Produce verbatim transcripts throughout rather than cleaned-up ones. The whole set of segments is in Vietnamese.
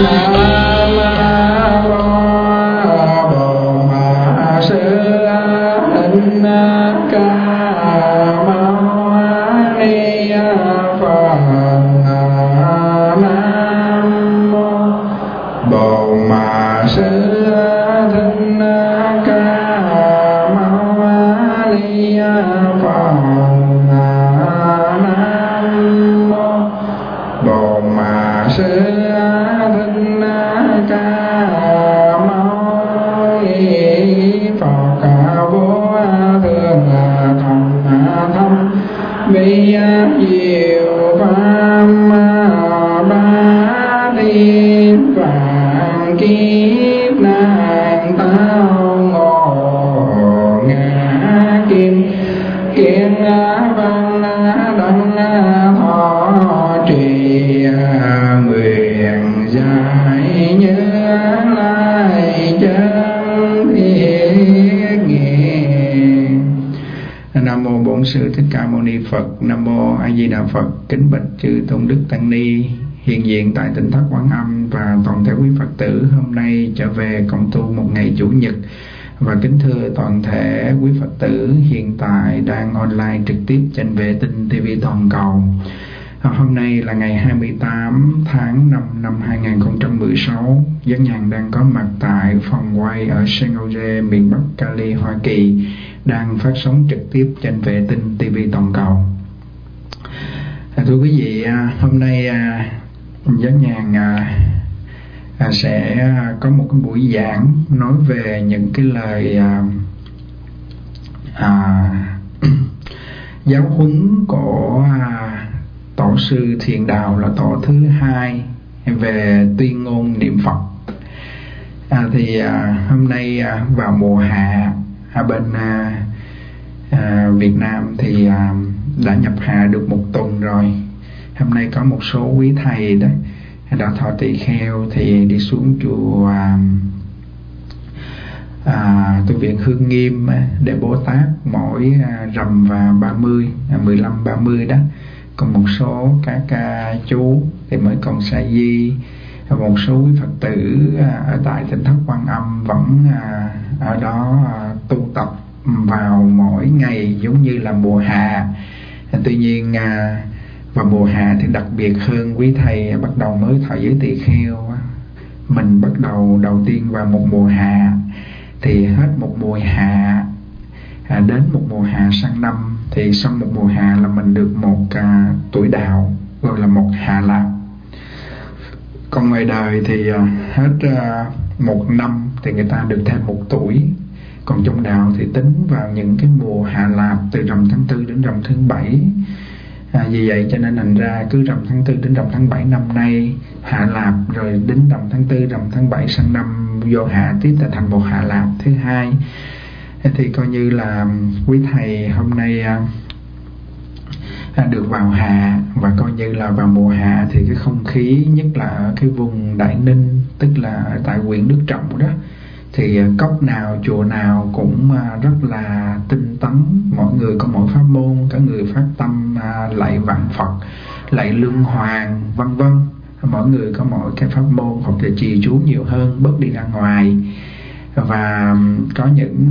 Nam mô A Di Đà Phật. Kính bạch chư tôn đức tăng ni hiện diện tại Tỉnh Thất Quán Âm và toàn thể quý Phật tử hôm nay trở về cộng tu một ngày chủ nhật. Và kính thưa toàn thể quý Phật tử hiện tại đang online trực tiếp trên vệ tinh ti vi toàn cầu. Hôm nay là ngày hai mươi tám tháng năm năm hai nghìn không trăm mười sáu. Giác Nhàn đang có mặt tại phòng quay ở San Jose, miền Bắc Cali, Hoa Kỳ, đang phát sóng trực tiếp trên vệ tinh ti vi toàn cầu. Thưa quý vị, hôm nay Giác Nhàn sẽ có một cái buổi giảng nói về những cái lời à, giáo huấn của tổ sư Thiền Đạo là tổ thứ hai về tuyên ngôn niệm Phật. À, thì à, hôm nay à, vào mùa hạ ở bên à, à, Việt Nam thì à, đã nhập hạ được một tuần rồi. Hôm nay có một số quý thầy đó đã thọ tỳ kheo thì đi xuống chùa à, à, tu viện Hương Nghiêm để Bố Tát mỗi à, rằm và ba mươi, à, mười lăm ba mươi đó. Còn một số các à, chú thì mới còn sa di, một số quý Phật tử à, ở tại Tỉnh Thất Quan Âm vẫn à, ở đó à, tu tập vào mỗi ngày giống như là mùa hạ. À, tuy nhiên à, vào mùa hạ thì đặc biệt hơn, quý thầy bắt đầu mới thọ giới tỳ kheo, mình bắt đầu đầu tiên vào một mùa hạ, thì hết một mùa hạ à, đến một mùa hạ sang năm, thì sau một mùa hạ là mình được một à, tuổi đạo, gọi là một hạ lạc. Còn ngoài đời thì à, hết à, một năm thì người ta được thêm một tuổi. Còn trong đạo thì tính vào những cái mùa hạ lạc từ rằm tháng tư đến rằm tháng bảy. À, vì vậy cho nên thành ra cứ rằm tháng tư đến rằm tháng bảy năm nay hạ lạc, rồi đến rằm tháng tư rằm tháng bảy sang năm vô hạ tiếp là thành một hạ lạc thứ hai. Thì coi như là quý thầy hôm nay à, được vào hạ, và coi như là vào mùa hạ thì cái không khí, nhất là ở cái vùng Đại Ninh, tức là ở tại huyện Đức Trọng đó, thì cốc nào chùa nào cũng rất là tinh tấn, mọi người có mỗi pháp môn, cả người phát tâm lạy vạn Phật, lạy Lương Hoàng vân vân. Mỗi người có mỗi cái pháp môn, hoặc là trì chú nhiều hơn, bớt đi ra ngoài. Và có những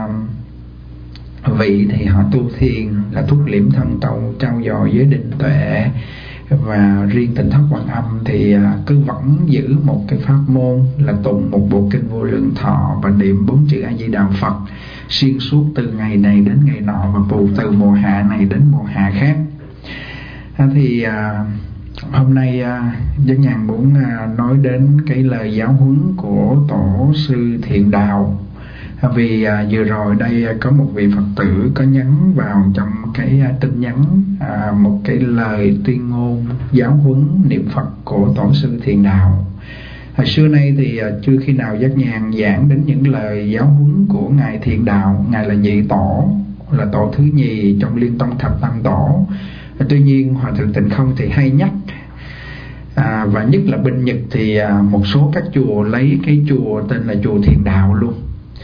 vị thì họ tu thiền là thúc liễm thân tông, trao dồi giới định tuệ. Và riêng Tỉnh Thất Quan Âm thì cứ vẫn giữ một cái pháp môn là tụng một bộ kinh Vô Lượng Thọ và niệm bốn chữ A Di Đà Phật xuyên suốt từ ngày này đến ngày nọ, và bù từ mùa hạ này đến mùa hạ khác. Thì à, hôm nay à, Giác Nhàn muốn à, nói đến cái lời giáo huấn của tổ sư Thiện Đạo. Vì à, vừa rồi đây có một vị Phật tử có nhắn vào trong cái à, tin nhắn à, một cái lời tuyên ngôn giáo huấn niệm Phật của tổ sư Thiện Đạo. Hồi xưa nay thì à, chưa khi nào Giác Nhàn giảng đến những lời giáo huấn của ngài Thiện Đạo. Ngài là nhị tổ, là tổ thứ nhì trong Liên Tông Thập Tam Tổ. à, Tuy nhiên Hòa Thượng Tịnh Không thì hay nhắc. À, và nhất là bên Nhật thì à, một số các chùa lấy cái chùa tên là chùa Thiện Đạo luôn.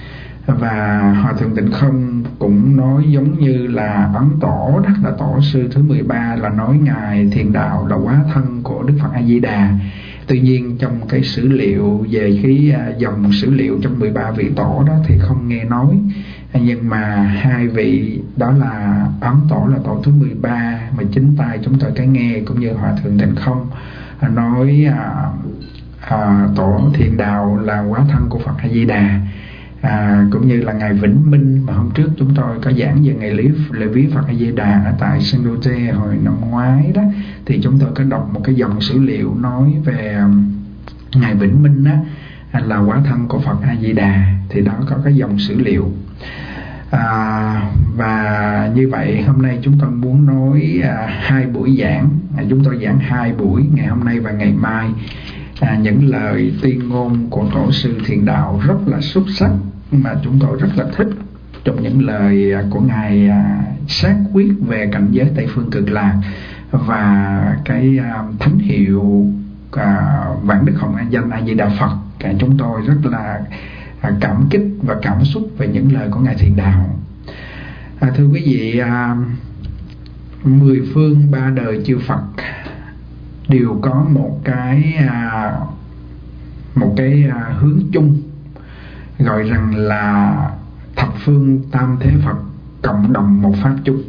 Và Hòa Thượng Tịnh Không cũng nói giống như là Ấn Tổ đó, là tổ sư thứ mười ba, là nói Ngài Thiền Đạo là hóa thân của Đức Phật A Di Đà. Tuy nhiên trong cái sử liệu về cái dòng sử liệu trong mười ba vị tổ đó thì không nghe nói, nhưng mà hai vị đó là Ấn Tổ là tổ thứ mười ba mà chính tay chúng tôi cái nghe, cũng như Hòa Thượng Tịnh Không nói à, à, tổ Thiền Đạo là hóa thân của Phật A Di Đà. À, cũng như là Ngài Vĩnh Minh mà hôm trước chúng tôi có giảng về ngày lễ, lễ viếng Phật A Di Đà ở tại San Jose hồi năm ngoái đó, thì chúng tôi có đọc một cái dòng sử liệu nói về Ngài Vĩnh Minh đó là hóa thân của Phật A Di Đà, thì đó có cái dòng sử liệu. À, và như vậy hôm nay chúng tôi muốn nói à, hai buổi giảng, à, chúng tôi giảng hai buổi, ngày hôm nay và ngày mai. À, những lời tuyên ngôn của tổ sư Thiền Đạo rất là xuất sắc mà chúng tôi rất là thích. Trong những lời của Ngài à, xác quyết về cảnh giới Tây Phương Cực Lạc và cái à, thánh hiệu à, Vạn Đức Hồng Danh A Di Đà Phật, à, chúng tôi rất là à, cảm kích và cảm xúc về những lời của Ngài Thiền Đạo. À, thưa quý vị, à, mười phương ba đời chư Phật đều có một cái à, một cái à, hướng chung, gọi rằng là thập phương tam thế Phật cộng đồng một pháp chung.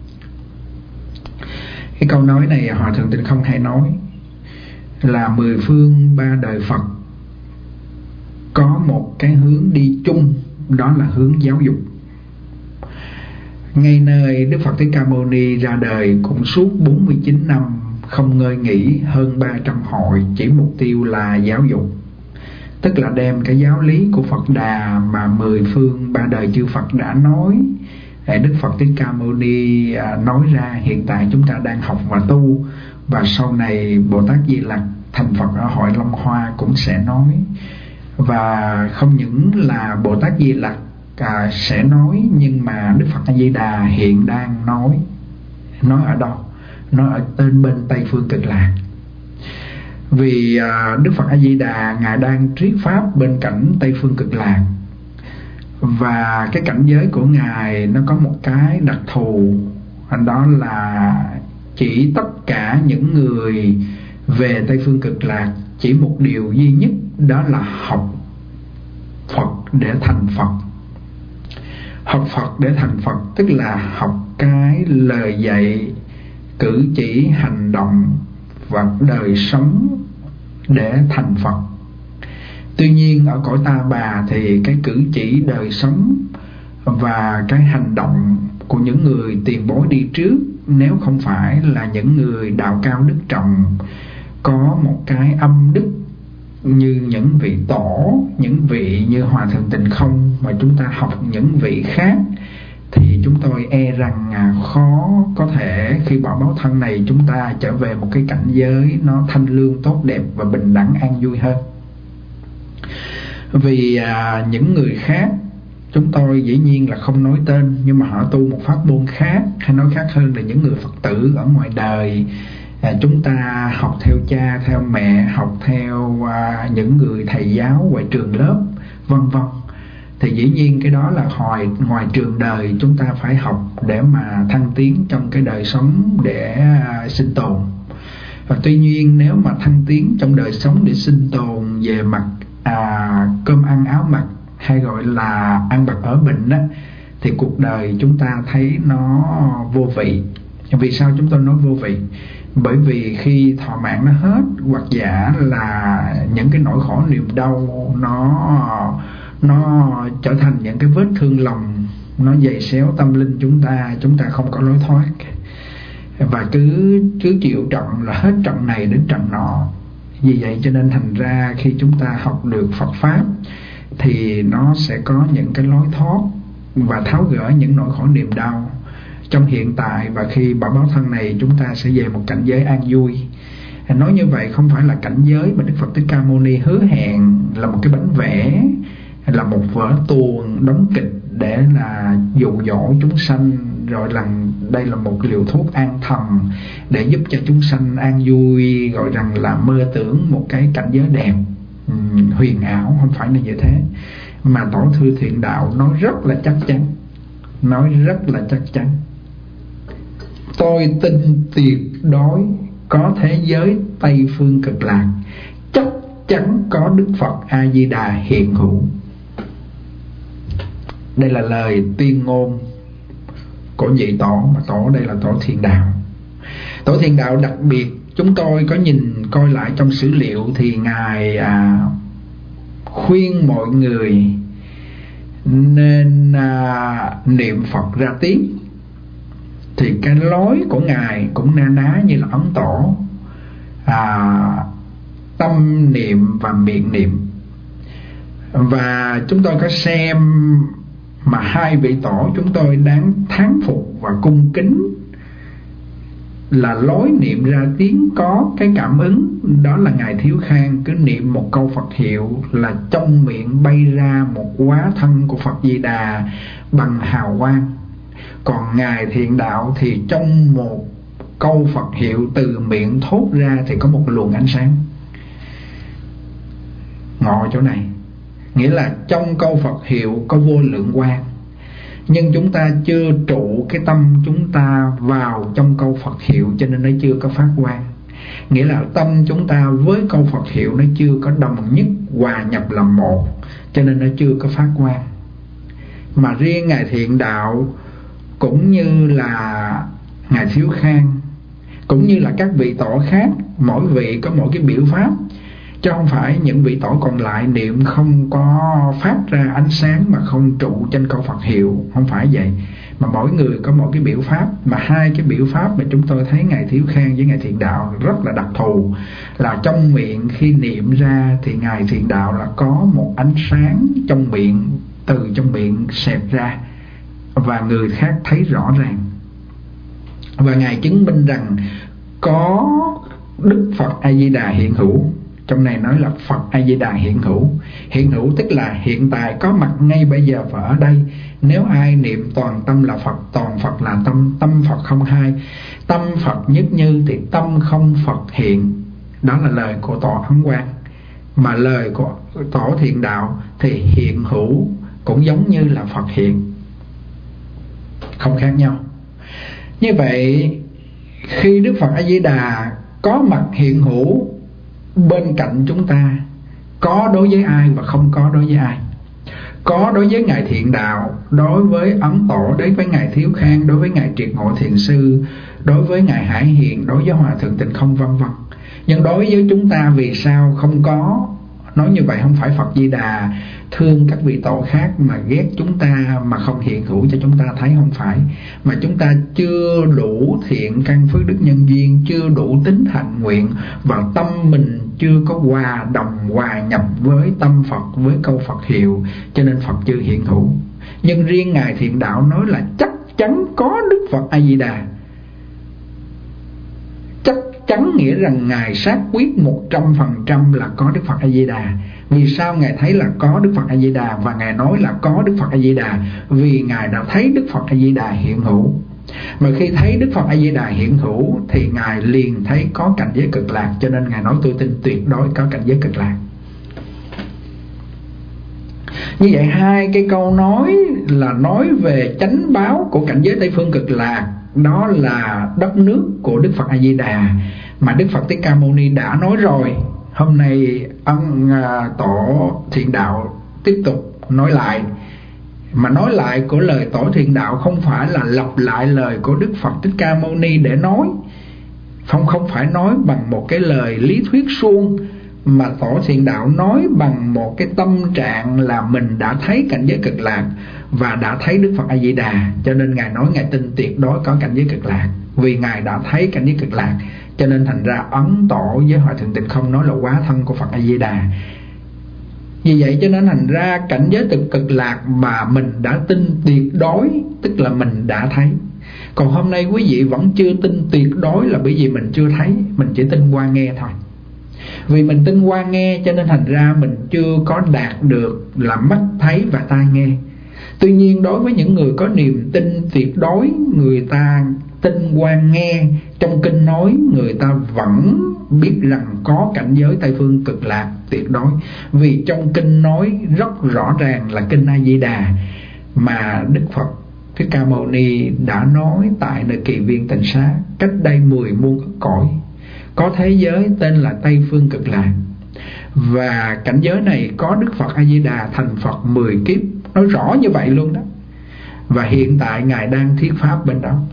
Cái câu nói này Hòa Thượng Tịnh Không hay nói là mười phương ba đời Phật có một cái hướng đi chung, đó là hướng giáo dục. Ngay nơi Đức Phật Thích Ca Mâu Ni ra đời cũng suốt bốn mươi chín năm không ngơi nghỉ, hơn ba trăm hội, chỉ mục tiêu là giáo dục, tức là đem cái giáo lý của Phật Đà mà mười phương ba đời chư Phật đã nói, để Đức Phật Thích Ca Mâu Ni nói ra, hiện tại chúng ta đang học và tu, và sau này Bồ Tát Di Lặc thành Phật ở hội Long Hoa cũng sẽ nói. Và không những là Bồ Tát Di Lặc à, sẽ nói, nhưng mà Đức Phật A Di Đà hiện đang nói. Nói ở đâu? Nói ở tên bên Tây Phương Cực Lạc. Vì à, Đức Phật A Di Đà Ngài đang triết pháp bên cảnh Tây Phương Cực Lạc, và cái cảnh giới của Ngài nó có một cái đặc thù, đó là chỉ tất cả những người về Tây Phương Cực Lạc chỉ một điều duy nhất, đó là học Phật để thành Phật. Học Phật để thành Phật tức là học cái lời dạy, cử chỉ, hành động và đời sống để thành Phật. Tuy nhiên ở cõi Ta Bà thì cái cử chỉ, đời sống và cái hành động của những người tiền bối đi trước, nếu không phải là những người đạo cao đức trọng, có một cái âm đức như những vị tổ, những vị như Hòa Thượng Tịnh Không mà chúng ta học những vị khác, thì chúng tôi e rằng à, khó có thể khi bỏ báo thân này chúng ta trở về một cái cảnh giới nó thanh lương, tốt đẹp và bình đẳng, an vui hơn. Vì à, những người khác chúng tôi dĩ nhiên là không nói tên, nhưng mà họ tu một pháp môn khác, hay nói khác hơn là những người Phật tử ở ngoài đời. À, chúng ta học theo cha, theo mẹ, học theo à, những người thầy giáo ngoài trường lớp, vân vân. Thì dĩ nhiên cái đó là ngoài, ngoài trường đời chúng ta phải học để mà thăng tiến trong cái đời sống để à, sinh tồn. Và tuy nhiên nếu mà thăng tiến trong đời sống để sinh tồn về mặt à, cơm ăn áo mặc, hay gọi là ăn bạc ở bình đó, thì cuộc đời chúng ta thấy nó vô vị. Vì sao chúng tôi nói vô vị? Bởi vì khi thọ mạng nó hết, hoặc giả là những cái nỗi khổ niềm đau nó nó trở thành những cái vết thương lòng, nó giày xéo tâm linh chúng ta, chúng ta không có lối thoát, và cứ cứ chịu trận là hết trận này đến trận nọ. Vì vậy cho nên thành ra khi chúng ta học được Phật pháp thì nó sẽ có những cái lối thoát và tháo gỡ những nỗi khổ niềm đau trong hiện tại, và khi bỏ báo thân này chúng ta sẽ về một cảnh giới an vui. Nói như vậy không phải là cảnh giới mà Đức Phật Thích Ca Mâu Ni hứa hẹn là một cái bánh vẽ, là một vở tuồng đóng kịch để là dụ dỗ chúng sanh, rồi rằng đây là một liều thuốc an thần để giúp cho chúng sanh an vui, gọi rằng là mơ tưởng một cái cảnh giới đẹp. um, huyền ảo, không phải là như thế. Mà Tổ Thư Thiện Đạo nói rất là chắc chắn, nói rất là chắc chắn. Tôi tin tuyệt đối có thế giới Tây Phương Cực Lạc, chắc chắn có Đức Phật A Di Đà hiện hữu. Đây là lời tuyên ngôn của vị tổ, mà tổ đây là Tổ Thiện Đạo. Tổ Thiện Đạo đặc biệt, chúng tôi có nhìn coi lại trong sử liệu thì ngài à, khuyên mọi người nên à, niệm Phật ra tiếng. Thì cái lối của ngài cũng na ná như là Ấn Tổ, à, tâm niệm và miệng niệm. Và chúng tôi có xem mà hai vị tổ chúng tôi đáng thán phục và cung kính là lối niệm ra tiếng có cái cảm ứng. Đó là ngài Thiếu Khang cứ niệm một câu Phật hiệu là trong miệng bay ra một hóa thân của Phật Di Đà bằng hào quang. Còn ngài Thiện Đạo thì trong một câu Phật hiệu từ miệng thốt ra thì có một luồng ánh sáng. Ngộ chỗ này, nghĩa là trong câu Phật hiệu có vô lượng quang, nhưng chúng ta chưa trụ cái tâm chúng ta vào trong câu Phật hiệu, cho nên nó chưa có phát quang. Nghĩa là tâm chúng ta với câu Phật hiệu nó chưa có đồng nhất, hòa nhập làm một, cho nên nó chưa có phát quang. Mà riêng ngài Thiện Đạo cũng như là ngài Thiếu Khang, cũng như là các vị tổ khác, mỗi vị có mỗi cái biểu pháp, chứ không phải những vị tổ còn lại niệm không có phát ra ánh sáng mà không trụ trên câu Phật hiệu. Không phải vậy, mà mỗi người có một cái biểu pháp. Mà hai cái biểu pháp mà chúng tôi thấy ngài Thiếu Khang với ngài Thiện Đạo rất là đặc thù, là trong miệng khi niệm ra thì ngài Thiện Đạo là có một ánh sáng trong miệng, từ trong miệng xẹt ra, và người khác thấy rõ ràng. Và ngài chứng minh rằng có Đức Phật A Di Đà hiện hữu. Trong này nói là Phật A Di Đà hiện hữu. Hiện hữu tức là hiện tại, có mặt ngay bây giờ và ở đây. Nếu ai niệm toàn tâm là Phật, toàn Phật là tâm, tâm Phật không hai. Tâm Phật nhất như thì tâm không Phật hiện. Đó là lời của Tổ Ấn Quang. Mà lời của Tổ Thiện Đạo thì hiện hữu cũng giống như là Phật hiện, không khác nhau. Như vậy khi Đức Phật A Di Đà có mặt hiện hữu bên cạnh chúng ta, có đối với ai và không có đối với ai. Có đối với ngài Thiện Đạo, đối với Ấn Tổ, đối với ngài Thiếu Khang, đối với ngài Triệt Ngộ Thiền Sư, đối với ngài Hải Hiền, đối với Hòa Thượng Tịnh Không, vân vân. Nhưng đối với chúng ta vì sao không có? Nói như vậy không phải Phật Di Đà thương các vị tổ khác mà ghét chúng ta mà không hiện hữu cho chúng ta thấy, không phải. Mà chúng ta chưa đủ thiện căn phước đức nhân duyên, chưa đủ tính hạnh nguyện, và tâm mình chưa có hòa đồng, hòa nhập với tâm Phật, với câu Phật hiệu, cho nên Phật chưa hiện hữu. Nhưng riêng ngài Thiện Đạo nói là chắc chắn có Đức Phật A Di Đà. Chắc chắn nghĩa rằng ngài xác quyết một trăm phần trăm là có Đức Phật A Di Đà. Vì sao ngài thấy là có Đức Phật A Di Đà và ngài nói là có Đức Phật A Di Đà? Vì ngài đã thấy Đức Phật A Di Đà hiện hữu. Mà khi thấy Đức Phật A Di Đà hiện hữu thì ngài liền thấy có cảnh giới cực lạc, cho nên ngài nói tôi tin tuyệt đối có cảnh giới cực lạc. Như vậy hai cái câu nói là nói về chánh báo của cảnh giới Tây Phương Cực Lạc, đó là đất nước của Đức Phật A Di Đà mà Đức Phật Thích Ca Mâu Ni đã nói rồi. Hôm nay ông Tổ Thiện Đạo tiếp tục nói lại, mà nói lại của lời Tổ Thiện Đạo không phải là lặp lại lời của Đức Phật Thích Ca Mâu Ni để nói, không không phải nói bằng một cái lời lý thuyết suông, mà Tổ Thiện Đạo nói bằng một cái tâm trạng là mình đã thấy cảnh giới cực lạc và đã thấy Đức Phật A Di Đà, cho nên ngài nói ngài tin tuyệt đối có cảnh giới cực lạc. Vì ngài đã thấy cảnh giới cực lạc, cho nên thành ra Ấn Tổ với Hòa Thượng Tịnh Không nói là hóa thân của Phật A Di Đà. Vì vậy cho nên thành ra cảnh giới cực cực lạc mà mình đã tin tuyệt đối, tức là mình đã thấy. Còn hôm nay quý vị vẫn chưa tin tuyệt đối là bởi vì mình chưa thấy, mình chỉ tin qua nghe thôi. Vì mình tin qua nghe cho nên thành ra mình chưa có đạt được là mắt thấy và tai nghe. Tuy nhiên đối với những người có niềm tin tuyệt đối, người ta tin qua nghe, trong kinh nói người ta vẫn biết rằng có cảnh giới Tây Phương Cực Lạc tuyệt đối. Vì trong kinh nói rất rõ ràng là kinh A Di Đà mà Đức Phật Thích Ca Mâu Ni đã nói tại nơi Kỳ Viên Tịnh Xá cách đây mười muôn ức cõi, có thế giới tên là Tây Phương Cực Lạc. Và cảnh giới này có Đức Phật A Di Đà thành Phật mười kiếp, nói rõ như vậy luôn đó. Và hiện tại Ngài đang thuyết pháp bên đó.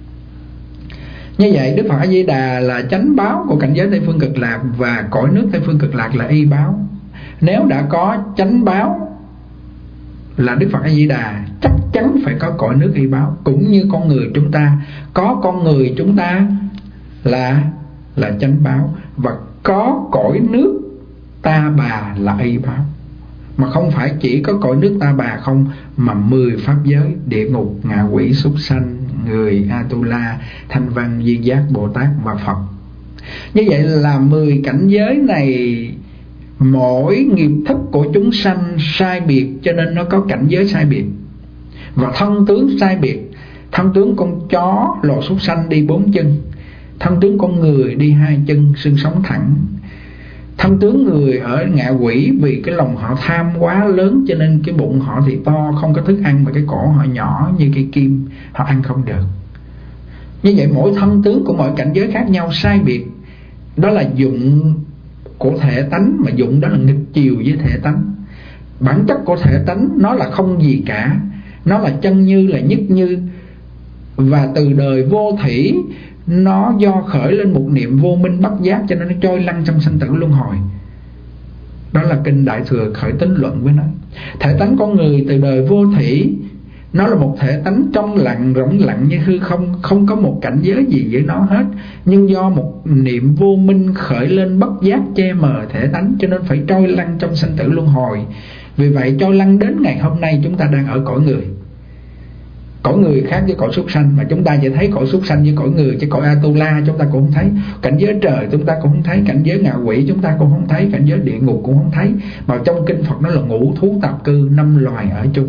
Như vậy Đức Phật A Di Đà là chánh báo của cảnh giới Tây Phương Cực Lạc, và cõi nước Tây Phương Cực Lạc là y báo. Nếu đã có chánh báo là Đức Phật A Di Đà, chắc chắn phải có cõi nước y báo. Cũng như con người chúng ta, có con người chúng ta là là chánh báo, và có cõi nước Ta Bà là y báo. Mà không phải chỉ có cõi nước Ta Bà không, mà mười pháp giới: địa ngục, ngạ quỷ, súc sanh, người, Atula, Thanh Văn, Duyên Giác, Bồ Tát và Phật. Như vậy là mười cảnh giới này, mỗi nghiệp thức của chúng sanh sai biệt, cho nên nó có cảnh giới sai biệt. Và thân tướng sai biệt. Thân tướng con chó lò súc sanh đi bốn chân, thân tướng con người đi hai chân, xương sống thẳng. Thân tướng người ở ngạ quỷ, vì cái lòng họ tham quá lớn cho nên cái bụng họ thì to, không có thức ăn, mà cái cổ họ nhỏ như cây kim, họ ăn không được. Như vậy mỗi thân tướng của mọi cảnh giới khác nhau sai biệt. Đó là dụng của thể tánh, mà dụng đó là nghịch chiều với thể tánh. Bản chất của thể tánh nó là không gì cả, nó là chân như, là nhất như. Và từ đời vô thủy, nó do khởi lên một niệm vô minh bất giác, cho nên nó trôi lăn trong sanh tử luân hồi. Đó là kinh Đại Thừa Khởi Tín Luận với nó. Thể tánh con người từ đời vô thủy, nó là một thể tánh trong lặng, rỗng lặng như hư không, không có một cảnh giới gì với nó hết. Nhưng do một niệm vô minh khởi lên bất giác che mờ thể tánh, cho nên phải trôi lăn trong sanh tử luân hồi. Vì vậy trôi lăn đến ngày hôm nay chúng ta đang ở cõi người. Cõi người khác với cõi súc sanh, mà chúng ta chỉ thấy cõi súc sanh với cõi người, chứ cõi Atula chúng ta cũng không thấy. Cảnh giới trời chúng ta cũng không thấy, cảnh giới ngạ quỷ chúng ta cũng không thấy, cảnh giới địa ngục cũng không thấy. Mà trong kinh Phật nó là ngũ thú tạp cư, năm loài ở chung: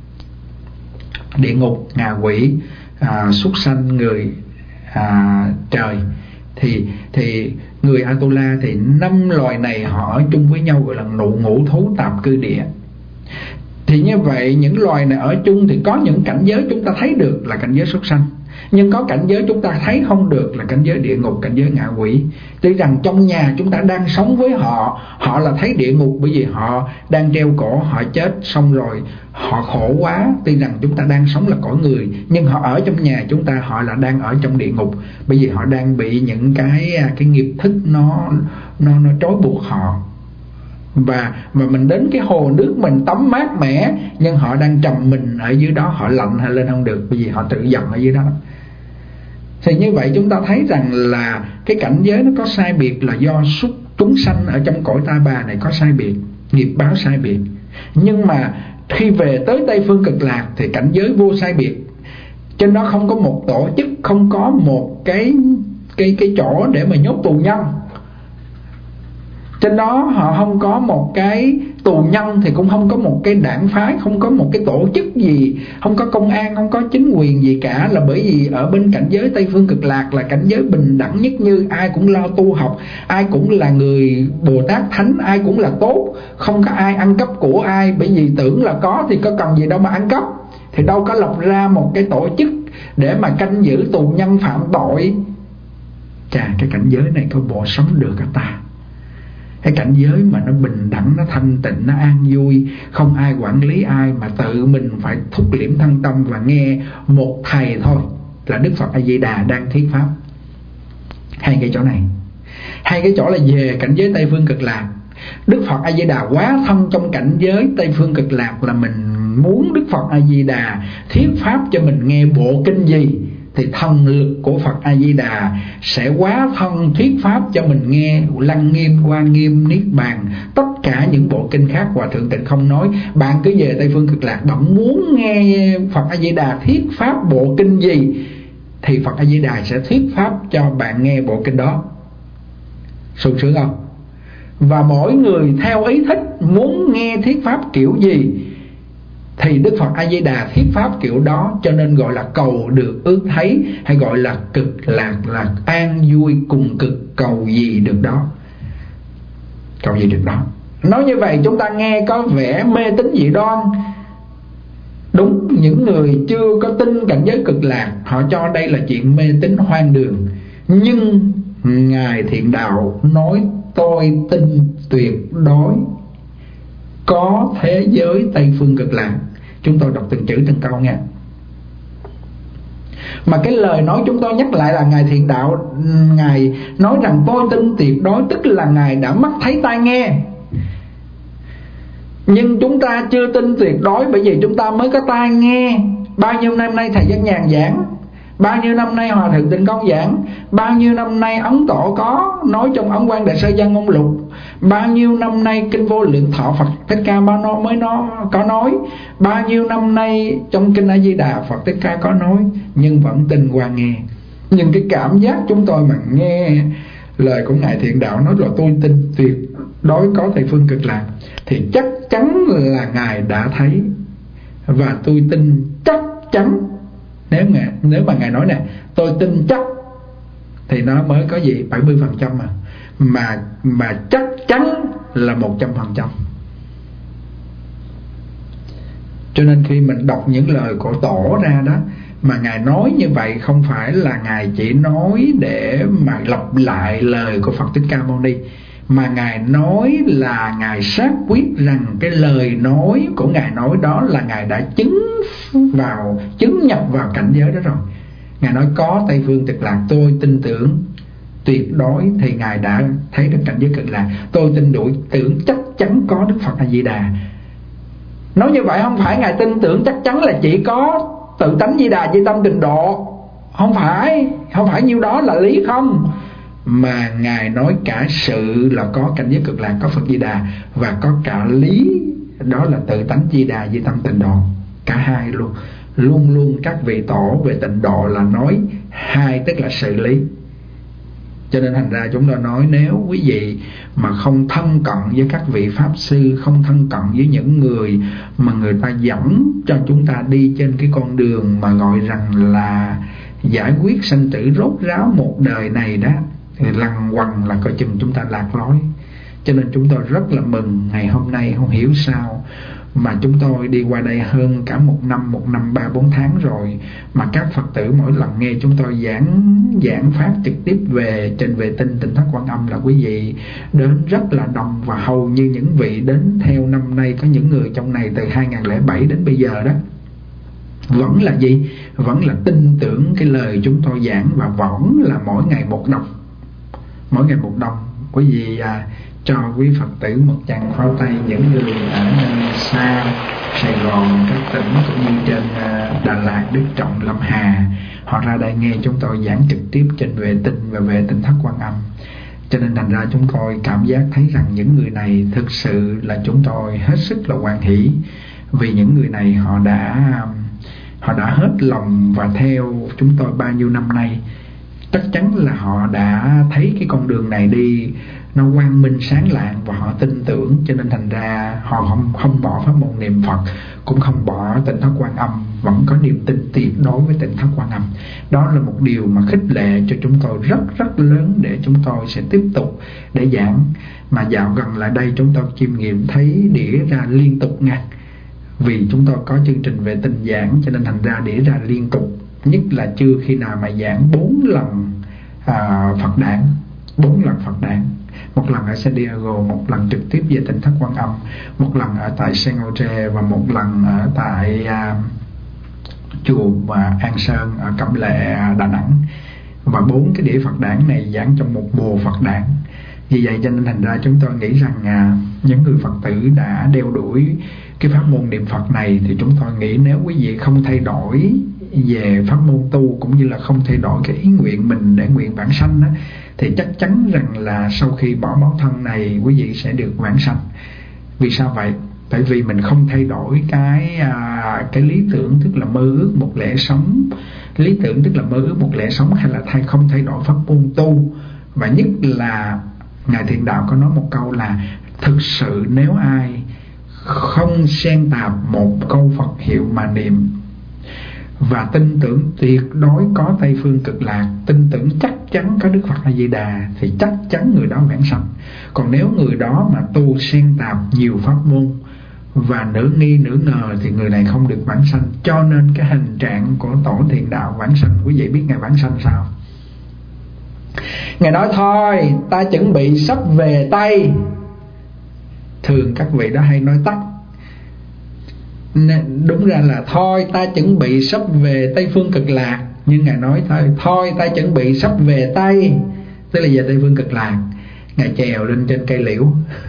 địa ngục, ngạ quỷ, à, súc sanh, người, à, trời. Thì thì người Atula thì năm loài này họ ở chung với nhau, gọi là nụ ngũ thú tạp cư địa. Thì như vậy những loài này ở chung thì có những cảnh giới chúng ta thấy được là cảnh giới súc sanh, nhưng có cảnh giới chúng ta thấy không được là cảnh giới địa ngục, cảnh giới ngạ quỷ. Tuy rằng trong nhà chúng ta đang sống với họ, họ là thấy địa ngục bởi vì họ đang treo cổ, họ chết xong rồi họ khổ quá. Tuy rằng chúng ta đang sống là cõi người, nhưng họ ở trong nhà chúng ta, họ là đang ở trong địa ngục, bởi vì họ đang bị những cái cái nghiệp thức nó nó nó trói buộc họ. Và mà mình đến cái hồ nước mình tắm mát mẻ, nhưng họ đang trầm mình ở dưới đó, họ lạnh hay lên không được, bởi vì họ tự giận ở dưới đó. Thì như vậy chúng ta thấy rằng là cái cảnh giới nó có sai biệt là do súc chúng sanh ở trong cõi Ta Bà này có sai biệt, nghiệp báo sai biệt. Nhưng mà khi về tới Tây Phương Cực Lạc thì cảnh giới vô sai biệt. Trên đó không có một tổ chức, không có một cái cái cái chỗ để mà nhốt tù nhân. Trên đó họ không có một cái tù nhân, thì cũng không có một cái đảng phái, không có một cái tổ chức gì, không có công an, không có chính quyền gì cả. Là bởi vì ở bên cảnh giới Tây Phương Cực Lạc là cảnh giới bình đẳng nhất như, ai cũng lo tu học, ai cũng là người Bồ Tát Thánh, ai cũng là tốt, không có ai ăn cắp của ai. Bởi vì tưởng là có thì có cần gì đâu mà ăn cắp, thì đâu có lập ra một cái tổ chức để mà canh giữ tù nhân phạm tội. Chà, cái cảnh giới này có bộ sống được hả ta? Cái cảnh giới mà nó bình đẳng, nó thanh tịnh, nó an vui, không ai quản lý ai, mà tự mình phải thúc liễm thân tâm và nghe một thầy thôi, là Đức Phật A Di Đà đang thuyết pháp. Hai cái chỗ này, hai cái chỗ là về cảnh giới Tây Phương Cực Lạc. Đức Phật A Di Đà quá thân trong cảnh giới Tây Phương Cực Lạc, là mình muốn Đức Phật A Di Đà thuyết pháp cho mình nghe bộ kinh gì thì thần lực của Phật A Di Đà sẽ quá thân thuyết pháp cho mình nghe Lăng Nghiêm, Hoa Nghiêm, Niết Bàn, tất cả những bộ kinh khác Hòa Thượng Tịnh không nói. Bạn cứ về Tây Phương Cực Lạc, bạn muốn nghe Phật A Di Đà thuyết pháp bộ kinh gì thì Phật A Di Đà sẽ thuyết pháp cho bạn nghe bộ kinh đó. sung sướng không? Và mỗi người theo ý thích muốn nghe thuyết pháp kiểu gì Thì Đức Phật A Di Đà thuyết pháp kiểu đó, cho nên gọi là cầu được ước thấy, hay gọi là cực lạc, là an vui cùng cực, cầu gì được đó, cầu gì được đó. Nói như vậy chúng ta nghe có vẻ mê tín dị đoan. Đúng, những người chưa có tin cảnh giới cực lạc, họ cho đây là chuyện mê tín hoang đường. Nhưng Ngài Thiện Đạo nói tôi tin tuyệt đối có thế giới Tây Phương Cực Lạc. Chúng tôi đọc từng chữ từng câu nha. Mà cái lời nói chúng tôi nhắc lại là Ngài Thiện Đạo, Ngài nói rằng tôi tin tuyệt đối, tức là Ngài đã mắt thấy tai nghe. Nhưng chúng ta chưa tin tuyệt đối, bởi vì chúng ta mới có tai nghe. Bao nhiêu năm nay Thầy Văn Nhàn giảng, bao nhiêu năm nay Hòa Thượng Tịnh Công giảng, bao nhiêu năm nay Ấn Tổ có nói trong Ấn Quang Đại Sơ Văn Ngôn Lục, bao nhiêu năm nay Kinh Vô Lượng Thọ Phật Thích Ca Ba No mới nó có nói, bao nhiêu năm nay trong Kinh A Di Đà Phật Thích Ca có nói, nhưng vẫn tin qua nghe. Nhưng cái cảm giác chúng tôi mà nghe lời của Ngài Thiện Đạo nói là tôi tin tuyệt đối có Tây Phương Cực Lạc, thì chắc chắn là Ngài đã thấy. Và tôi tin chắc chắn, Nếu mà, nếu mà Ngài nói nè, tôi tin chắc, thì nó mới có gì bảy mươi phần trăm mà Mà mà chắc chắn là một trăm phần trăm. Cho nên khi mình đọc những lời của Tổ ra đó, mà Ngài nói như vậy không phải là Ngài chỉ nói để mà lặp lại lời của Phật Thích Ca Mâu Ni, mà Ngài nói là Ngài xác quyết rằng cái lời nói của Ngài nói đó là Ngài đã chứng vào, chứng nhập vào cảnh giới đó rồi. Ngài nói có Tây Phương Cực Lạc, tôi tin tưởng tuyệt đối, thì Ngài đã thấy được cảnh giới Cực Lạc. Tôi tin đuổi tưởng chắc chắn có Đức Phật A Di Đà. Nói như vậy không phải Ngài tin tưởng chắc chắn là chỉ có tự tánh Di Đà Di Tâm Tịnh Độ, không phải, không phải nhiêu đó là lý không, mà Ngài nói cả sự là có cảnh giới Cực Lạc, có Phật Di Đà, và có cả lý, đó là tự tánh Di Đà Di Tâm Tịnh Độ. Cả hai luôn. Luôn luôn các vị Tổ về tịnh độ là nói hai, tức là sự lý. Cho nên thành ra chúng ta nói, nếu quý vị mà không thân cận với các vị Pháp Sư, không thân cận với những người mà người ta dẫn cho chúng ta đi trên cái con đường mà gọi rằng là giải quyết sanh tử rốt ráo một đời này đó, thì lằng quằng là coi chừng chúng ta lạc lối. Cho nên chúng tôi rất là mừng ngày hôm nay, không hiểu sao mà chúng tôi đi qua đây hơn cả một năm, một năm ba bốn tháng rồi, mà các Phật tử mỗi lần nghe chúng tôi giảng giảng phát trực tiếp về trên vệ tinh Tỉnh Thất Quan Âm là quý vị đến rất là đông, và hầu như những vị đến theo năm nay, có những người trong này từ hai không không bảy đến bây giờ đó, vẫn là gì? Vẫn là tin tưởng cái lời chúng tôi giảng, và vẫn là mỗi ngày một đồng, mỗi ngày một đồng. Quý vị à, cho quý Phật tử một tràng pháo tay. Những người ở xa Sài Gòn, các tỉnh cũng như trên Đà Lạt, Đức Trọng, Lâm Hà, họ ra đây nghe chúng tôi giảng trực tiếp trên vệ tinh và vệ tinh Thất Quan Âm. Cho nên thành ra chúng tôi cảm giác thấy rằng những người này thực sự là chúng tôi hết sức là hoan hỷ, vì những người này họ đã họ đã hết lòng và theo chúng tôi bao nhiêu năm nay. Chắc chắn là họ đã thấy cái con đường này đi nó quang minh sáng lạng, và họ tin tưởng, cho nên thành ra họ không không bỏ pháp môn niệm Phật, cũng không bỏ Tỉnh Thất Quan Âm, vẫn có niềm tin tuyệt đối với Tỉnh Thất Quan Âm. Đó là một điều mà khích lệ cho chúng tôi rất rất lớn, để chúng tôi sẽ tiếp tục để giảng. Mà dạo gần lại đây chúng tôi chiêm nghiệm thấy đĩa ra liên tục nha, vì chúng tôi có chương trình vệ tinh giảng, cho nên thành ra đĩa ra liên tục. Nhất là chưa khi nào mà giảng bốn lần à, Phật đản, bốn lần Phật đản, một lần ở San Diego, một lần trực tiếp về Tỉnh Thất Quan Âm, một lần ở tại San Jose, và một lần ở tại à, chùa và An Sơn ở Cẩm Lệ, Đà Nẵng. Và bốn cái đĩa Phật đản này giảng trong một mùa Phật đản. Vì vậy cho nên thành ra chúng tôi nghĩ rằng à, những người Phật tử đã đeo đuổi cái pháp môn niệm Phật này, thì chúng tôi nghĩ nếu quý vị không thay đổi về pháp môn tu, cũng như là không thay đổi cái ý nguyện mình để nguyện vãng sanh đó, thì chắc chắn rằng là sau khi bỏ báo thân này, quý vị sẽ được vãng sanh. Vì sao vậy? Tại vì mình không thay đổi cái à, cái lý tưởng, tức là mơ ước một lẽ sống. Lý tưởng tức là mơ ước một lẽ sống, hay là thay không thay đổi pháp môn tu. Và nhất là Ngài Thiện Đạo có nói một câu là thực sự nếu ai không xen tạp một câu Phật hiệu mà niệm, và tin tưởng tuyệt đối có Tây Phương Cực Lạc, tin tưởng chắc chắn có Đức Phật A Di Đà, thì chắc chắn người đó vãng sanh. Còn nếu người đó mà tu xen tạp nhiều pháp môn và nửa nghi nửa ngờ thì người này không được vãng sanh. Cho nên cái hình trạng của Tổ Thiền Đạo vãng sanh, quý vị biết Ngài vãng sanh sao? Ngài nói thôi ta chuẩn bị sắp về Tây. Thường các vị đó hay nói tắt, đúng ra là thôi ta chuẩn bị sắp về Tây Phương Cực Lạc. Nhưng Ngài nói thôi thôi ta chuẩn bị sắp về Tây, tức là về Tây Phương Cực Lạc. Ngài trèo lên trên cây liễu.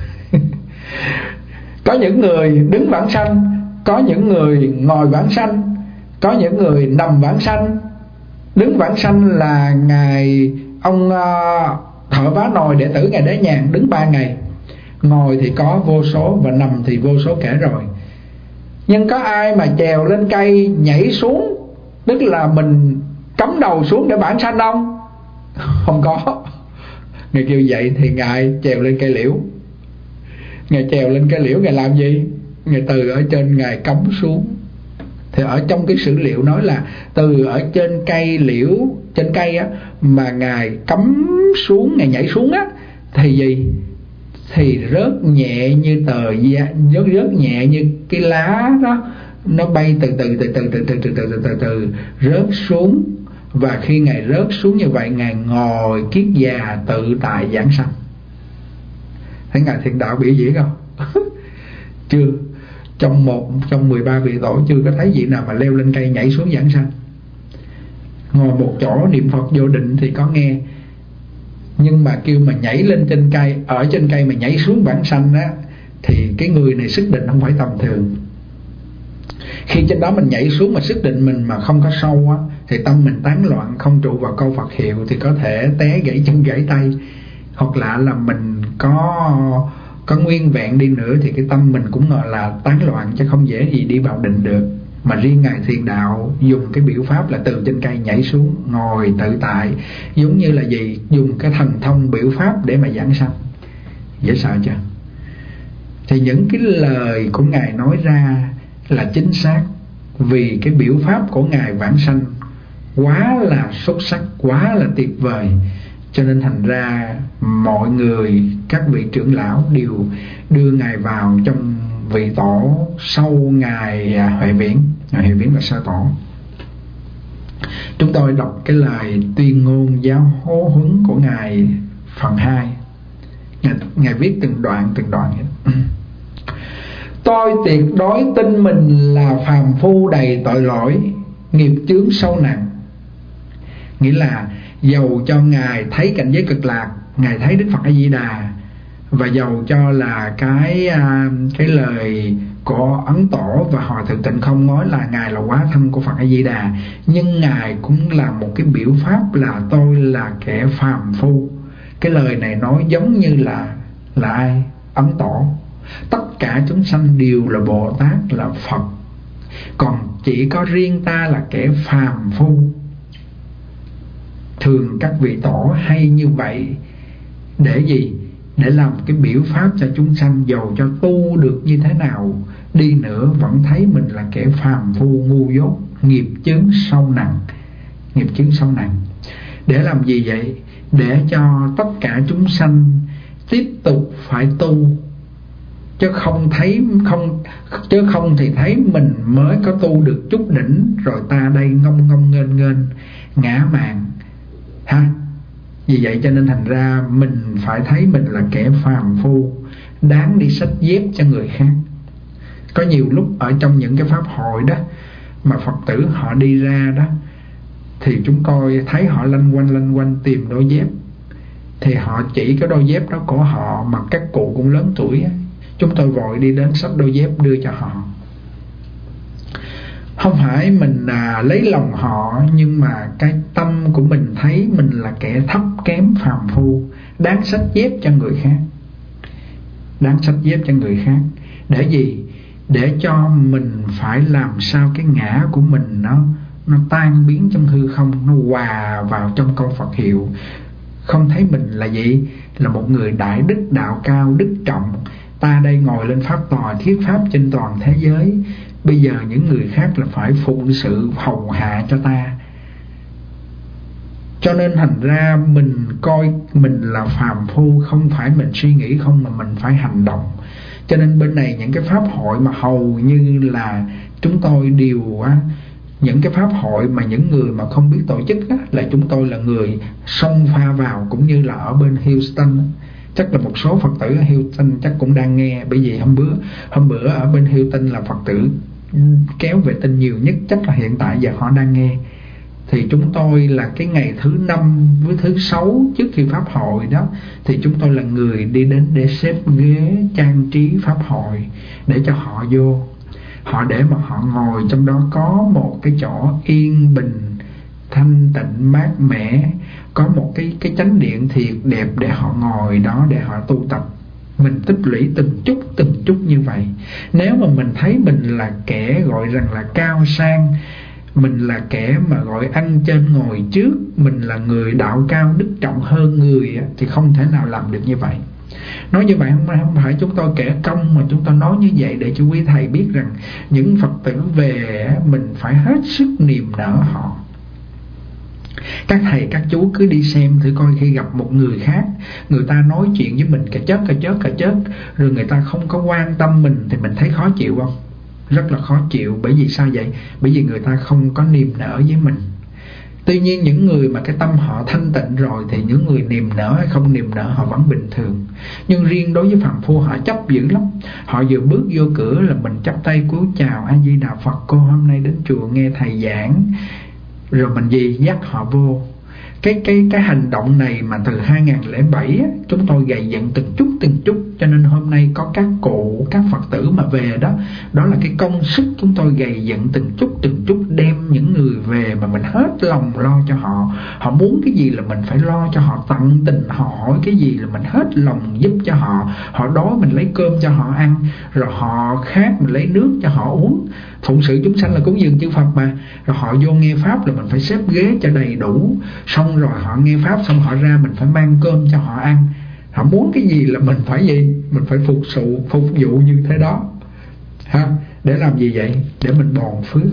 Có những người đứng vãng sanh, có những người ngồi vãng sanh, có những người nằm vãng sanh. Đứng vãng sanh là Ngài ông uh, Thợ Vá Nồi đệ tử Ngài Đế Nhàn đứng ba ngày. Ngồi thì có vô số và nằm thì vô số kể rồi. Nhưng có ai mà trèo lên cây nhảy xuống, tức là mình cắm đầu xuống để vãng sanh không? Không có. Ngài kêu vậy thì Ngài trèo lên cây liễu. Ngài trèo lên cây liễu Ngài làm gì? Ngài từ ở trên Ngài cắm xuống. Thì ở trong cái sử liệu nói là từ ở trên cây liễu, trên cây á, mà Ngài cắm xuống, Ngài nhảy xuống á, thì gì? Thì rớt nhẹ như tờ da, rớt rớt nhẹ như cái lá đó, nó bay từ từ từ từ từ từ từ từ từ từ rớt xuống. Và khi Ngài rớt xuống như vậy, Ngài ngồi kiết già tự tại giảng sanh. Thấy Ngài Thiền Đạo biểu diễn không? Chưa. Trong một trong mười ba vị tổ chưa có thấy vị nào mà leo lên cây nhảy xuống giảng sanh. Ngồi một chỗ niệm Phật vô định thì có nghe, nhưng mà kêu mà nhảy lên trên cây, ở trên cây mà nhảy xuống vãng sanh á, thì cái người này sức định không phải tầm thường. Khi trên đó mình nhảy xuống mà sức định mình mà không có sâu á, thì tâm mình tán loạn, không trụ vào câu Phật hiệu, thì có thể té gãy chân gãy tay. Hoặc là là mình có có nguyên vẹn đi nữa thì cái tâm mình cũng là tán loạn, chứ không dễ gì đi vào định được. Mà riêng Ngài Thiền Đạo dùng cái biểu pháp là từ trên cây nhảy xuống, ngồi tự tại, giống như là gì? Dùng cái thần thông biểu pháp để mà giảng sanh. Dễ sợ chưa? Thì những cái lời của Ngài nói ra là chính xác, vì cái biểu pháp của Ngài vãng sanh quá là xuất sắc, quá là tuyệt vời. Cho nên thành ra mọi người, các vị trưởng lão đều đưa Ngài vào trong vị tổ sau Ngài Huệ Viễn. Ngài Huệ Viễn là sơ tổ. Chúng tôi đọc cái lời tuyên ngôn giáo hố huấn của Ngài phần hai. Ngài, Ngài viết từng đoạn từng đoạn vậy. Tôi tuyệt đối tin mình là phàm phu đầy tội lỗi, nghiệp chướng sâu nặng. Nghĩa là dầu cho Ngài thấy cảnh giới cực lạc, Ngài thấy Đức Phật A Di Đà, và dầu cho là cái cái lời của Ấn Tổ và Hòa Thượng Tịnh Không nói là Ngài là hóa thân của Phật A Di Đà, nhưng Ngài cũng là một cái biểu pháp là tôi là kẻ phàm phu. Cái lời này nói giống như là là ai? Ấn Tổ. Tất cả chúng sanh đều là Bồ Tát, là Phật, còn chỉ có riêng ta là kẻ phàm phu. Thường các vị tổ hay như vậy để gì? Để làm cái biểu pháp cho chúng sanh, dầu cho tu được như thế nào đi nữa vẫn thấy mình là kẻ phàm phu ngu dốt, nghiệp chướng sâu nặng. Nghiệp chướng sâu nặng. Để làm gì vậy? Để cho tất cả chúng sanh tiếp tục phải tu, chứ không thấy không chứ không thì thấy mình mới có tu được chút đỉnh rồi ta đây ngông ngông nghênh nghênh ngã mạn ha. Vì vậy cho nên thành ra mình phải thấy mình là kẻ phàm phu, đáng đi xách dép cho người khác. Có nhiều lúc ở trong những cái pháp hội đó mà Phật tử họ đi ra đó, thì chúng tôi thấy họ lanh quanh lanh quanh tìm đôi dép, thì họ chỉ cái đôi dép đó của họ, mà các cụ cũng lớn tuổi á, chúng tôi vội đi đến xách đôi dép đưa cho họ. Không phải mình à, lấy lòng họ, nhưng mà cái tâm của mình thấy mình là kẻ thấp kém phàm phu, đáng xách dép cho người khác. Đáng xách dép cho người khác. Để gì? Để cho mình phải làm sao cái ngã của mình nó nó tan biến trong hư không, nó hòa vào trong câu Phật hiệu. Không thấy mình là gì? Là một người đại đức đạo cao, đức trọng, Ta đây ngồi lên pháp tòa thuyết pháp trên toàn thế giới, bây giờ những người khác là phải phụng sự hầu hạ cho ta. Cho nên thành ra mình coi mình là phàm phu, không phải mình suy nghĩ không mà mình phải hành động. Cho nên bên này những cái pháp hội mà hầu như là chúng tôi đều á, những cái pháp hội mà những người mà không biết tổ chức á, là chúng tôi là người xông pha vào. Cũng như là ở bên Houston, chắc là một số Phật tử ở Houston chắc cũng đang nghe, bởi vì hôm bữa hôm bữa ở bên Houston là Phật tử kéo vệ tinh nhiều nhất, chắc là hiện tại giờ họ đang nghe. Thì chúng tôi là cái ngày thứ năm với thứ sáu trước khi pháp hội đó, thì chúng tôi là người đi đến để xếp ghế trang trí pháp hội để cho họ vô. Họ để mà họ ngồi trong đó, có một cái chỗ yên bình, thanh tịnh, mát mẻ, có một cái cái chánh điện thiệt đẹp để họ ngồi đó để họ tu tập. Mình tích lũy từng chút từng chút như vậy. Nếu mà mình thấy mình là kẻ gọi rằng là cao sang, mình là kẻ mà gọi ăn trên ngồi trước, mình là người đạo cao đức trọng hơn người, thì không thể nào làm được như vậy. Nói như vậy không, không phải chúng tôi kẻ công, mà chúng tôi nói như vậy để cho quý thầy biết rằng những Phật tử về mình phải hết sức niềm nở họ. Các thầy các chú cứ đi xem thử coi, khi gặp một người khác, người ta nói chuyện với mình cà chết cà chết cà chết, rồi người ta không có quan tâm mình, thì mình thấy khó chịu không? Rất là khó chịu. Bởi vì sao vậy? Bởi vì người ta không có niềm nở với mình. Tuy nhiên những người mà cái tâm họ thanh tịnh rồi, thì những người niềm nở hay không niềm nở họ vẫn bình thường. Nhưng riêng đối với phàm phu họ chấp dữ lắm. Họ vừa bước vô cửa là mình chắp tay cúi chào: A Di Đà Phật, cô hôm nay đến chùa nghe thầy giảng. Rồi mình gì dắt họ vô. Cái cái cái hành động này mà từ hai không không bảy á, chúng tôi gầy dựng từng chút từng chút. Cho nên hôm nay có các cụ, các Phật tử mà về đó, đó là cái công sức chúng tôi gầy dựng từng chút từng chút, đem những người về mà mình hết lòng lo cho họ. Họ muốn cái gì là mình phải lo cho họ tận tình, họ hỏi cái gì là mình hết lòng giúp cho họ. Họ đói mình lấy cơm cho họ ăn, rồi họ khát mình lấy nước cho họ uống. Phụng sự chúng sanh là cúng dường chư Phật mà. Rồi họ vô nghe pháp là mình phải xếp ghế cho đầy đủ. Xong rồi họ nghe pháp xong họ ra, mình phải mang cơm cho họ ăn. Họ muốn cái gì là mình phải gì? Mình phải phục sự, phục vụ như thế đó ha. Để làm gì vậy? Để mình bòn phước.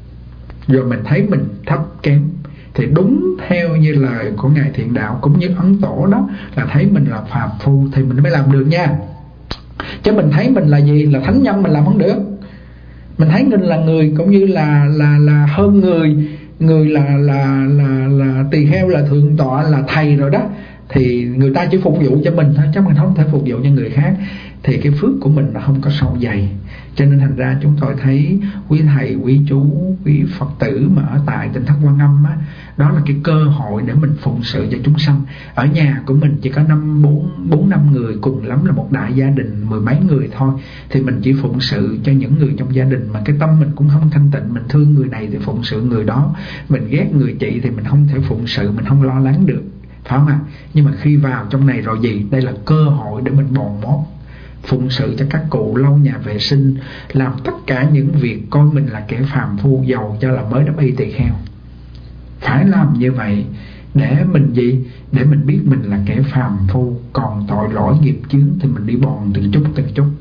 Rồi mình thấy mình thấp kém, thì đúng theo như lời của Ngài Thiện Đạo cũng như Ấn Tổ đó, là thấy mình là phàm phu thì mình mới làm được nha. Chứ mình thấy mình là gì? Là thánh nhân mình làm không được. Mình thấy mình là người cũng như là là là hơn người, người là là là là tỳ kheo, là thượng tọa, là thầy rồi đó, thì người ta chỉ phục vụ cho mình thôi, chứ mình không thể phục vụ cho người khác. Thì cái phước của mình là không có sâu dày. Cho nên thành ra chúng tôi thấy quý thầy, quý chú, quý Phật tử mà ở tại Tỉnh Thất Quan Âm á, đó là cái cơ hội để mình phụng sự cho chúng sanh. Ở nhà của mình chỉ có năm bốn bốn năm người, cùng lắm là một đại gia đình mười mấy người thôi, thì mình chỉ phụng sự cho những người trong gia đình mà cái tâm mình cũng không thanh tịnh. Mình thương người này thì phụng sự người đó, mình ghét người chị thì mình không thể phụng sự, mình không lo lắng được, phải không ạ? Nhưng mà khi vào trong này rồi gì? Đây là cơ hội để mình bòn mót, phụng sự cho các cụ, lau nhà vệ sinh, làm tất cả những việc coi mình là kẻ phàm phu, giàu cho là mới đắp y tỳ kheo. Phải làm như vậy để mình gì? Để mình biết mình là kẻ phàm phu, còn tội lỗi nghiệp chướng thì mình đi bòn từng chút từng chút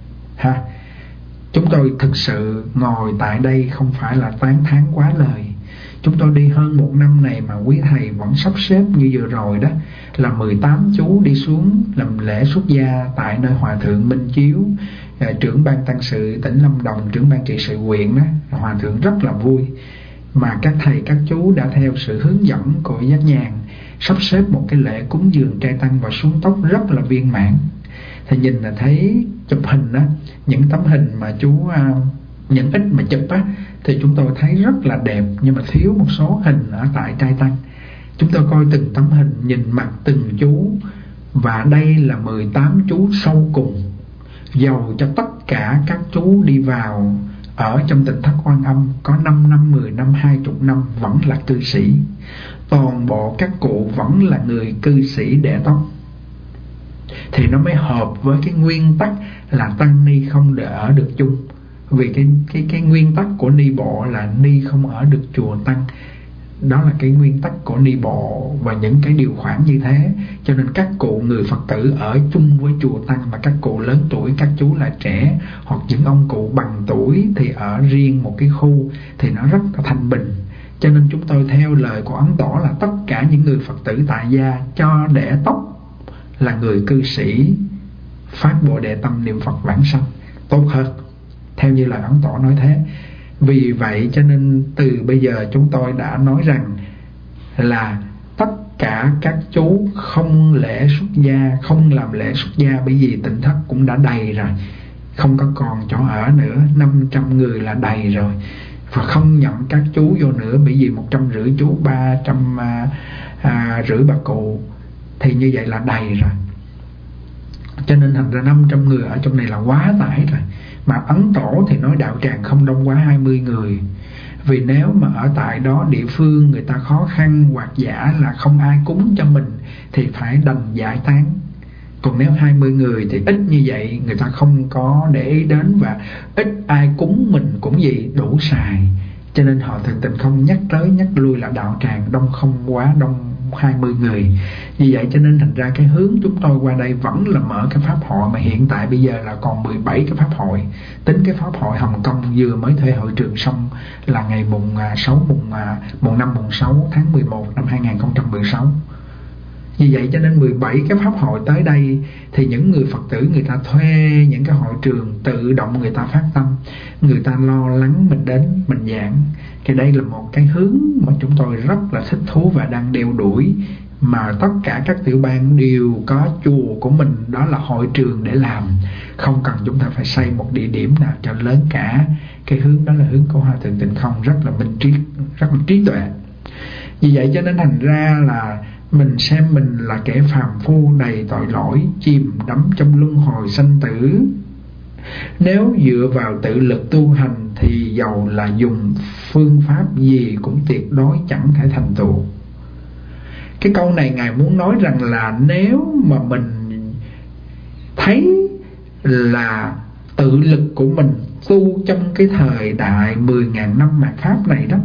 ha. Chúng tôi thực sự ngồi tại đây không phải là tán thán quá lời. Chúng tôi đi hơn một năm này mà quý thầy vẫn sắp xếp như vừa rồi đó, là mười tám chú đi xuống làm lễ xuất gia tại nơi Hòa Thượng Minh Chiếu, trưởng ban tăng sự tỉnh Lâm Đồng, trưởng ban trị sự huyện đó. Hòa Thượng rất là vui. Mà các thầy các chú đã theo sự hướng dẫn của Giác Nhàn sắp xếp một cái lễ cúng dường trai tăng và xuống tóc rất là viên mãn. Thì nhìn là thấy chụp hình đó, những tấm hình mà chú những ít mà chụp á, thì chúng tôi thấy rất là đẹp, nhưng mà thiếu một số hình ở tại trai tăng. Chúng tôi coi từng tấm hình, nhìn mặt từng chú, và đây là mười tám chú sâu cùng. Dầu cho tất cả các chú đi vào ở trong Tỉnh Thất Quan Âm có năm năm, mười năm, hai mươi năm vẫn là cư sĩ. Toàn bộ các cụ vẫn là người cư sĩ để tóc. Thì nó mới hợp với cái nguyên tắc là tăng ni không để ở được chung. Vì cái, cái, cái nguyên tắc của ni bộ là ni không ở được chùa tăng, Đó là cái nguyên tắc của Ni Bộ và những cái điều khoản như thế. Cho nên các cụ người Phật tử ở chung với chùa Tăng, mà các cụ lớn tuổi, các chú là trẻ, hoặc những ông cụ bằng tuổi thì ở riêng một cái khu thì nó rất là thanh bình. Cho nên chúng tôi theo lời của Ấn Tổ là tất cả những người Phật tử tại gia cho để tóc là người cư sĩ phát Bồ Đề tâm niệm Phật vãng sanh tốt hơn, theo như lời Ấn Tổ nói thế. Vì vậy cho nên từ bây giờ chúng tôi đã nói rằng là tất cả các chú không lễ xuất gia, không làm lễ xuất gia, bởi vì Tịnh thất cũng đã đầy rồi, không có còn chỗ ở nữa, năm trăm người là đầy rồi, và không nhận các chú vô nữa, bởi vì một trăm rưỡi chú, ba trăm à, à, rưỡi bà cụ, thì như vậy là đầy rồi. Cho nên thành ra năm trăm người ở trong này là quá tải rồi. Mà Ấn Tổ thì nói đạo tràng không đông quá hai mươi người. Vì nếu mà ở tại đó địa phương người ta khó khăn hoặc giả là không ai cúng cho mình thì phải đành giải tán. Còn nếu hai mươi người thì ít như vậy người ta không có để ý đến, và ít ai cúng mình cũng gì đủ xài. Cho nên họ thực tình không nhắc tới nhắc lui là đạo tràng đông không quá đông hai mươi người. Vì vậy cho nên thành ra cái hướng chúng tôi qua đây vẫn là mở cái pháp hội, mà hiện tại bây giờ là còn mười bảy cái pháp hội. Tính cái pháp hội Hồng Kông vừa mới thuê hội trường xong là ngày mùng sáu, mùng, mùng năm, mùng sáu tháng mười một năm hai nghìn không trăm mười sáu. Vì vậy cho nên mười bảy cái pháp hội tới đây thì những người Phật tử người ta thuê những cái hội trường, tự động người ta phát tâm, người ta lo lắng mình đến mình giảng. Thì đây là một cái hướng mà chúng tôi rất là thích thú và đang đeo đuổi, mà tất cả các tiểu bang đều có chùa của mình, đó là hội trường để làm, không cần chúng ta phải xây một địa điểm nào cho lớn cả. Cái hướng đó là hướng của Hòa Thượng Tịnh Không, rất là minh triết, rất là trí tuệ. Vì vậy cho nên thành ra là mình xem mình là kẻ phàm phu đầy tội lỗi, chìm đắm trong luân hồi sanh tử. Nếu dựa vào tự lực tu hành thì dầu là dùng phương pháp gì cũng tuyệt đối chẳng thể thành tựu. Cái câu này Ngài muốn nói rằng là nếu mà mình thấy là tự lực của mình tu trong cái thời đại mười ngàn năm mạt Pháp này đó,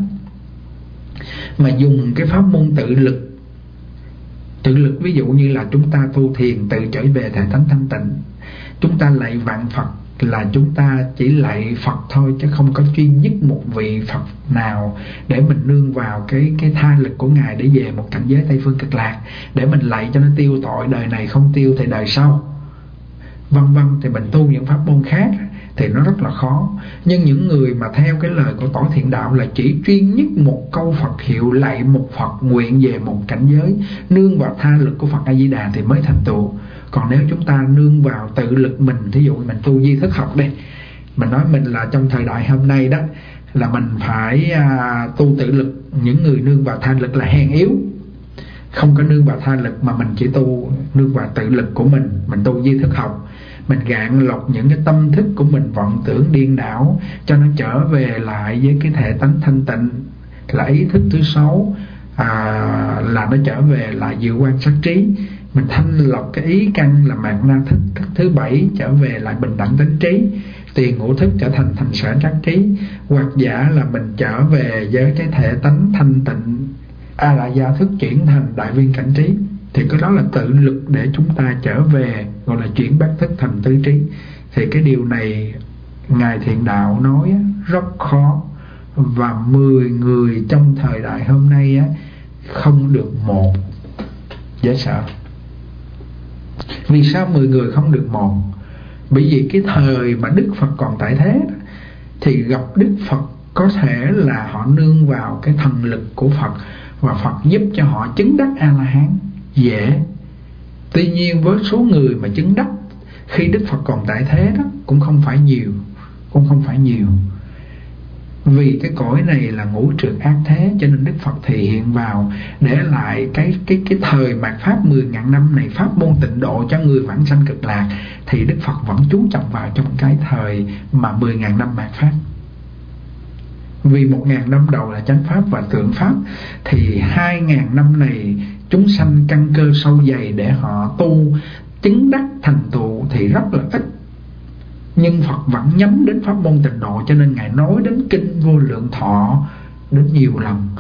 mà dùng cái pháp môn tự lực, tự lực ví dụ như là chúng ta tu thiền tự trở về thể tánh thanh tịnh, chúng ta lạy vạn Phật là chúng ta chỉ lạy Phật thôi, chứ không có duy nhất một vị Phật nào để mình nương vào cái cái tha lực của Ngài để về một cảnh giới Tây Phương Cực Lạc, để mình lạy cho nó tiêu tội, đời này không tiêu thì đời sau vân vân. Thì mình tu những pháp môn khác thì nó rất là khó. Nhưng những người mà theo cái lời của Tổ Thiện Đạo là chỉ chuyên nhất một câu Phật hiệu, lạy một Phật, nguyện về một cảnh giới, nương vào tha lực của Phật A Di Đà thì mới thành tựu. Còn nếu chúng ta nương vào tự lực mình, thí dụ mình tu di thức học đây, mình nói mình là trong thời đại hôm nay đó là mình phải à, tu tự lực. Những người nương vào tha lực là hèn yếu, không có nương vào tha lực mà mình chỉ tu nương vào tự lực của mình. Mình tu di thức học, mình gạn lọc những cái tâm thức của mình vọng tưởng điên đảo cho nó trở về lại với cái thể tánh thanh tịnh, là ý thức thứ sáu, à, là nó trở về lại diệu quan sát trí. Mình thanh lọc cái ý căn là mạt na thức, thức thứ bảy trở về lại bình đẳng tánh trí, tiền ngũ thức trở thành thành sở trắc trí, hoặc giả là mình trở về với cái thể tánh thanh tịnh, a la gia thức chuyển thành đại viên cảnh trí. Thì cái đó là tự lực để chúng ta trở về, gọi là chuyển bát thức thành tứ trí. Thì cái điều này Ngài Thiện Đạo nói rất khó, và mười người trong thời đại hôm nay không được một, dễ sợ. Vì sao mười người không được một? Bởi vì cái thời mà Đức Phật còn tại thế thì gặp Đức Phật có thể là họ nương vào cái thần lực của Phật, và Phật giúp cho họ chứng đắc A-la-hán dễ. Tuy nhiên với số người mà chứng đắc khi Đức Phật còn tại thế đó cũng không phải nhiều, cũng không phải nhiều. Vì cái cõi này là ngũ trượt ác thế, cho nên Đức Phật thể hiện vào để lại cái cái cái thời mạt Pháp mười ngàn năm này, pháp môn tịnh độ cho người vãng sanh cực lạc, thì Đức Phật vẫn chú trọng vào trong cái thời mà mười ngàn năm mạt Pháp. Vì một ngàn năm đầu là chánh Pháp và tượng Pháp, thì hai ngàn năm này chúng sanh căn cơ sâu dày để họ tu chứng đắc thành tựu thì rất là ít. Nhưng Phật vẫn nhắm đến pháp môn tịnh độ, cho nên Ngài nói đến kinh Vô Lượng Thọ đến nhiều lần.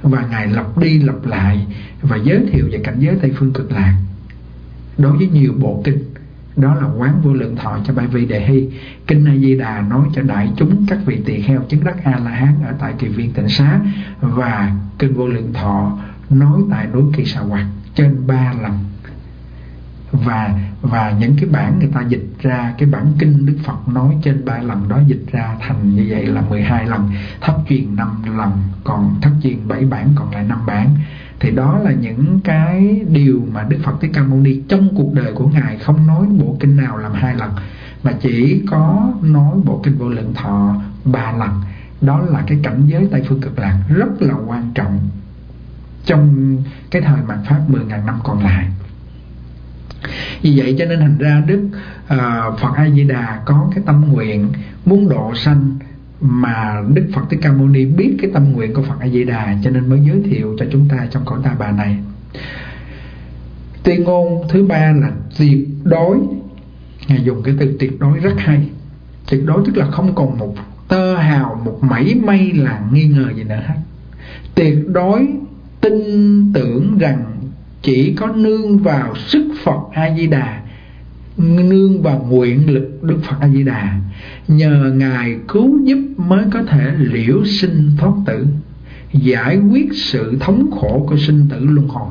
Và Ngài lặp đi lặp lại và giới thiệu về cảnh giới Tây Phương Cực Lạc đối với nhiều bộ kinh. Đó là Quán Vô Lượng Thọ cho Ba Vi Đề Hy, Kinh A Di Đà nói cho đại chúng các vị tỳ kheo chứng đắc A La Hán ở tại Kỳ Viên Tịnh Xá, và Kinh Vô Lượng Thọ nói tại núi Kỳ Xà Hoạt trên ba lần. Và và những cái bản người ta dịch ra, cái bản kinh Đức Phật nói trên ba lần đó dịch ra thành như vậy là mười hai lần, thấp truyền năm lần, còn thấp truyền bảy bản, còn lại năm bản. Thì đó là những cái điều mà Đức Phật Thích Ca Mâu Ni trong cuộc đời của Ngài không nói bộ kinh nào làm hai lần, mà chỉ có nói bộ kinh Vô Lượng Thọ ba lần. Đó là cái cảnh giới Tây Phương Cực Lạc rất là quan trọng trong cái thời mạt Pháp mười nghìn năm còn lại. Vì vậy cho nên thành ra Đức uh, Phật A Di Đà có cái tâm nguyện muốn độ sanh, mà Đức Phật Thích Ca Mâu Ni biết cái tâm nguyện của Phật A Di Đà, cho nên mới giới thiệu cho chúng ta trong cõi Ta Bà này. Tuyên ngôn thứ ba là tuyệt đối. Ngài dùng cái từ tuyệt đối rất hay. Tuyệt đối tức là không còn một tơ hào, một mảy may là nghi ngờ gì nữa hết. Tuyệt đối tin tưởng rằng chỉ có nương vào sức Phật A Di Đà, nương vào nguyện lực Đức Phật A Di Đà, nhờ Ngài cứu giúp mới có thể liễu sinh thoát tử, giải quyết sự thống khổ của sinh tử luân hồi.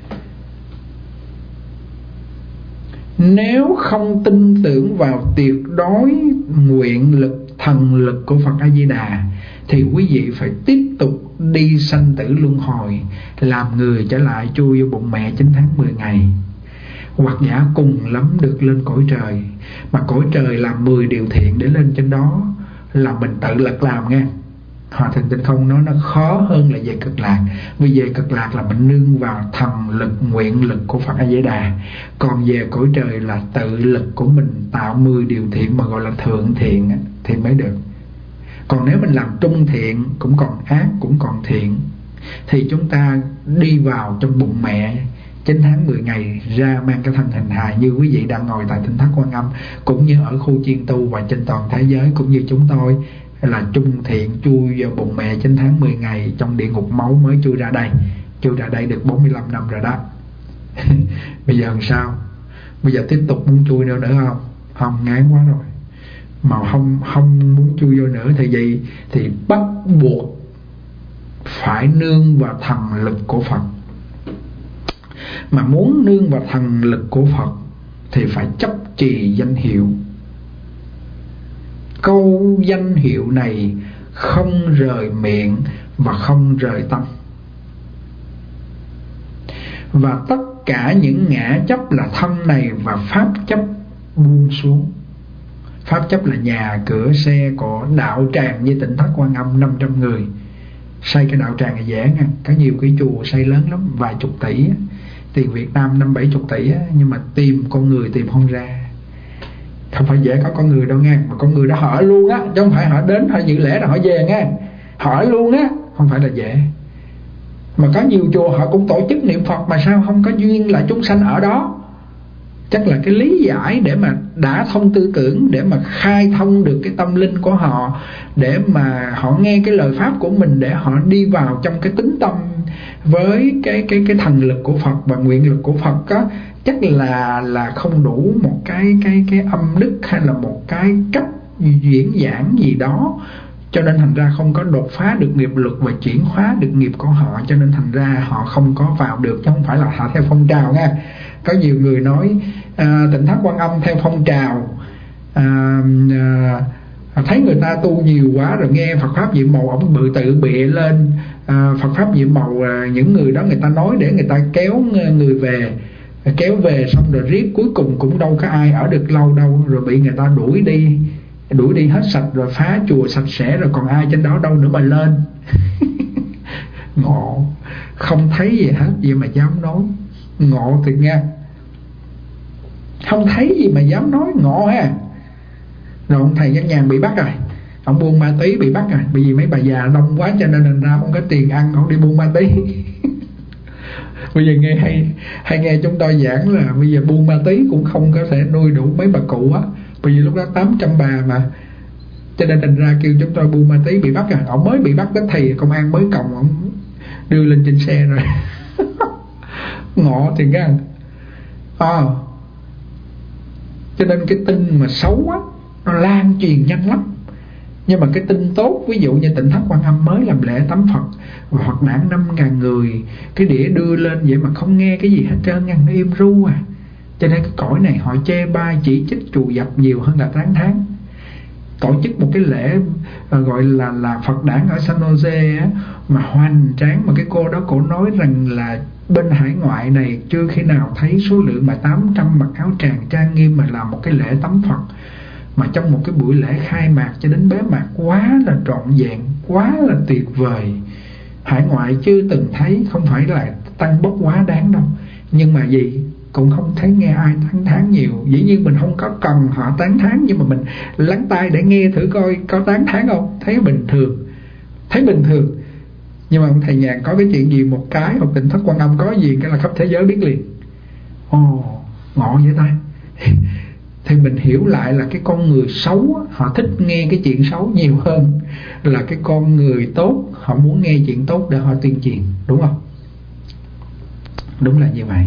Nếu không tin tưởng vào tuyệt đối nguyện lực, thần lực của Phật A Di Đà, thì quý vị phải tiếp tục đi sanh tử luân hồi, làm người trở lại chui vô bụng mẹ chín tháng mười ngày, hoặc giả cùng lắm được lên cõi trời. Mà cõi trời làm mười điều thiện để lên trên đó là mình tự lực làm nghe. Hòa Thượng Tịnh Không nói nó khó hơn là về Cực Lạc. Vì về Cực Lạc là mình nương vào thần lực, nguyện lực của Phật A Di Đà. Còn về cõi trời là tự lực của mình tạo mười điều thiện mà gọi là thượng thiện thì mới được. Còn nếu mình làm trung thiện cũng còn ác, cũng còn thiện, thì chúng ta đi vào trong bụng mẹ chín tháng mười ngày, ra mang cái thân hình hài như quý vị đang ngồi tại Tỉnh Thất Quan Âm, cũng như ở khu chiên tu và trên toàn thế giới, cũng như chúng tôi là trung thiện chui vào bụng mẹ chín tháng mười ngày trong địa ngục máu mới chui ra đây. Chui ra đây được bốn mươi lăm năm rồi đó. Bây giờ làm sao? Bây giờ tiếp tục muốn chui nữa nữa không? Không, ngán quá rồi. Mà không không muốn chui vô nữa thì gì? Thì bắt buộc phải nương vào thần lực của Phật. Mà muốn nương vào thần lực của Phật thì phải chấp trì danh hiệu. Câu danh hiệu này không rời miệng và không rời tâm. Và tất cả những ngã chấp là thân này và pháp chấp buông xuống. Pháp chấp là nhà, cửa, xe, cộ, đạo tràng như Tỉnh Thất Quan Âm năm trăm người. Xây cái đạo tràng là dễ nha. Có nhiều cái chùa xây lớn lắm, vài chục tỷ. Tiền Việt Nam năm bảy chục tỷ, nhưng mà tìm con người tìm không ra. Không phải dễ có con người đâu nha. Mà con người đó hỏi luôn á, chứ không phải họ đến họ dự lễ rồi họ về nha. Hỏi luôn á, không phải là dễ. Mà có nhiều chùa họ cũng tổ chức niệm Phật, mà sao không có duyên là chúng sanh ở đó. Chắc là cái lý giải để mà đã thông tư tưởng, để mà khai thông được cái tâm linh của họ, để mà họ nghe cái lời pháp của mình, để họ đi vào trong cái tính tâm với cái cái cái thần lực của Phật và nguyện lực của Phật á, chắc là là không đủ một cái cái cái âm đức hay là một cái cách diễn giảng gì đó, cho nên thành ra không có đột phá được nghiệp lực và chuyển hóa được nghiệp của họ, cho nên thành ra họ không có vào được, chứ không phải là họ theo phong trào nha. Có nhiều người nói à, Tỉnh Thất Quan Âm theo phong trào, à, à, thấy người ta tu nhiều quá rồi nghe Phật pháp nhiệm màu ông bự tự bịa lên, à, Phật pháp nhiệm màu à, những người đó người ta nói để người ta kéo người về, kéo về xong rồi riết cuối cùng cũng đâu có ai ở được lâu đâu, rồi bị người ta đuổi đi, đuổi đi hết sạch rồi, phá chùa sạch sẽ rồi, còn ai trên đó đâu nữa mà lên. Ngộ, không thấy gì hết gì mà dám nói. Ngộ thiệt nha. Không thấy gì mà dám nói, ngộ ha. Rồi ông thầy Văn Nhàn bị bắt rồi, ông buôn ma túy bị bắt rồi, bởi vì mấy bà già đông quá cho nên thành ra không có tiền ăn, ông đi buôn ma túy. Bây giờ nghe hay hay nghe chúng tôi giảng là bây giờ buôn ma túy cũng không có thể nuôi đủ mấy bà cụ á, bởi vì lúc đó tám trăm bà mà, cho nên thành ra kêu chúng tôi buôn ma túy bị bắt rồi. Ông mới bị bắt đến thì công an mới còng ông đưa lên trên xe rồi. Ngộ thì gan à. Cho nên cái tin mà xấu á nó lan truyền nhanh lắm. Nhưng mà cái tin tốt, ví dụ như Tỉnh Thất Quan Âm mới làm lễ tắm Phật, Phật đản năm ngàn người, cái đĩa đưa lên vậy mà không nghe cái gì hết trơn, ngăn nó im ru à. Cho nên cái cõi này họ chê bai chỉ trích trù dập nhiều hơn là tán thán. Tổ chức một cái lễ gọi là là Phật đản ở San Jose á, mà hoành tráng, mà cái cô đó cổ nói rằng là bên hải ngoại này chưa khi nào thấy số lượng mà tám trăm mặc áo tràng trang nghiêm mà làm một cái lễ tắm Phật, mà trong một cái buổi lễ khai mạc cho đến bế mạc quá là trọn vẹn, quá là tuyệt vời. Hải ngoại chưa từng thấy, không phải là tăng bốc quá đáng đâu, nhưng mà gì cũng không thấy nghe ai tán thán nhiều. Dĩ nhiên mình không có cần họ tán thán, nhưng mà mình lắng tai để nghe thử coi có tán thán không. Thấy bình thường, thấy bình thường. Nhưng mà ông thầy Nhàn có cái chuyện gì một cái, hoặc Tỉnh Thất Quan Âm có gì cái là khắp thế giới biết liền. Ồ, ngộ vậy ta. Thì mình hiểu lại là cái con người xấu họ thích nghe cái chuyện xấu nhiều hơn là cái con người tốt họ muốn nghe chuyện tốt để họ tuyên truyền, đúng không? Đúng là như vậy.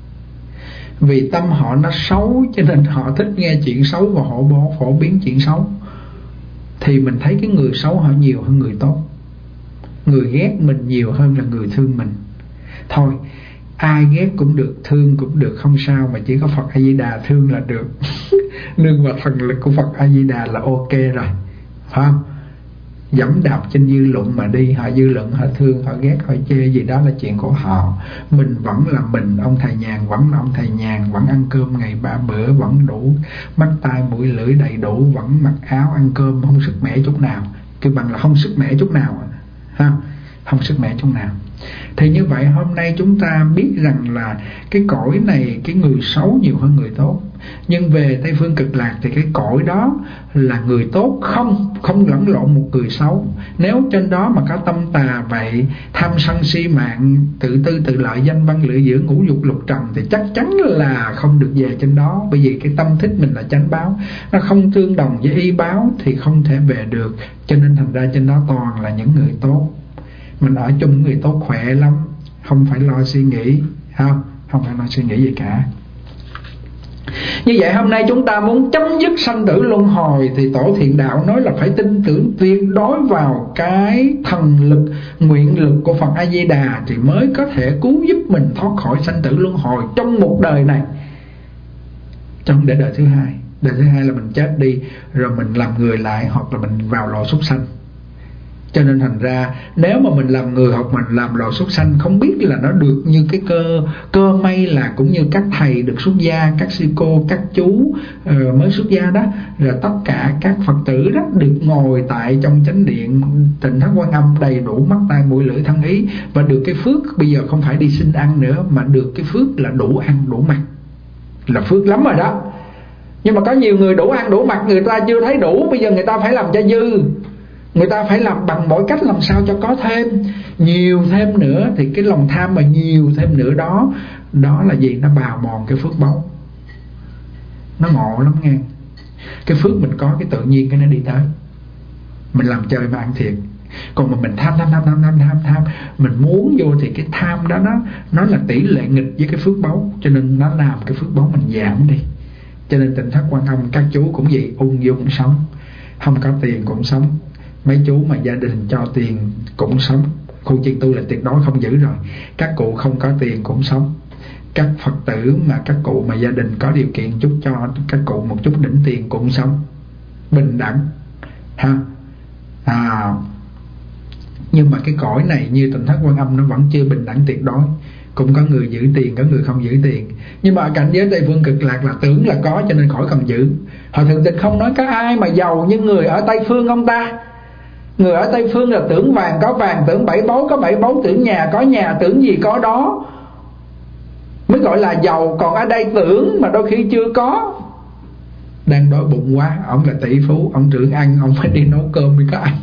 Vì tâm họ nó xấu cho nên họ thích nghe chuyện xấu và họ bỏ phổ biến chuyện xấu. Thì mình thấy cái người xấu họ nhiều hơn người tốt. Người ghét mình nhiều hơn là người thương mình. Thôi, ai ghét cũng được, thương cũng được, không sao, mà chỉ có Phật A Di Đà thương là được. Nương vào thần lực của Phật A Di Đà là ok rồi, phải không? Dẫm đạp trên dư luận mà đi, họ dư luận họ thương, họ ghét, họ chê gì đó là chuyện của họ. Mình vẫn là mình, ông thầy Nhàn vẫn là ông thầy Nhàn, vẫn ăn cơm ngày ba bữa, vẫn đủ mắt tai mũi lưỡi đầy đủ, vẫn mặc áo ăn cơm, không sức mẻ chút nào. Kêu bằng là không sức mẻ chút nào ha, không sức mẻ chút nào. Thì như vậy hôm nay chúng ta biết rằng là cái cõi này cái người xấu nhiều hơn người tốt. Nhưng về Tây Phương Cực Lạc thì cái cõi đó là người tốt không không lẫn lộn một người xấu. Nếu trên đó mà có tâm tà vậy, tham sân si mạng, tự tư tự lợi, danh văn lợi dưỡng, ngũ dục lục trần, thì chắc chắn là không được về trên đó. Bởi vì cái tâm thích mình là chánh báo, nó không tương đồng với y báo thì không thể về được. Cho nên thành ra trên đó toàn là những người tốt. Mình ở chung người tốt khỏe lắm, không phải lo suy nghĩ, không, không phải lo suy nghĩ gì cả. Như vậy hôm nay chúng ta muốn chấm dứt sanh tử luân hồi thì Tổ Thiện Đạo nói là phải tin tưởng tuyệt đối vào cái thần lực, nguyện lực của Phật A Di Đà thì mới có thể cứu giúp mình thoát khỏi sanh tử luân hồi trong một đời này, trong để đời thứ hai. Đời thứ hai là mình chết đi rồi mình làm người lại, hoặc là mình vào lò súc sanh. Cho nên thành ra nếu mà mình làm người hoặc mình làm lò súc sanh, không biết là nó được như cái cơ cơ may là cũng như các thầy được xuất gia, các sư cô, các chú uh, mới xuất gia đó, rồi tất cả các Phật tử đó được ngồi tại trong chánh điện Tỉnh Thất Quan Âm đầy đủ mắt tai mũi lưỡi thân ý, và được cái phước bây giờ không phải đi xin ăn nữa, mà được cái phước là đủ ăn đủ mặc, là phước lắm rồi đó. Nhưng mà có nhiều người đủ ăn đủ mặc người ta chưa thấy đủ, bây giờ người ta phải làm cho dư. Người ta phải làm bằng mọi cách làm sao cho có thêm, nhiều thêm nữa. Thì cái lòng tham mà nhiều thêm nữa đó, đó là gì? Nó bào mòn cái phước báu. Nó ngộ lắm nghe. Cái phước mình có, cái tự nhiên cái nó đi tới. Mình làm chơi mà ăn thiệt. Còn mà mình tham tham tham tham tham tham tham mình muốn vô thì cái tham đó nó, nó là tỷ lệ nghịch với cái phước báu. Cho nên nó làm cái phước báu mình giảm đi. Cho nên Tỉnh Thất Quan Âm các chú cũng vậy, ung dung sống, không có tiền cũng sống. Mấy chú mà gia đình cho tiền cũng sống. Khu chiên tu là tuyệt đối không giữ rồi. Các cụ không có tiền cũng sống. Các Phật tử mà các cụ mà gia đình có điều kiện chút cho các cụ một chút đỉnh tiền cũng sống. Bình đẳng ha. À, nhưng mà cái cõi này như Tỉnh Thất Quan Âm nó vẫn chưa bình đẳng tuyệt đối. Cũng có người giữ tiền, có người không giữ tiền. Nhưng mà cảnh giới Tây Phương Cực Lạc là tưởng là có cho nên khỏi cần giữ. Họ thường tình không nói có ai mà giàu như người ở Tây Phương không ta. Người ở Tây Phương là tưởng vàng có vàng, tưởng bảy báu có bảy báu, tưởng nhà có nhà, tưởng gì có đó mới gọi là giàu. Còn ở đây tưởng mà đôi khi chưa có, đang đói bụng quá, ông là tỷ phú, ông tưởng ăn, ông phải đi nấu cơm mới có ăn.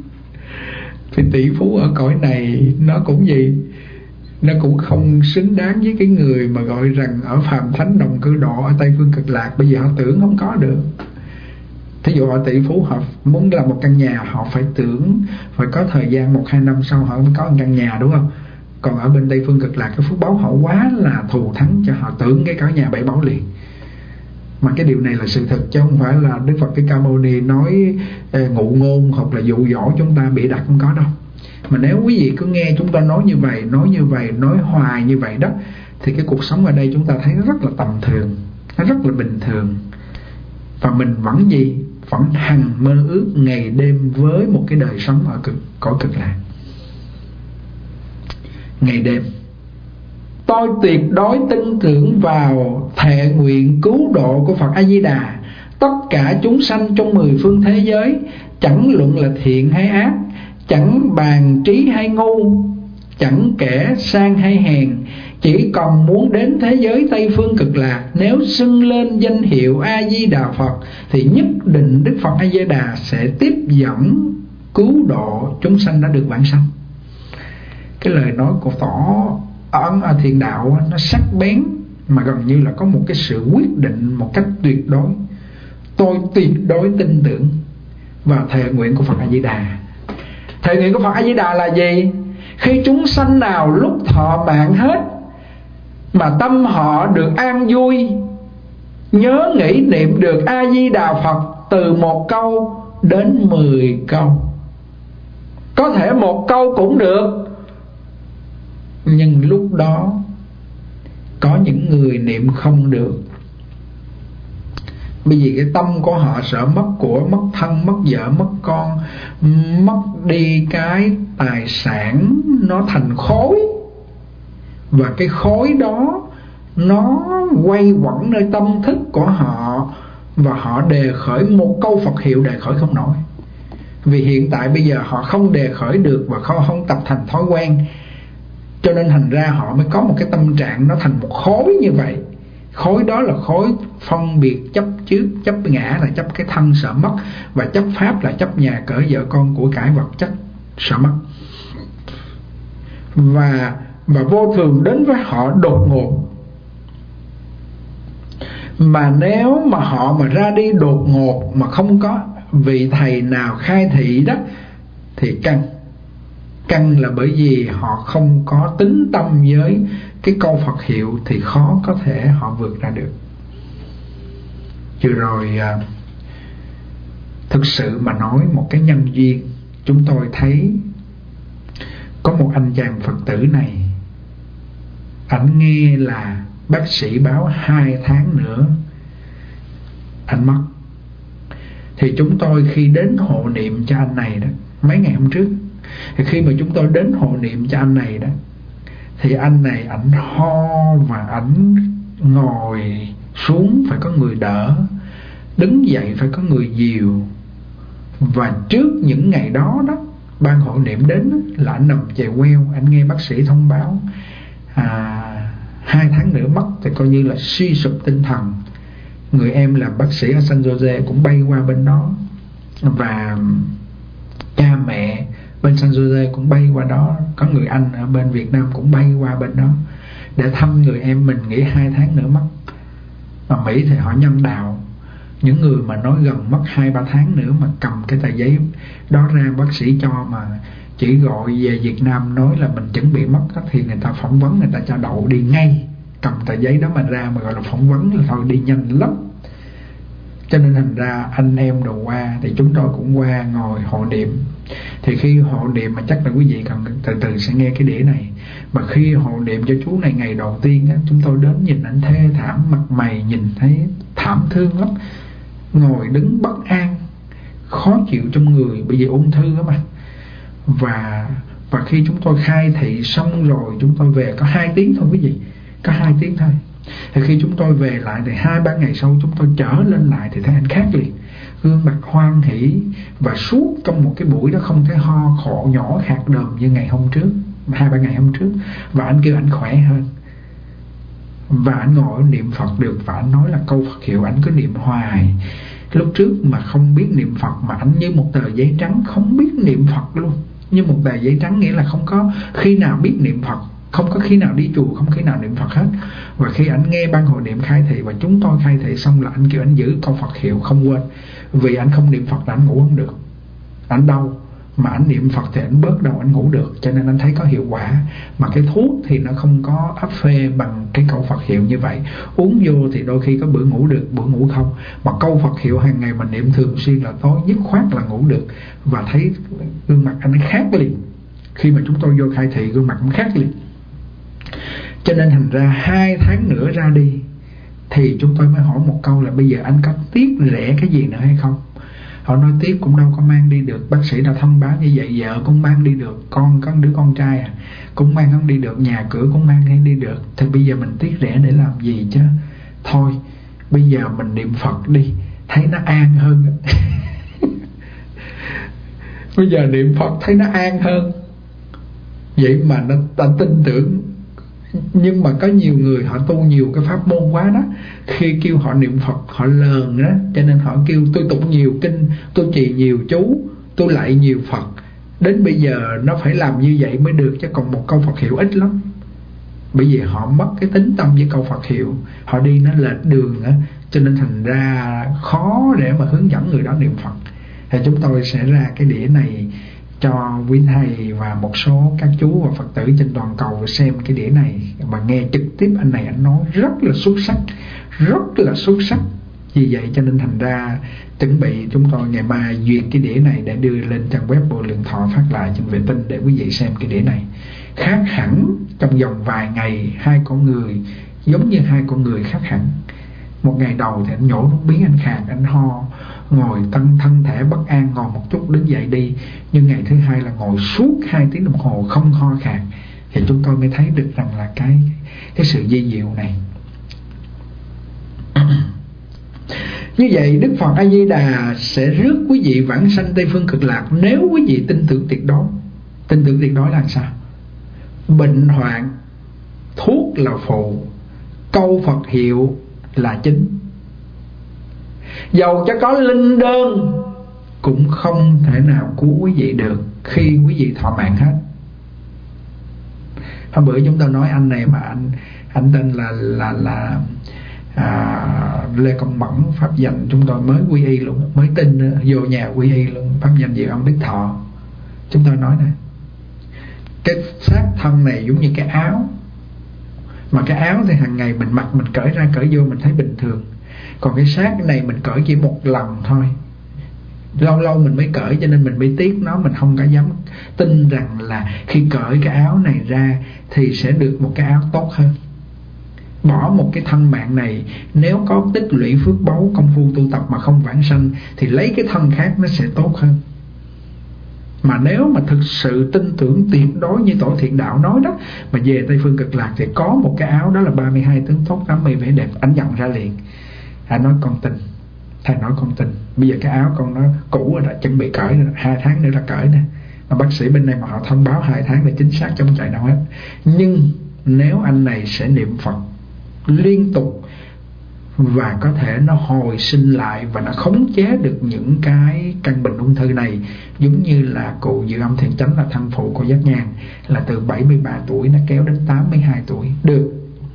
Thì tỷ phú ở cõi này nó cũng gì, nó cũng không xứng đáng với cái người mà gọi rằng ở phàm thánh đồng cư độ ở Tây Phương Cực Lạc. Bây giờ họ tưởng không có được. Thí dụ họ tỷ phú, họ muốn làm một căn nhà, họ phải tưởng phải có thời gian một hai năm sau họ mới có một căn nhà, đúng không? Còn ở bên Tây Phương Cực Lạc, cái phước báu họ quá là thù thắng cho họ tưởng cái cả nhà bảy báu liền. Mà cái điều này là sự thật, chứ không phải là Đức Phật Thích Ca Mâu Ni nói eh, ngụ ngôn hoặc là dụ dỗ chúng ta bịa đặt, không có đâu. Mà nếu quý vị cứ nghe chúng ta nói như vậy, nói như vậy, nói hoài như vậy đó, thì cái cuộc sống ở đây chúng ta thấy nó rất là tầm thường, nó rất là bình thường. Và mình vẫn gì? Vẫn hằng mơ ước ngày đêm với một cái đời sống ở cực, cõi Cực Lạc. Ngày đêm tôi tuyệt đối tin tưởng vào thệ nguyện cứu độ của Phật A Di Đà. Tất cả chúng sanh trong mười phương thế giới, chẳng luận là thiện hay ác, chẳng bàn trí hay ngu, chẳng kẻ sang hay hèn, chỉ còn muốn đến thế giới Tây Phương Cực Lạc, nếu xưng lên danh hiệu A Di Đà Phật thì nhất định Đức Phật A Di Đà sẽ tiếp dẫn cứu độ chúng sanh đã được vãng sanh. Cái lời nói của Tổ Ấn ở Thiền Đạo nó sắc bén, mà gần như là có một cái sự quyết định một cách tuyệt đối. Tôi tuyệt đối tin tưởng vào thệ nguyện của Phật A Di Đà. Thệ nguyện của Phật A Di Đà là gì? Khi chúng sanh nào lúc thọ mạng hết mà tâm họ được an vui, nhớ nghĩ niệm được A Di Đà Phật từ một câu đến mười câu, có thể một câu cũng được, nhưng lúc đó có những người niệm không được, bởi vì cái tâm của họ sợ mất của, mất thân, mất vợ, mất con, mất đi cái tài sản, nó thành khối. Và cái khối đó nó quay quẩn nơi tâm thức của họ, và họ đề khởi một câu Phật hiệu đề khởi không nổi. Vì hiện tại bây giờ họ không đề khởi được và không, không tập thành thói quen, cho nên thành ra họ mới có một cái tâm trạng nó thành một khối như vậy. Khối đó là khối phân biệt chấp trước, chấp ngã là chấp cái thân sợ mất, và chấp pháp là chấp nhà cửa vợ con của cải vật chất sợ mất. Và, và vô thường đến với họ đột ngột. Mà nếu mà họ mà ra đi đột ngột mà không có vị thầy nào khai thị đó thì căng. Căng là bởi vì họ không có tín tâm với cái câu Phật hiệu thì khó có thể họ vượt ra được. Vừa rồi thực sự mà nói một cái nhân duyên, chúng tôi thấy có một anh chàng Phật tử này, ảnh nghe là bác sĩ báo hai tháng nữa anh mất. Thì chúng tôi khi đến hộ niệm cho anh này đó, mấy ngày hôm trước, thì khi mà chúng tôi đến hộ niệm cho anh này đó, thì anh này ảnh ho và ảnh ngồi xuống phải có người đỡ, đứng dậy phải có người dìu. Và trước những ngày đó đó, ban hộ niệm đến đó, là anh nằm chèo queo. Anh nghe bác sĩ thông báo à, hai tháng nữa mất, thì coi như là suy sụp tinh thần. Người em là bác sĩ ở San Jose cũng bay qua bên đó, và cha mẹ bên San Jose cũng bay qua đó. Có người anh ở bên Việt Nam cũng bay qua bên đó để thăm người em mình, nghĩ hai tháng nữa mất. Ở Mỹ thì họ nhân đạo, những người mà nói gần mất hai ba tháng nữa mà cầm cái tờ giấy đó ra bác sĩ cho, mà chỉ gọi về Việt Nam nói là mình chuẩn bị mất đó, thì người ta phỏng vấn, người ta cho đậu đi ngay. Cầm tờ giấy đó mà ra mà gọi là phỏng vấn là thôi, đi nhanh lắm. Cho nên thành ra anh em đồ qua, thì chúng tôi cũng qua ngồi hộ niệm. Thì khi hộ niệm, mà chắc là quý vị cần từ từ sẽ nghe cái đĩa này, mà khi hộ niệm cho chú này ngày đầu tiên á, chúng tôi đến nhìn anh thê thảm, mặt mày nhìn thấy thảm thương lắm, ngồi đứng bất an, khó chịu trong người, bởi vì ung thư đó mà. Và và khi chúng tôi khai thị xong rồi, chúng tôi về có hai tiếng thôi quý vị, có hai tiếng thôi. Thì khi chúng tôi về lại thì hai ba ngày sau chúng tôi trở lên lại thì thấy anh khác liền, gương mặt hoan hỷ, và suốt trong một cái buổi đó không thấy ho khổ nhỏ khạc đờm như ngày hôm trước, hai ba ngày hôm trước. Và anh kêu anh khỏe hơn, và anh ngồi niệm Phật được, và anh nói là câu Phật hiệu anh cứ niệm hoài. Lúc trước mà không biết niệm Phật, mà anh như một tờ giấy trắng, không biết niệm Phật luôn, như một tờ giấy trắng, nghĩa là không có khi nào biết niệm Phật, không có khi nào đi chùa, không khi nào niệm Phật hết. Và khi anh nghe ban hội niệm khai thị và chúng tôi khai thị xong là anh kêu anh giữ câu Phật hiệu không quên, vì anh không niệm Phật là anh ngủ không được, anh đau. mà anh niệm Phật thì anh bớt đâu anh ngủ được, cho nên anh thấy có hiệu quả. Mà cái thuốc thì nó không có áp phê bằng cái câu Phật hiệu như vậy. Uống vô thì đôi khi có bữa ngủ được, bữa ngủ không. Mà câu Phật hiệu hàng ngày mình niệm thường xuyên là tối dứt khoát là ngủ được, và thấy gương mặt anh ấy khác liền. Khi mà chúng tôi vô khai thị, gương mặt cũng khác liền. Cho nên thành ra hai tháng nữa ra đi thì chúng tôi mới hỏi một câu là bây giờ anh có tiếc rẻ cái gì nữa hay không? Họ nói tiếc cũng đâu có mang đi được, bác sĩ đã thông báo như vậy, vợ cũng mang đi được, con có đứa con trai à, cũng mang không đi được, nhà cửa cũng mang không đi được, thì bây giờ mình tiếc rẻ để làm gì chứ? Thôi bây giờ mình niệm Phật đi, thấy nó an hơn. Bây giờ niệm Phật thấy nó an hơn, vậy mà nó ta tin tưởng. Nhưng mà có nhiều người họ tu nhiều cái pháp môn quá đó, khi kêu họ niệm Phật họ lờn đó, cho nên họ kêu tôi tụng nhiều kinh, tôi trì nhiều chú, tôi lạy nhiều Phật. Đến bây giờ nó phải làm như vậy mới được, chứ còn một câu Phật hiệu ít lắm. Bởi vì họ mất cái tính tâm với câu Phật hiệu, họ đi nó lệch đường đó, cho nên thành ra khó để mà hướng dẫn người đó niệm Phật. Thì chúng tôi sẽ ra cái đĩa này cho quý thầy và một số các chú và Phật tử trên toàn cầu xem cái đĩa này và nghe trực tiếp anh này anh nói rất là xuất sắc, rất là xuất sắc. Vì vậy cho nên thành ra chuẩn bị chúng tôi ngày mai duyệt cái đĩa này để đưa lên trang web Vô Lượng Thọ phát lại trên vệ tinh để quý vị xem cái đĩa này. Khác hẳn trong vòng vài ngày, hai con người giống như hai con người khác hẳn. Một ngày đầu thì anh nhổ nước miếng, anh khạc, anh ho, ngồi tăng thân thể bất an, ngồi một chút đứng dậy đi. Nhưng ngày thứ hai là ngồi suốt hai tiếng đồng hồ không ho khạc. Thì chúng tôi mới thấy được rằng là cái cái sự di diệu này. Như vậy Đức Phật A Di Đà sẽ rước quý vị vãng sanh Tây Phương Cực Lạc nếu quý vị tin tưởng tuyệt đối. Tin tưởng tuyệt đối là sao? Bệnh hoạn, thuốc là phụ, câu Phật hiệu là chính. Dầu cho có linh đơn cũng không thể nào cứu quý vị được khi quý vị thọ mạng hết. Hôm bữa chúng ta nói anh này mà anh anh tên là là là à, Lê Công Mẫn, pháp danh chúng tôi mới quy y luôn, mới tin vô nhà quy y luôn, pháp danh gì ông Đức Thọ. Chúng tôi nói nè, cái xác thân này giống như cái áo, mà cái áo thì hàng ngày mình mặc, mình cởi ra cởi vô mình thấy bình thường. Còn cái xác này mình cởi chỉ một lần thôi, lâu lâu mình mới cởi, cho nên mình mới tiếc nó. Mình không có dám tin rằng là khi cởi cái áo này ra thì sẽ được một cái áo tốt hơn. Bỏ một cái thân mạng này, nếu có tích lũy phước báu công phu tu tập mà không vãng sanh thì lấy cái thân khác nó sẽ tốt hơn. Mà nếu mà thực sự tin tưởng tuyệt đối như Tổ Thiện Đạo nói đó, mà về Tây Phương Cực Lạc thì có một cái áo đó là ba mươi hai tướng tốt, tám mươi vẻ đẹp. Anh nhận ra liền. Anh nói con tin. Thầy nói con tin. Bây giờ cái áo con nó cũ rồi đã, chuẩn bị cởi rồi, hai tháng nữa là cởi nè. Mà bác sĩ bên này mà họ thông báo hai tháng là chính xác, trong chạy đâu hết. Nhưng nếu anh này sẽ niệm Phật liên tục và có thể nó hồi sinh lại và nó khống chế được những cái căn bệnh ung thư này, giống như là cụ Dự Âm Thiện Chánh là thân phụ của Giác Nhàn, là từ bảy mươi ba tuổi nó kéo đến tám mươi hai tuổi được.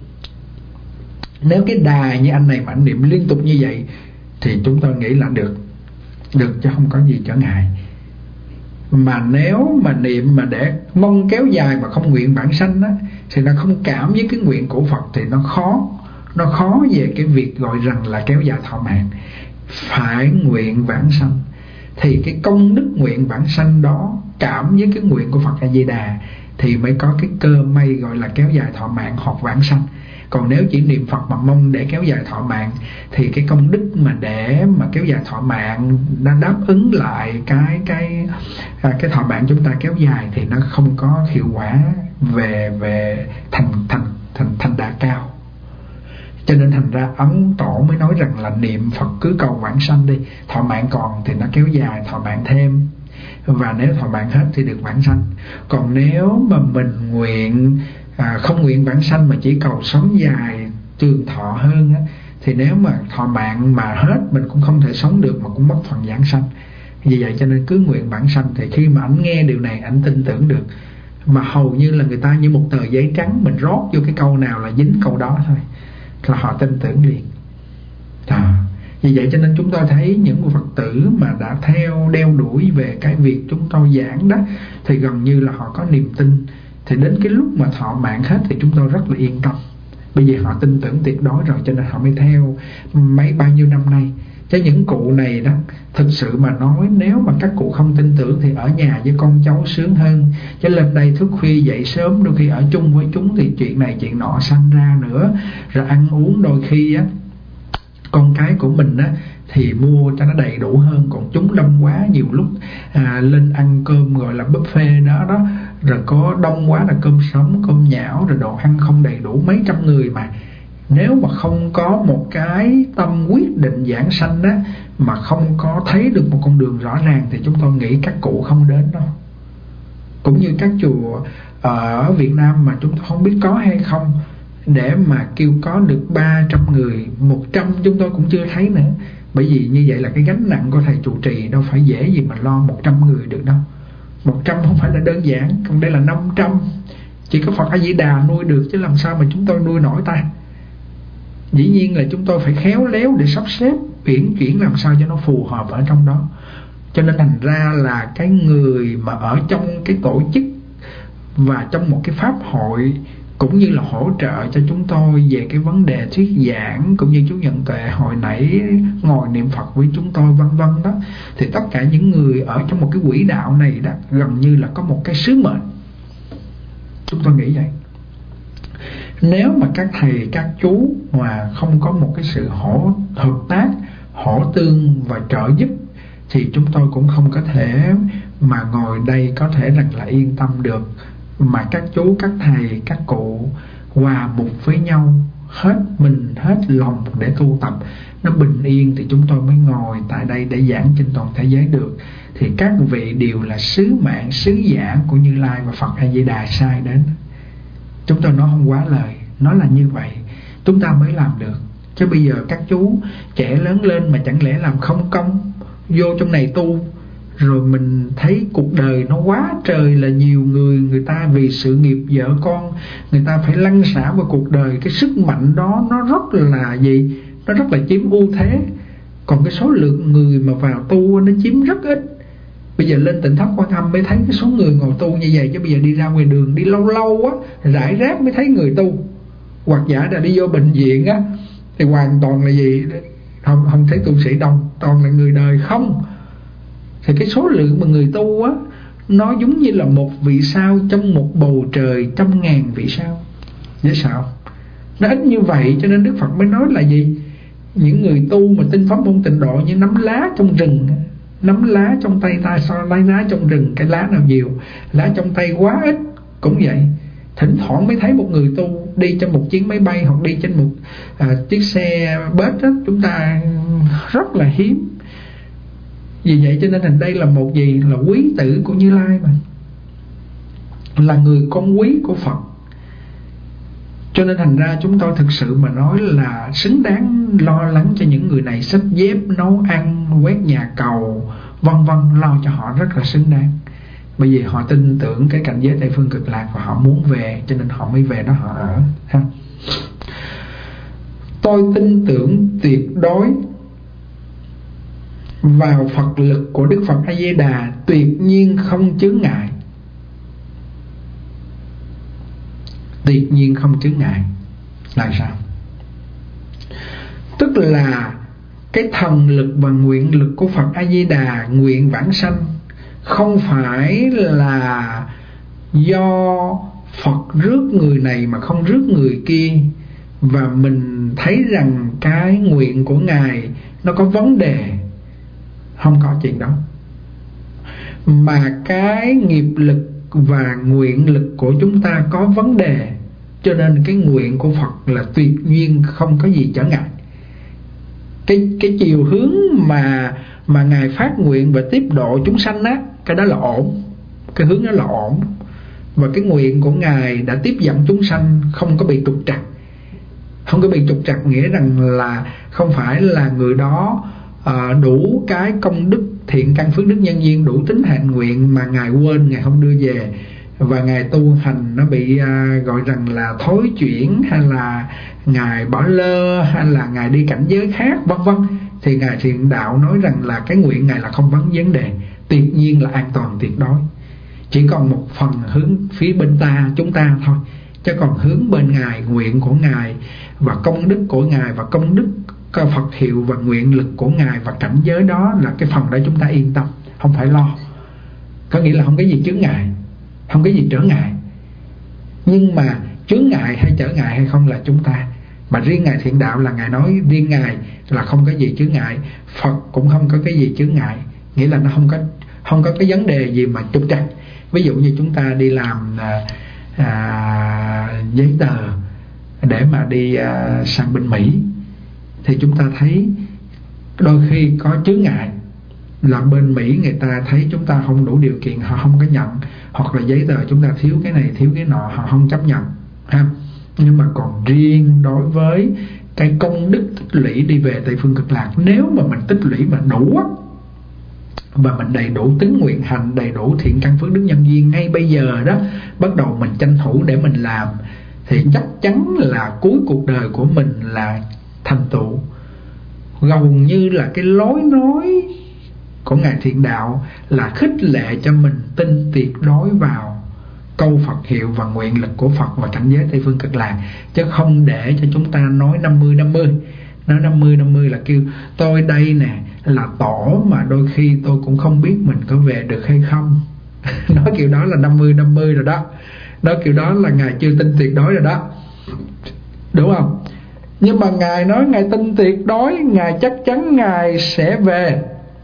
Nếu cái đà như anh này mà anh niệm liên tục như vậy thì chúng tôi nghĩ là được, được chứ không có gì trở ngại. Mà nếu mà niệm mà để mong kéo dài mà không nguyện vãng sanh á, thì nó không cảm với cái nguyện của Phật thì nó khó. Nó khó về cái việc gọi rằng là kéo dài thọ mạng. Phải nguyện vãng sanh thì cái công đức nguyện vãng sanh đó cảm với cái nguyện của Phật A Di Đà thì mới có cái cơ may gọi là kéo dài thọ mạng hoặc vãng sanh. Còn nếu chỉ niệm Phật mà mong để kéo dài thọ mạng thì cái công đức mà để mà kéo dài thọ mạng nó đáp ứng lại cái cái à, cái thọ mạng chúng ta kéo dài thì nó không có hiệu quả về về thành thành thành thành đà cao. Cho nên thành ra Ấn Tổ mới nói rằng là niệm Phật cứ cầu vãng sanh đi, thọ mạng còn thì nó kéo dài thọ mạng thêm, và nếu thọ mạng hết thì được vãng sanh. Còn nếu mà mình nguyện à, không nguyện vãng sanh mà chỉ cầu sống dài trường thọ hơn á, thì nếu mà thọ mạng mà hết mình cũng không thể sống được mà cũng mất phần vãng sanh. Vì vậy cho nên cứ nguyện vãng sanh. Thì khi mà anh nghe điều này anh tin tưởng được, mà hầu như là người ta như một tờ giấy trắng, mình rót vô cái câu nào là dính câu đó thôi là họ tin tưởng liền. À, Vì vậy cho nên chúng tôi thấy những người Phật tử mà đã theo đeo đuổi về cái việc chúng tôi giảng đó, thì gần như là họ có niềm tin. Thì đến cái lúc mà thọ mạng hết thì chúng tôi rất là yên tâm. Bây giờ họ tin tưởng tuyệt đối rồi, cho nên họ mới theo mấy bao nhiêu năm nay. Chứ những cụ này đó, thực sự mà nói, nếu mà các cụ không tin tưởng thì ở nhà với con cháu sướng hơn. Chứ lên đây thức khuya dậy sớm, đôi khi ở chung với chúng thì chuyện này chuyện nọ sanh ra nữa. Rồi ăn uống đôi khi á, con cái của mình á thì mua cho nó đầy đủ hơn, còn chúng đông quá nhiều lúc à, lên ăn cơm gọi là buffet đó đó, rồi có đông quá là cơm sống, cơm nhão, rồi đồ ăn không đầy đủ, mấy trăm người mà. Nếu mà không có một cái tâm quyết định giảng sanh á, mà không có thấy được một con đường rõ ràng, thì chúng tôi nghĩ các cụ không đến đâu. Cũng như các chùa ở Việt Nam mà chúng tôi không biết có hay không, để mà kêu có được ba trăm người, một trăm chúng tôi cũng chưa thấy nữa. Bởi vì như vậy là cái gánh nặng của thầy trụ trì đâu phải dễ gì mà lo một trăm người được đâu. Một trăm không phải là đơn giản, còn đây là năm trăm. Chỉ có Phật A Di Đà nuôi được, chứ làm sao mà chúng tôi nuôi nổi ta. Dĩ nhiên là chúng tôi phải khéo léo để sắp xếp uyển chuyển làm sao cho nó phù hợp ở trong đó. Cho nên thành ra là cái người mà ở trong cái tổ chức và trong một cái pháp hội, cũng như là hỗ trợ cho chúng tôi về cái vấn đề thuyết giảng, cũng như chú Nhận Tuệ hồi nãy ngồi niệm Phật với chúng tôi vân vân đó, thì tất cả những người ở trong một cái quỹ đạo này đó, gần như là có một cái sứ mệnh. Chúng tôi nghĩ vậy. Nếu mà các thầy các chú mà không có một cái sự hỗ hợp tác, hỗ tương và trợ giúp, thì chúng tôi cũng không có thể mà ngồi đây có thể rằng là yên tâm được. Mà các chú, các thầy, các cụ hòa một với nhau, hết mình, hết lòng để tu tập nó bình yên, thì chúng tôi mới ngồi tại đây để giảng trên toàn thế giới được. Thì các vị đều là sứ mạng, sứ giả của Như Lai và Phật A Di Đà sai đến. Chúng tôi nói không quá lời, nó là như vậy chúng ta mới làm được. Chứ bây giờ các chú trẻ lớn lên mà chẳng lẽ làm không công, vô trong này tu, rồi mình thấy cuộc đời nó quá trời là nhiều người, người ta vì sự nghiệp vợ con, người ta phải lăn xả vào cuộc đời. Cái sức mạnh đó nó rất là gì? Nó rất là chiếm ưu thế. Còn cái số lượng người mà vào tu nó chiếm rất ít. Bây giờ lên Tịnh Thất Quan Âm mới thấy cái số người ngồi tu như vậy. Chứ bây giờ đi ra ngoài đường, đi lâu lâu á, rải rác mới thấy người tu. Hoặc giả là đi vô bệnh viện á, thì hoàn toàn là gì? Không, không thấy tu sĩ đông, toàn là người đời không. Thì cái số lượng mà người tu á, nó giống như là một vì sao trong một bầu trời trăm ngàn vì sao. Dễ sao? Nó ít như vậy cho nên Đức Phật mới nói là gì? Những người tu mà tinh pháp môn tịnh độ như nắm lá trong rừng. Nắm lá trong tay ta, sao lấy lá trong rừng, cái lá nào nhiều, lá trong tay quá ít. Cũng vậy, thỉnh thoảng mới thấy một người tu đi trên một chuyến máy bay, hoặc đi trên một à, chiếc xe bus đó, chúng ta rất là hiếm. Vì vậy cho nên thành đây là một gì? Là quý tử của Như Lai mà, là người con quý của Phật. Cho nên thành ra chúng tôi thực sự mà nói là xứng đáng lo lắng cho những người này, xách dép, nấu ăn, quét nhà cầu, vân vân, lo cho họ rất là xứng đáng. Bởi vì họ tin tưởng cái cảnh giới Tây Phương Cực Lạc và họ muốn về, cho nên họ mới về đó họ ở ha. Tôi tin tưởng tuyệt đối vào Phật lực của Đức Phật A Di Đà, tuyệt nhiên không chướng ngại. Tuyệt nhiên không chướng ngại là sao? Tức là cái thần lực và nguyện lực của Phật A Di Đà nguyện vãng sanh không phải là do Phật rước người này mà không rước người kia, và mình thấy rằng cái nguyện của Ngài nó có vấn đề. Không có chuyện đó. Mà cái nghiệp lực và nguyện lực của chúng ta có vấn đề, cho nên cái nguyện của Phật là tuyệt nhiên không có gì trở ngại. Cái, cái chiều hướng mà, mà Ngài phát nguyện và tiếp độ chúng sanh á, cái đó là ổn. Cái hướng đó là ổn. Và cái nguyện của Ngài đã tiếp dẫn chúng sanh không có bị trục trặc. Không có bị trục trặc nghĩa rằng là không phải là người đó à, đủ cái công đức thiện căn phước đức nhân duyên, đủ tính hạnh nguyện mà Ngài quên, Ngài không đưa về, và Ngài tu hành nó bị à, gọi rằng là thối chuyển, hay là Ngài bỏ lơ, hay là Ngài đi cảnh giới khác vân vân. thì Ngài Thiện Đạo nói rằng là cái nguyện Ngài là không vấn vấn đề, tuyệt nhiên là an toàn tuyệt đối. Chỉ còn một phần hướng phía bên ta chúng ta thôi, chứ còn hướng bên Ngài, nguyện của Ngài và công đức của Ngài và công đức Phật hiệu và nguyện lực của Ngài và cảnh giới đó là cái phần đó chúng ta yên tâm, không phải lo. Có nghĩa là không có gì chướng ngại, không có gì trở ngại. Nhưng mà chướng ngại hay trở ngại hay không là chúng ta. Mà riêng Ngài Thiện Đạo là Ngài nói riêng Ngài là không có gì chướng ngại, Phật cũng không có cái gì chướng ngại. Nghĩa là nó không có không có cái vấn đề gì mà trục trặc. Ví dụ như chúng ta đi làm à, à, giấy tờ để mà đi à, sang bên Mỹ, thì chúng ta thấy đôi khi có chướng ngại là bên Mỹ người ta thấy chúng ta không đủ điều kiện, họ không có nhận, hoặc là giấy tờ chúng ta thiếu cái này thiếu cái nọ, họ không chấp nhận ha. Nhưng mà còn riêng đối với cái công đức tích lũy đi về Tây Phương Cực Lạc, nếu mà mình tích lũy mà đủ á, và mình đầy đủ tính nguyện hành, đầy đủ thiện căn phước đức nhân duyên ngay bây giờ đó, bắt đầu mình tranh thủ để mình làm, thì chắc chắn là cuối cuộc đời của mình là thành tựu. Gần như là cái lối nói của Ngài Thiện Đạo là khích lệ cho mình tin tuyệt đối vào câu Phật hiệu và nguyện lực của Phật và cảnh giới Tây Phương Cực Lạc, chứ không để cho chúng ta nói năm mươi năm mươi. Nói năm mươi năm mươi là kêu tôi đây nè là tổ mà đôi khi tôi cũng không biết mình có về được hay không. Nói kiểu đó là năm mươi năm mươi rồi đó. Nói kiểu đó là Ngài chưa tin tuyệt đối rồi đó, đúng không? Nhưng mà Ngài nói Ngài tin tuyệt đối, Ngài chắc chắn Ngài sẽ về.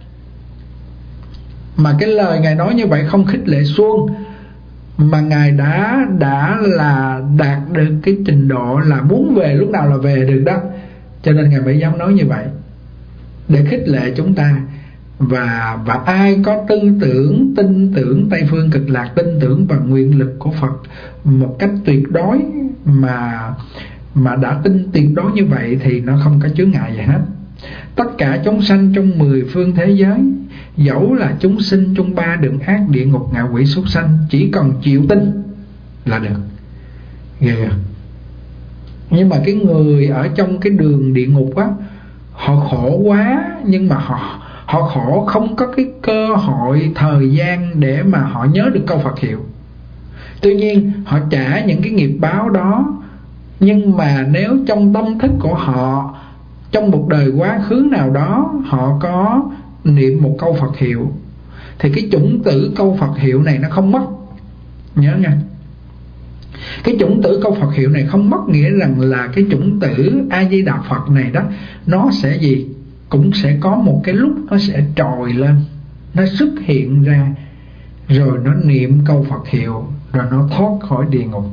Mà cái lời Ngài nói như vậy không khích lệ xuông, mà Ngài đã đã là đạt được cái trình độ là muốn về lúc nào là về được đó. Cho nên Ngài mới dám nói như vậy để khích lệ chúng ta. Và và ai có tư tưởng tin tưởng Tây Phương Cực Lạc, tin tưởng vào nguyện lực của Phật một cách tuyệt đối, mà mà đã tin tuyệt đối như vậy thì nó không có chướng ngại gì hết. Tất cả chúng sanh trong mười phương thế giới, dẫu là chúng sinh trong ba đường ác, địa ngục, ngạ quỷ, súc sanh, chỉ cần chịu tin là được. Ghê không? Nhưng mà cái người ở trong cái đường địa ngục á, họ khổ quá, nhưng mà họ họ khổ không có cái cơ hội thời gian để mà họ nhớ được câu Phật hiệu. Tuy nhiên họ trả những cái nghiệp báo đó, nhưng mà nếu trong tâm thức của họ trong một đời quá khứ nào đó họ có niệm một câu Phật hiệu, thì cái chủng tử câu Phật hiệu này nó không mất. Nhớ nha, cái chủng tử câu Phật hiệu này không mất, nghĩa rằng là cái chủng tử A Di Đà Phật này đó, nó sẽ gì? Cũng sẽ có một cái lúc nó sẽ trồi lên, nó xuất hiện ra, rồi nó niệm câu Phật hiệu, rồi nó thoát khỏi địa ngục.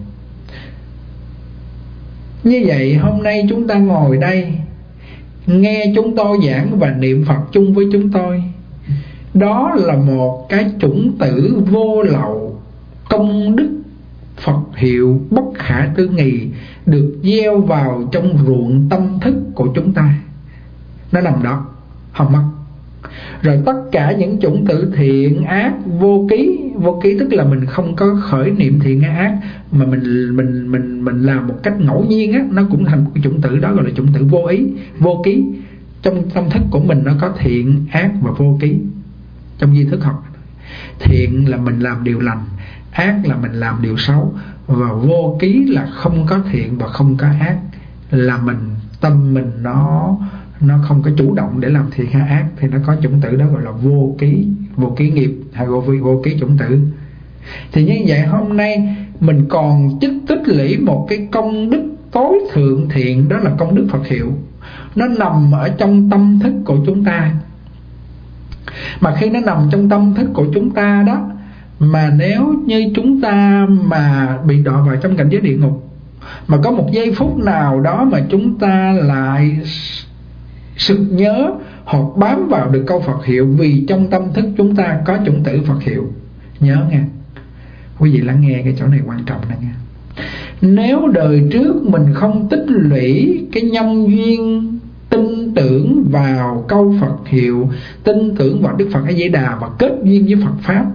Như vậy hôm nay chúng ta ngồi đây nghe chúng tôi giảng và niệm Phật chung với chúng tôi, đó là một cái chủng tử vô lậu công đức Phật hiệu bất khả tư nghị được gieo vào trong ruộng tâm thức của chúng ta. Nó nằm đó, không mất. Rồi tất cả những chủng tử thiện ác vô ký, vô ký tức là mình không có khởi niệm thiện hay ác, mà mình mình mình mình làm một cách ngẫu nhiên á, nó cũng thành một cái chủng tử, đó gọi là chủng tử vô ý, vô ký. Trong tâm thức của mình nó có thiện, ác và vô ký. Trong di thức học, thiện là mình làm điều lành, ác là mình làm điều xấu, và vô ký là không có thiện và không có ác, là mình tâm mình nó nó không có chủ động để làm thiện hay ác, thì nó có chủng tử đó gọi là vô ký, vô ký nghiệp hay vô vô ký chủng tử. Thì như vậy hôm nay mình còn tích tích lũy một cái công đức tối thượng thiện, đó là công đức Phật hiệu. Nó nằm ở trong tâm thức của chúng ta. Mà khi nó nằm trong tâm thức của chúng ta đó, mà nếu như chúng ta mà bị đọa vào trong cảnh giới địa ngục, mà có một giây phút nào đó mà chúng ta lại sực nhớ hoặc bám vào được câu Phật hiệu, vì trong tâm thức chúng ta có chủng tử Phật hiệu. Nhớ nghe, quý vị lắng nghe cái chỗ này quan trọng đó nghe. Nếu đời trước mình không tích lũy cái nhân duyên tin tưởng vào câu Phật hiệu, tin tưởng vào Đức Phật A Di Đà và kết duyên với Phật Pháp,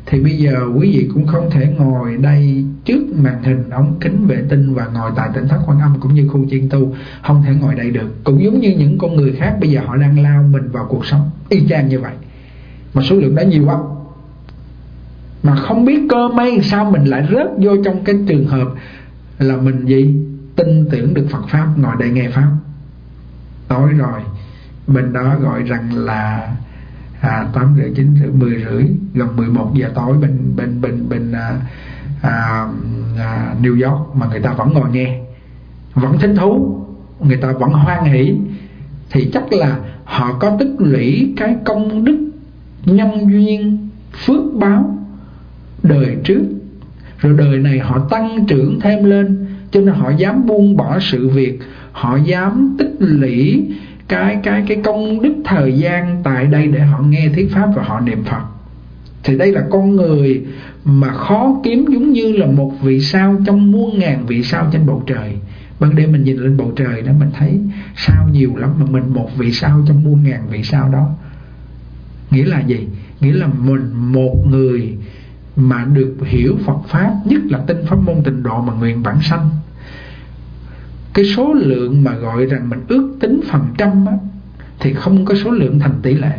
thì bây giờ quý vị cũng không thể ngồi đây trước màn hình ống kính vệ tinh và ngồi tại Tỉnh Thất Quan Âm cũng như khu chiên tu, không thể ngồi đây được. Cũng giống như những con người khác bây giờ họ đang lao mình vào cuộc sống y chang như vậy, mà số lượng đó nhiều quá, mà không biết cơ may sao mình lại rớt vô trong cái trường hợp là mình gì tin tưởng được Phật Pháp, ngồi đây nghe Pháp. Tối rồi bên đó gọi rằng là à, tám rưỡi, chín rưỡi, mười rưỡi, gần mười một giờ tối bên bên bên bên à, à, à, New York, mà người ta vẫn ngồi nghe, vẫn thích thú, người ta vẫn hoan hỷ, thì chắc là họ có tích lũy cái công đức nhân duyên phước báo đời trước, rồi đời này họ tăng trưởng thêm lên, cho nên họ dám buông bỏ sự việc, họ dám tích lũy cái cái cái công đức thời gian tại đây để họ nghe thuyết pháp và họ niệm Phật. Thì đây là con người mà khó kiếm, giống như là một vì sao trong muôn ngàn vì sao trên bầu trời. Ban đêm mình nhìn lên bầu trời đó, mình thấy sao nhiều lắm, mà mình một vì sao trong muôn ngàn vì sao đó. Nghĩa là gì? Nghĩa là mình một người mà được hiểu Phật Pháp, nhất là tinh pháp môn tịnh độ mà nguyện bản sanh, cái số lượng mà gọi rằng mình ước tính phần trăm á, thì không có số lượng thành tỷ lệ.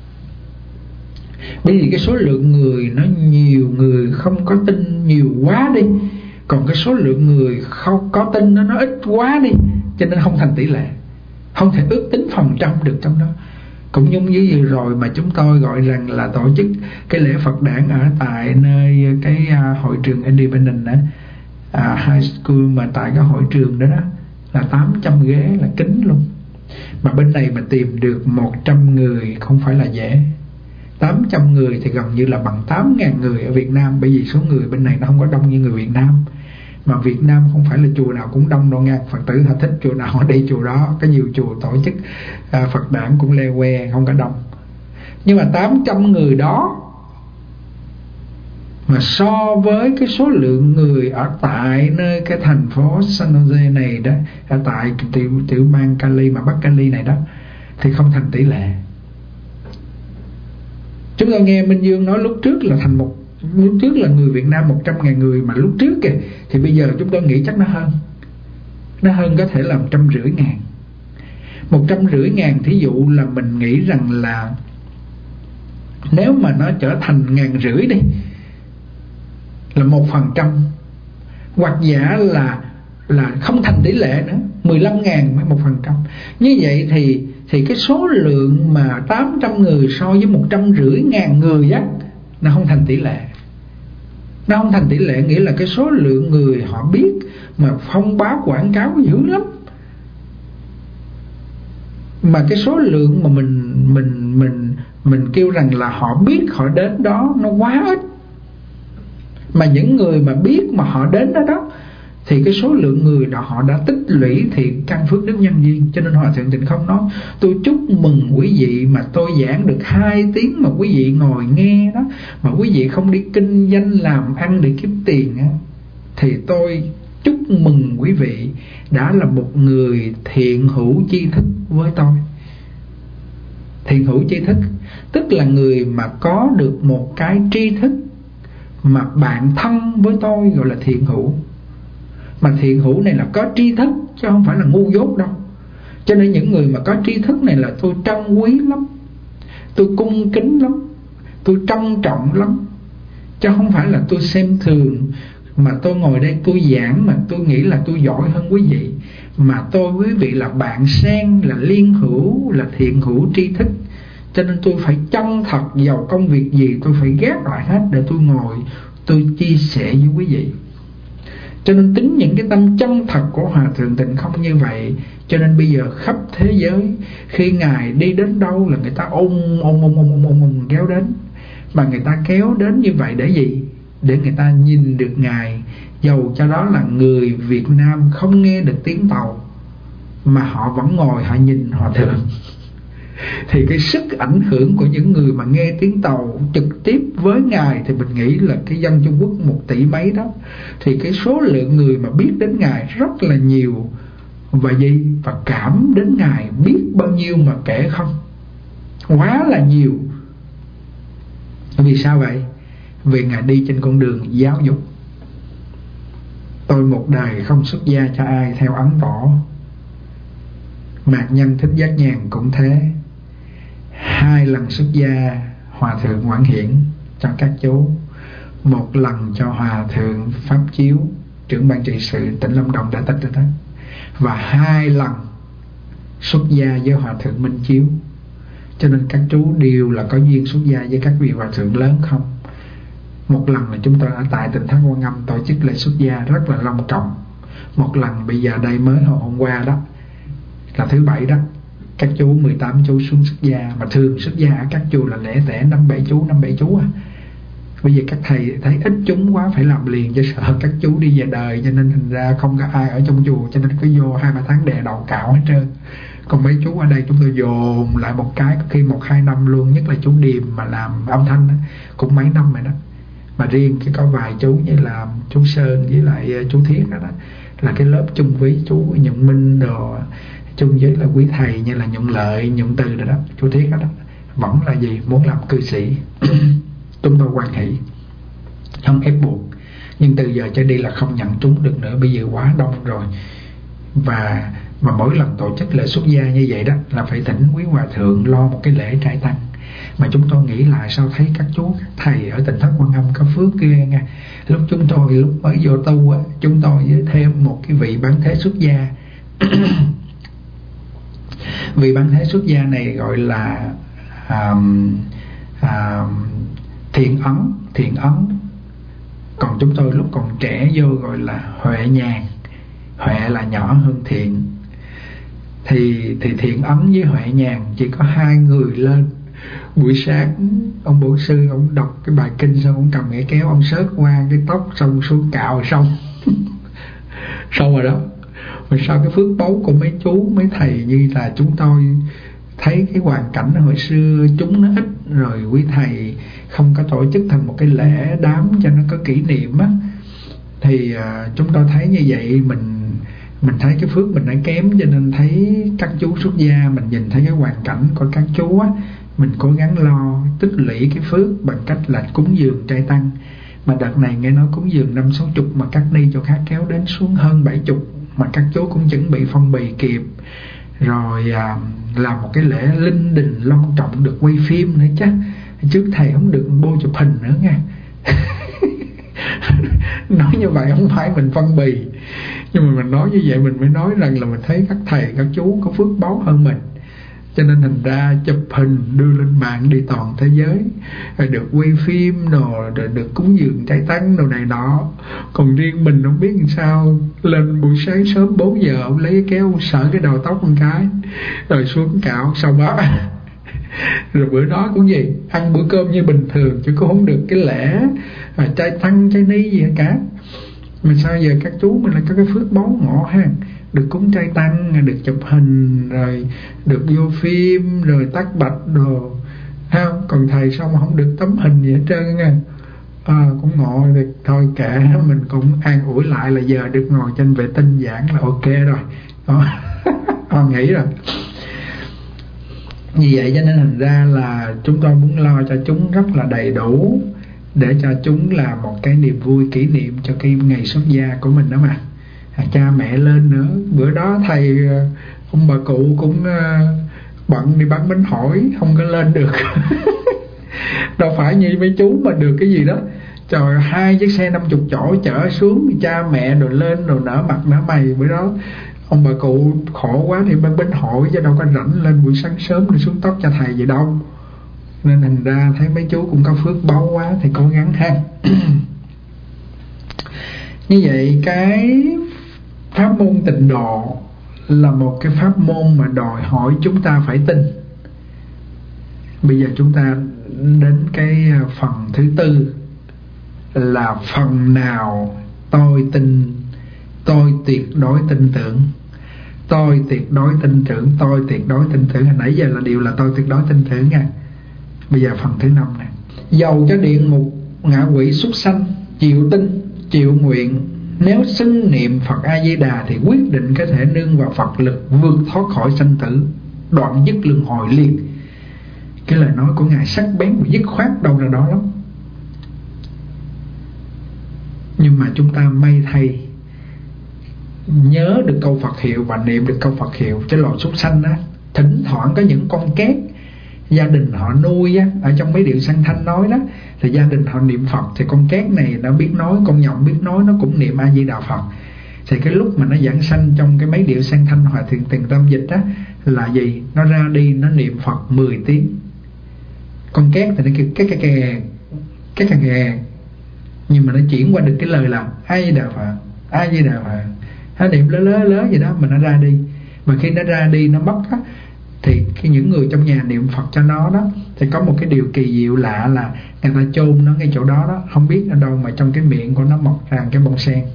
Bởi vì cái số lượng người nó nhiều, người không có tin nhiều quá đi, còn cái số lượng người không có tin nó nó ít quá đi, cho nên không thành tỷ lệ, không thể ước tính phần trăm được trong đó. Cũng như như vừa rồi mà chúng tôi gọi rằng là tổ chức cái lễ Phật đản ở tại nơi cái uh, hội trường Independent đó, uh, High School, mà tại cái hội trường đó đó là tám trăm ghế là kín luôn. Mà bên này mà tìm được một trăm người không phải là dễ. Tám trăm người thì gần như là bằng tám nghìn người ở Việt Nam, bởi vì số người bên này nó không có đông như người Việt Nam. Mà Việt Nam không phải là chùa nào cũng đông đâu nha. Phật tử họ thích chùa nào họ đi chùa đó. Có nhiều chùa tổ chức à, Phật đản cũng le que, không có đông. Nhưng mà tám trăm người đó mà so với cái số lượng người ở tại nơi cái thành phố San Jose này đó, ở tại tiểu, tiểu bang Cali mà Bắc Cali này đó, thì không thành tỷ lệ. Chúng tôi nghe Minh Dương nói lúc trước là thành một, lúc trước là người Việt Nam một trăm ngàn người, mà lúc trước kìa, thì bây giờ chúng tôi nghĩ chắc nó hơn. Nó hơn có thể là một trăm rưỡi ngàn. Một trăm rưỡi ngàn thí dụ là mình nghĩ rằng là nếu mà nó trở thành ngàn rưỡi đi, là một phần trăm, hoặc giả là là không thành tỷ lệ nữa, mười lăm ngàn mới một phần trăm. Như vậy thì thì cái số lượng mà tám trăm người so với một trăm rưỡi ngàn người á, nó không thành tỷ lệ. Nó không thành tỷ lệ nghĩa là cái số lượng người họ biết mà phong báo quảng cáo dữ lắm, mà cái số lượng mà mình mình mình mình kêu rằng là họ biết họ đến đó nó quá ít. Mà những người mà biết mà họ đến đó đó thì cái số lượng người đó họ đã tích lũy thì căn phước đức nhân duyên. Cho nên Hòa Thượng Tịnh Không nói tôi chúc mừng quý vị mà tôi giảng được hai tiếng mà quý vị ngồi nghe đó, mà quý vị không đi kinh doanh làm ăn để kiếm tiền á, thì tôi chúc mừng quý vị đã là một người thiện hữu tri thức với tôi. Thiện hữu tri thức tức là người mà có được một cái tri thức mà bạn thân với tôi, gọi là thiện hữu. Mà thiện hữu này là có tri thức chứ không phải là ngu dốt đâu. Cho nên những người mà có tri thức này là tôi trân quý lắm, tôi cung kính lắm, tôi trân trọng lắm, chứ không phải là tôi xem thường. Mà tôi ngồi đây tôi giảng mà tôi nghĩ là tôi giỏi hơn quý vị, mà tôi quý vị là bạn sen, là liên hữu, là thiện hữu tri thức. Cho nên tôi phải chân thật, vào công việc gì tôi phải gác lại hết để tôi ngồi tôi chia sẻ với quý vị. Cho nên tính những cái tâm chân thật của Hòa Thượng Tịnh Không như vậy, cho nên bây giờ khắp thế giới khi Ngài đi đến đâu là người ta ôm ôm ôm ôm ôm ôm kéo đến. Mà người ta kéo đến như vậy để gì? Để người ta nhìn được Ngài, dầu cho đó là người Việt Nam không nghe được tiếng Tàu mà họ vẫn ngồi họ nhìn Hòa Thượng. Thì cái sức ảnh hưởng của những người mà nghe tiếng Tàu trực tiếp với Ngài thì mình nghĩ là cái dân Trung Quốc một tỷ mấy đó, thì cái số lượng người mà biết đến Ngài rất là nhiều. Và gì? Và cảm đến Ngài biết bao nhiêu mà kể không, quá là nhiều. Vì sao vậy? vì Ngài đi trên con đường giáo dục. Tôi một đời không xuất gia cho ai theo ấn tổ. Mạt Nhân Thích Giác Nhàn cũng thế. Hai lần xuất gia Hòa Thượng Quảng Hiển cho các chú, một lần cho Hòa Thượng Pháp Chiếu, trưởng ban trị sự tỉnh Lâm Đồng đã tích rồi đó, và hai lần xuất gia với Hòa Thượng Minh Chiếu. Cho nên các chú đều là có duyên xuất gia với các vị Hòa Thượng lớn không. Một lần là chúng tôi ở tại Tỉnh Thất Quan Âm tổ chức lễ xuất gia rất là long trọng. Một lần bây giờ đây mới hồi hôm qua đó, là thứ bảy đó, các chú mười tám chú xuống xuất gia. Mà thường xuất gia ở các chùa là lẻ tẻ năm bảy chú, năm bảy chú à. Bây giờ các thầy thấy ít chúng quá phải làm liền, cho sợ các chú đi về đời, cho nên thành ra không có ai ở trong chùa, cho nên cứ vô hai ba tháng đè đầu cạo hết trơn. Còn mấy chú ở đây chúng tôi dồn lại một cái, có khi một hai năm luôn. Nhất là chú Điềm mà làm âm thanh đó, cũng mấy năm rồi đó. Mà riêng cái có vài chú như là chú Sơn với lại chú Thiết đó, đó là cái lớp chung với chú Nhuận Minh đồ, chung với là quý thầy như là Nhuận Lợi, Nhuận Từ rồi đó, chú Thiết đó, đó vẫn là gì muốn làm cư sĩ. Chúng tôi quan hệ không ép buộc, nhưng từ giờ trở đi là không nhận chúng được nữa, bây giờ quá đông rồi. Và mà mỗi lần tổ chức lễ xuất gia như vậy đó là phải thỉnh quý Hòa Thượng lo một cái lễ trai tăng. Mà chúng tôi nghĩ lại sao thấy các chú các thầy ở Tỉnh Thất Quan Âm có phước ghê nha. Lúc chúng tôi lúc mới vô tu á, chúng tôi với thêm một cái vị bán thế xuất gia. Vị bán thế xuất gia này gọi là um, um, Thiện Ấn, Thiện Ấn. Còn chúng tôi lúc còn trẻ vô gọi là Huệ Nhàn. Huệ là nhỏ hơn Thiện. Thì, thì Thiện Ấn với Huệ Nhàn chỉ có hai người lên. Buổi sáng ông bổn sư ông đọc cái bài kinh xong ông cầm cái kéo ông xớt qua cái tóc xong xuống cạo xong. Xong rồi đó. Mà sao cái phước báu của mấy chú mấy thầy như là chúng tôi thấy cái hoàn cảnh hồi xưa chúng nó ít rồi, quý thầy không có tổ chức thành một cái lễ đám cho nó có kỷ niệm á, thì uh, chúng tôi thấy như vậy mình mình thấy cái phước mình đã kém, cho nên thấy các chú xuất gia mình nhìn thấy cái hoàn cảnh của các chú á, mình cố gắng lo tích lũy cái phước bằng cách là cúng dường trai tăng. Mà đợt này nghe nói cúng dường năm sáu chục mà các ni chỗ khác kéo đến xuống hơn bảy chục, mà các chú cũng chuẩn bị phong bì kịp rồi à, làm một cái lễ linh đình long trọng, được quay phim nữa chứ. Trước thầy không được bô chụp hình nữa nha. Nói như vậy không phải mình phong bì, nhưng mà mình nói như vậy mình mới nói rằng là mình thấy các thầy các chú có phước báu hơn mình, cho nên thành ra chụp hình đưa lên mạng đi toàn thế giới, rồi được quay phim rồi, rồi được cúng dường trai tăng đồ này nọ. Còn riêng mình không biết làm sao, lên buổi sáng sớm bốn giờ ông lấy cái kéo ông sợi cái đầu tóc một cái rồi xuống cạo xong đó. Rồi bữa đó cũng gì ăn bữa cơm như bình thường, chứ cũng không được cái lễ à, trai tăng trai ni gì hết cả. Mà sao giờ các chú mình lại có cái phước báu ngộ ha, được cúng trai tăng, được chụp hình, rồi được vô phim, rồi tắt bạch đồ ha. Còn thầy sao mà không được tấm hình gì hết trơn nha. À, cũng ngộ thì thôi kệ, mình cũng an ủi lại là giờ được ngồi trên vệ tinh giảng là ok rồi đó. Con nghĩ rồi. Như vậy cho nên thành ra là chúng tôi muốn lo cho chúng rất là đầy đủ, để cho chúng là một cái niềm vui kỷ niệm cho cái ngày xuất gia của mình đó mà. À, cha mẹ lên nữa, bữa đó thầy ông bà cụ cũng uh, bận đi bán bánh hỏi không có lên được. Đâu phải như mấy chú mà được cái gì đó, trời, hai chiếc xe năm chục chỗ chở xuống, cha mẹ rồi lên rồi nở mặt nở mày. Bữa đó ông bà cụ khổ quá thì bán bánh hỏi, chứ đâu có rảnh lên buổi sáng sớm để xuống tóc cho thầy vậy đâu. Nên thành ra thấy mấy chú cũng có phước báu quá thì cố gắng ha. Như vậy cái pháp môn tịnh độ là một cái pháp môn mà đòi hỏi chúng ta phải tin. Bây giờ chúng ta đến cái phần thứ tư là phần nào tôi tin, tôi tuyệt đối tin tưởng. Tôi tuyệt đối tin tưởng, tôi tuyệt đối tin tưởng. Hồi nãy giờ là điều là tôi tuyệt đối tin tưởng nha. Bây giờ phần thứ năm này, dầu cho địa ngục, ngạ quỷ, súc sanh chịu tin, chịu nguyện, nếu xưng niệm Phật A Di Đà thì quyết định có thể nương vào Phật lực vượt thoát khỏi sanh tử, đoạn dứt luân hồi liền. Cái lời nói của Ngài sắc bén và dứt khoát đâu ra đó lắm. Nhưng mà chúng ta may thay nhớ được câu Phật hiệu và niệm được câu Phật hiệu. Cái loài súc sanh á, thỉnh thoảng có những con két gia đình họ nuôi á, ở trong mấy điệu Sang Thanh nói đó, thì gia đình họ niệm Phật thì con két này nó biết nói, con nhộng biết nói, nó cũng niệm A Di Đà Phật. Thì cái lúc mà nó giảng sanh trong cái mấy điệu Sang Thanh Hòa Thượng Tiền Tâm dịch á, là gì? Nó ra đi nó niệm Phật mười tiếng. Con két thì nó kêu két két kè két két kè, nhưng mà nó chuyển qua được cái lời là A Di Đà Phật, A Di Đà Phật, nó niệm lớn lớn lớn vậy đó, mà nó ra đi. Mà khi nó ra đi nó mất á, thì cái những người trong nhà niệm Phật cho nó đó, thì có một cái điều kỳ diệu lạ là người ta chôn nó ngay chỗ đó đó, không biết ở đâu mà trong cái miệng của nó mọc ra cái bông sen.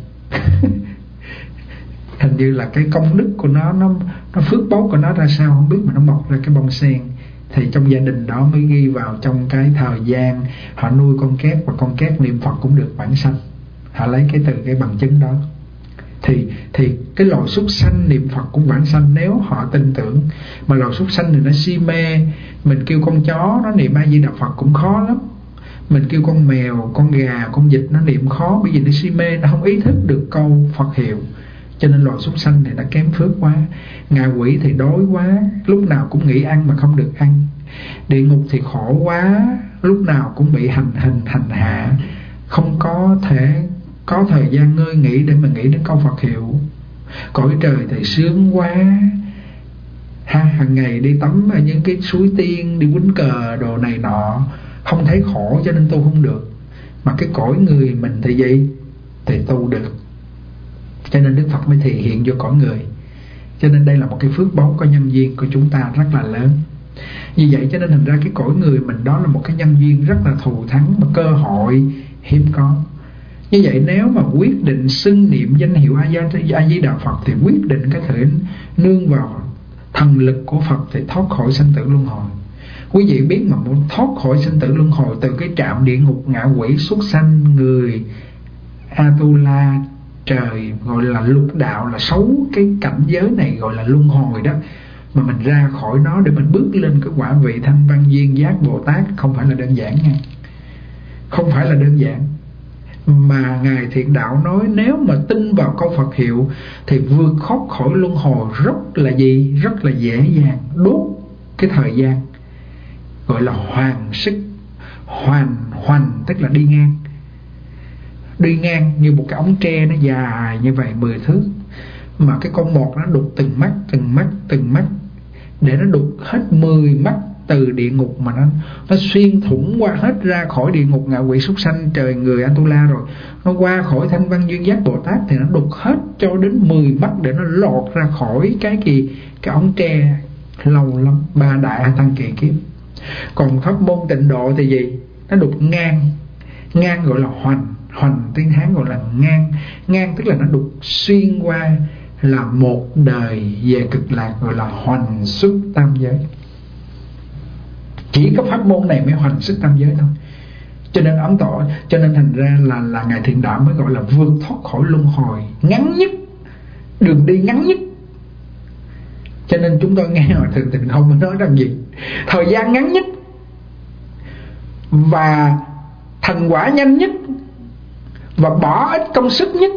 Hình như là cái công đức của nó, nó nó phước báu của nó ra sao không biết, mà nó mọc ra cái bông sen. Thì trong gia đình đó mới ghi vào trong cái thời gian họ nuôi con két, và con két niệm Phật cũng được vãng sanh. Họ lấy cái từ cái bằng chứng đó. Thì thì cái loài súc sanh niệm Phật cũng vãng sanh nếu họ tin tưởng. Mà loài súc sanh thì nó si mê. Mình kêu con chó nó niệm A Di Đà Phật cũng khó lắm. Mình kêu con mèo, con gà, con vịt nó niệm khó, bởi vì nó si mê, nó không ý thức được câu Phật hiệu. Cho nên loài súc sanh thì nó kém phước quá. Ngạ quỷ thì đói quá, lúc nào cũng nghĩ ăn mà không được ăn. Địa ngục thì khổ quá, lúc nào cũng bị hành hình hành hạ, không có thể có thời gian ngơi nghỉ để mà nghĩ đến câu Phật hiệu. Cõi trời thì sướng quá ha, hàng ngày đi tắm ở những cái suối tiên, đi quýnh cờ đồ này nọ, không thấy khổ cho nên tu không được. Mà cái cõi người mình thì gì? Thì tu được. Cho nên Đức Phật mới thể hiện vô cõi người. Cho nên đây là một cái phước báu có nhân duyên của chúng ta rất là lớn. Vì vậy cho nên thành ra cái cõi người mình đó là một cái nhân duyên rất là thù thắng, mà cơ hội hiếm có. Như vậy nếu mà quyết định xưng niệm danh hiệu A Di Đà Phật thì quyết định có thể nương vào thần lực của Phật thì thoát khỏi sanh tử luân hồi. Quý vị biết mà muốn thoát khỏi sanh tử luân hồi, từ cái trạm địa ngục, ngạ quỷ, súc sanh, người, Atula, trời, gọi là lục đạo, là sáu cái cảnh giới này gọi là luân hồi đó, mà mình ra khỏi nó để mình bước lên cái quả vị thanh văn duyên giác Bồ Tát không phải là đơn giản nha. Không phải là đơn giản. Mà Ngài Thiện Đạo nói nếu mà tin vào câu Phật hiệu thì vượt thoát khỏi luân hồi rất là gì? Rất là dễ dàng. Đốt cái thời gian, gọi là hoàn sức. Hoàn, hoành tức là đi ngang. Đi ngang như một cái ống tre nó dài như vậy mười thước, mà cái con mọt nó đục từng mắt, từng mắt, từng mắt, để nó đục hết mười mắt từ địa ngục, mà nó nó xuyên thủng qua hết ra khỏi địa ngục, ngạ quỷ, súc sanh, trời, người, Atula, rồi nó qua khỏi thanh văn duyên giác Bồ Tát thì nó đục hết cho đến mười mắt để nó lọt ra khỏi cái gì? Cái ống tre lâu lắm, ba đại A Tăng kỳ kiếp. Còn pháp môn Tịnh Độ thì gì? Nó đục ngang. Ngang gọi là hoành. Hoành tiếng Hán gọi là ngang. Ngang tức là nó đục xuyên qua là một đời về cực lạc, gọi là hoành xuất tam giới. Chỉ có pháp môn này mới hoành xuất tam giới thôi. Cho nên ấn tỏ, cho nên thành ra là là Ngài Thiện Đạo mới gọi là vượt thoát khỏi luân hồi ngắn nhất, đường đi ngắn nhất. Cho nên chúng tôi nghe Hòa Thượng Tịnh Không nói rằng gì? Thời gian ngắn nhất và thành quả nhanh nhất, và bỏ ít công sức nhất,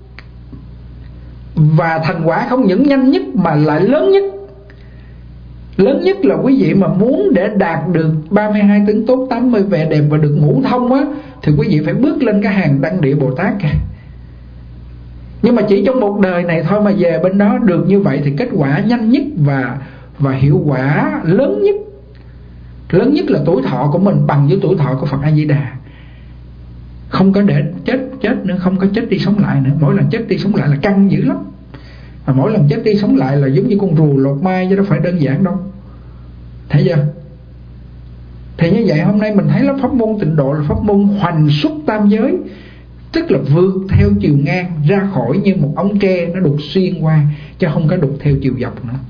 và thành quả không những nhanh nhất mà lại lớn nhất. Lớn nhất là quý vị mà muốn để đạt được ba mươi hai tướng tốt, tám mươi vẻ đẹp và được ngũ thông á, thì quý vị phải bước lên cái hàng Đăng Địa Bồ Tát kìa. Nhưng mà chỉ trong một đời này thôi mà về bên đó được như vậy thì kết quả nhanh nhất và và hiệu quả lớn nhất. Lớn nhất là tuổi thọ của mình bằng với tuổi thọ của Phật A Di Đà. Không có để chết chết nữa, không có chết đi sống lại nữa. Mỗi lần chết đi sống lại là căng dữ lắm. Mà mỗi lần chết đi sống lại là giống như con rùa lột mai, chứ đâu phải đơn giản đâu. Thấy chưa? Thì như vậy hôm nay mình thấy là pháp môn Tịnh Độ là pháp môn hoành xuất tam giới, tức là vượt theo chiều ngang ra khỏi như một ống tre, nó đục xuyên qua, chứ không có đục theo chiều dọc nữa.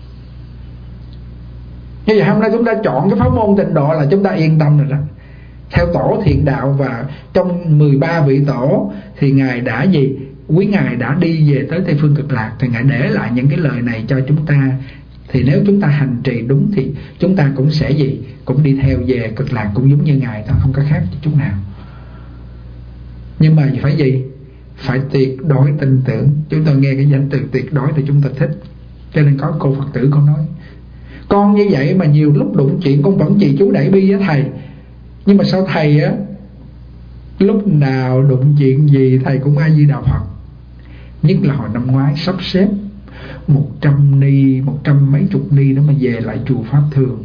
Như vậy hôm nay chúng ta chọn cái pháp môn Tịnh Độ là chúng ta yên tâm rồi đó. Theo tổ Thiện Đạo và trong mười ba vị tổ thì Ngài đã gì? Quý Ngài đã đi về tới Tây Phương Cực Lạc, thì Ngài để lại những cái lời này cho chúng ta. Thì nếu chúng ta hành trì đúng thì chúng ta cũng sẽ gì? Cũng đi theo về Cực Lạc cũng giống như Ngài thôi, không có khác chút nào. Nhưng mà phải gì? Phải tuyệt đối tin tưởng. Chúng tôi nghe cái danh từ tuyệt đối thì chúng tôi thích, cho nên có cô Phật tử con nói: con như vậy mà nhiều lúc đụng chuyện con vẫn trì chú đẩy bi với thầy. Nhưng mà sao thầy á, lúc nào đụng chuyện gì thầy cũng A Di Đà Phật. Nhất là hồi năm ngoái sắp xếp một trăm ni, một trăm mấy chục ni đó mà về lại chùa Pháp Thường,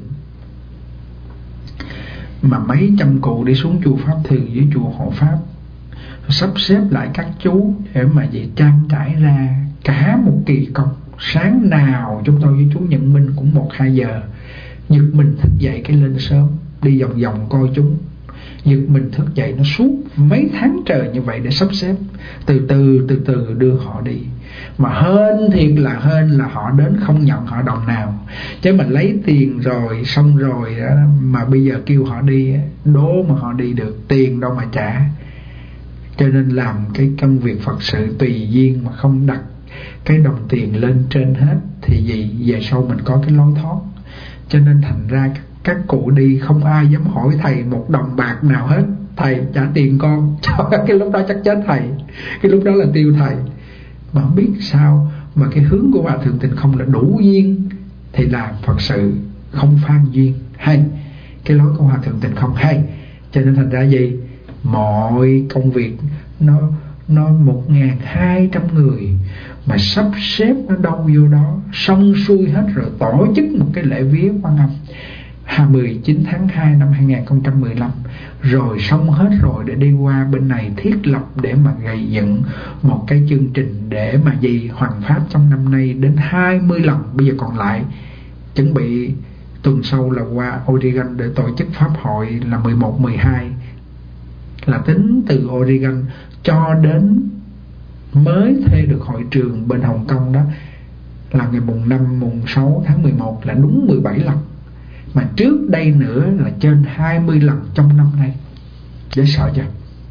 mà mấy trăm cụ đi xuống chùa Pháp Thường với chùa Hộ Pháp, sắp xếp lại các chú để mà về trang trải ra cả một kỳ công. Sáng nào chúng tôi với chú Nhận Minh cũng một hai giờ giật mình thức dậy cái lên sớm đi vòng vòng coi chúng, giật mình thức dậy nó suốt mấy tháng trời như vậy để sắp xếp từ từ từ từ đưa họ đi. Mà hên thiệt là hên là họ đến không nhận họ đồng nào, chứ mà lấy tiền rồi xong rồi đó, mà bây giờ kêu họ đi đố mà họ đi được, tiền đâu mà trả. Cho nên làm cái công việc Phật sự tùy duyên mà không đặt cái đồng tiền lên trên hết thì gì về sau mình có cái lối thoát. Cho nên thành ra các cụ đi không ai dám hỏi thầy một đồng bạc nào hết. Thầy trả tiền con cho cái lúc đó chắc chết thầy, cái lúc đó là tiêu thầy. Mà không biết sao mà cái hướng của Hòa Thượng Tịnh Không là đủ duyên thì làm Phật sự, không phan duyên. Hay cái lối của Hòa Thượng Tịnh Không hay. Cho nên thành ra gì, mọi công việc nó nó một ngàn hai trăm người mà sắp xếp nó đâu vô đó, xong xuôi hết rồi tổ chức một cái lễ vía Quan Âm mười chín tháng hai năm hai nghìn không trăm mười lăm, rồi xong hết rồi để đi qua bên này thiết lập để mà gây dựng một cái chương trình để mà gì hoằng pháp trong năm nay đến hai mươi lần. Bây giờ còn lại chuẩn bị tuần sau là qua Oregon để tổ chức pháp hội là mười một, mười hai, là tính từ Oregon cho đến mới thuê được hội trường bên Hồng Kông đó là ngày mùng năm, mùng sáu tháng mười một, là đúng mười bảy lần. Mà trước đây nữa là trên hai mươi lần trong năm nay. Dễ sợ chưa?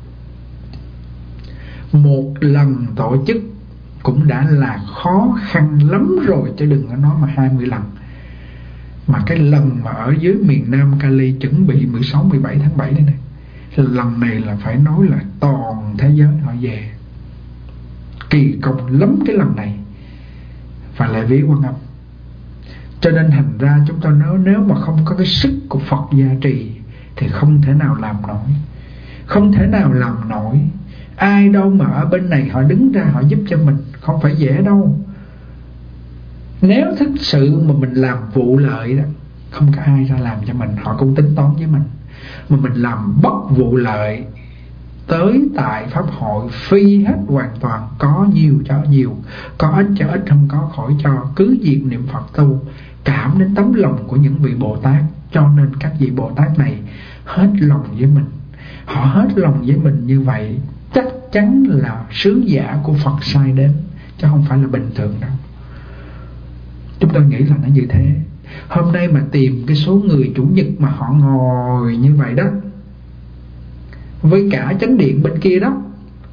Một lần tổ chức cũng đã là khó khăn lắm rồi, chứ đừng có nói mà hai mươi lần. Mà cái lần mà ở dưới miền Nam Cali chuẩn bị mười sáu, mười bảy tháng bảy đây này, lần này là phải nói là toàn thế giới họ về. Kỳ công lắm cái lần này, và lại vía Quan Âm. Cho nên thành ra chúng ta nói nếu mà không có cái sức của Phật gia trì thì không thể nào làm nổi. Không thể nào làm nổi. Ai đâu mà ở bên này họ đứng ra họ giúp cho mình, không phải dễ đâu. Nếu thực sự mà mình làm vụ lợi đó, không có ai ra làm cho mình, họ cũng tính toán với mình. Mà mình làm bất vụ lợi, tới tại pháp hội phi hết hoàn toàn, có nhiều cho nhiều, có ít cho ít, không có khỏi cho. Cứ việc niệm Phật tu, cảm đến tấm lòng của những vị Bồ Tát. Cho nên các vị Bồ Tát này hết lòng với mình. Họ hết lòng với mình như vậy chắc chắn là sứ giả của Phật sai đến, chứ không phải là bình thường đâu. Chúng tôi nghĩ là nó như thế. Hôm nay mà tìm cái số người chủ nhật mà họ ngồi như vậy đó, với cả chánh điện bên kia đó,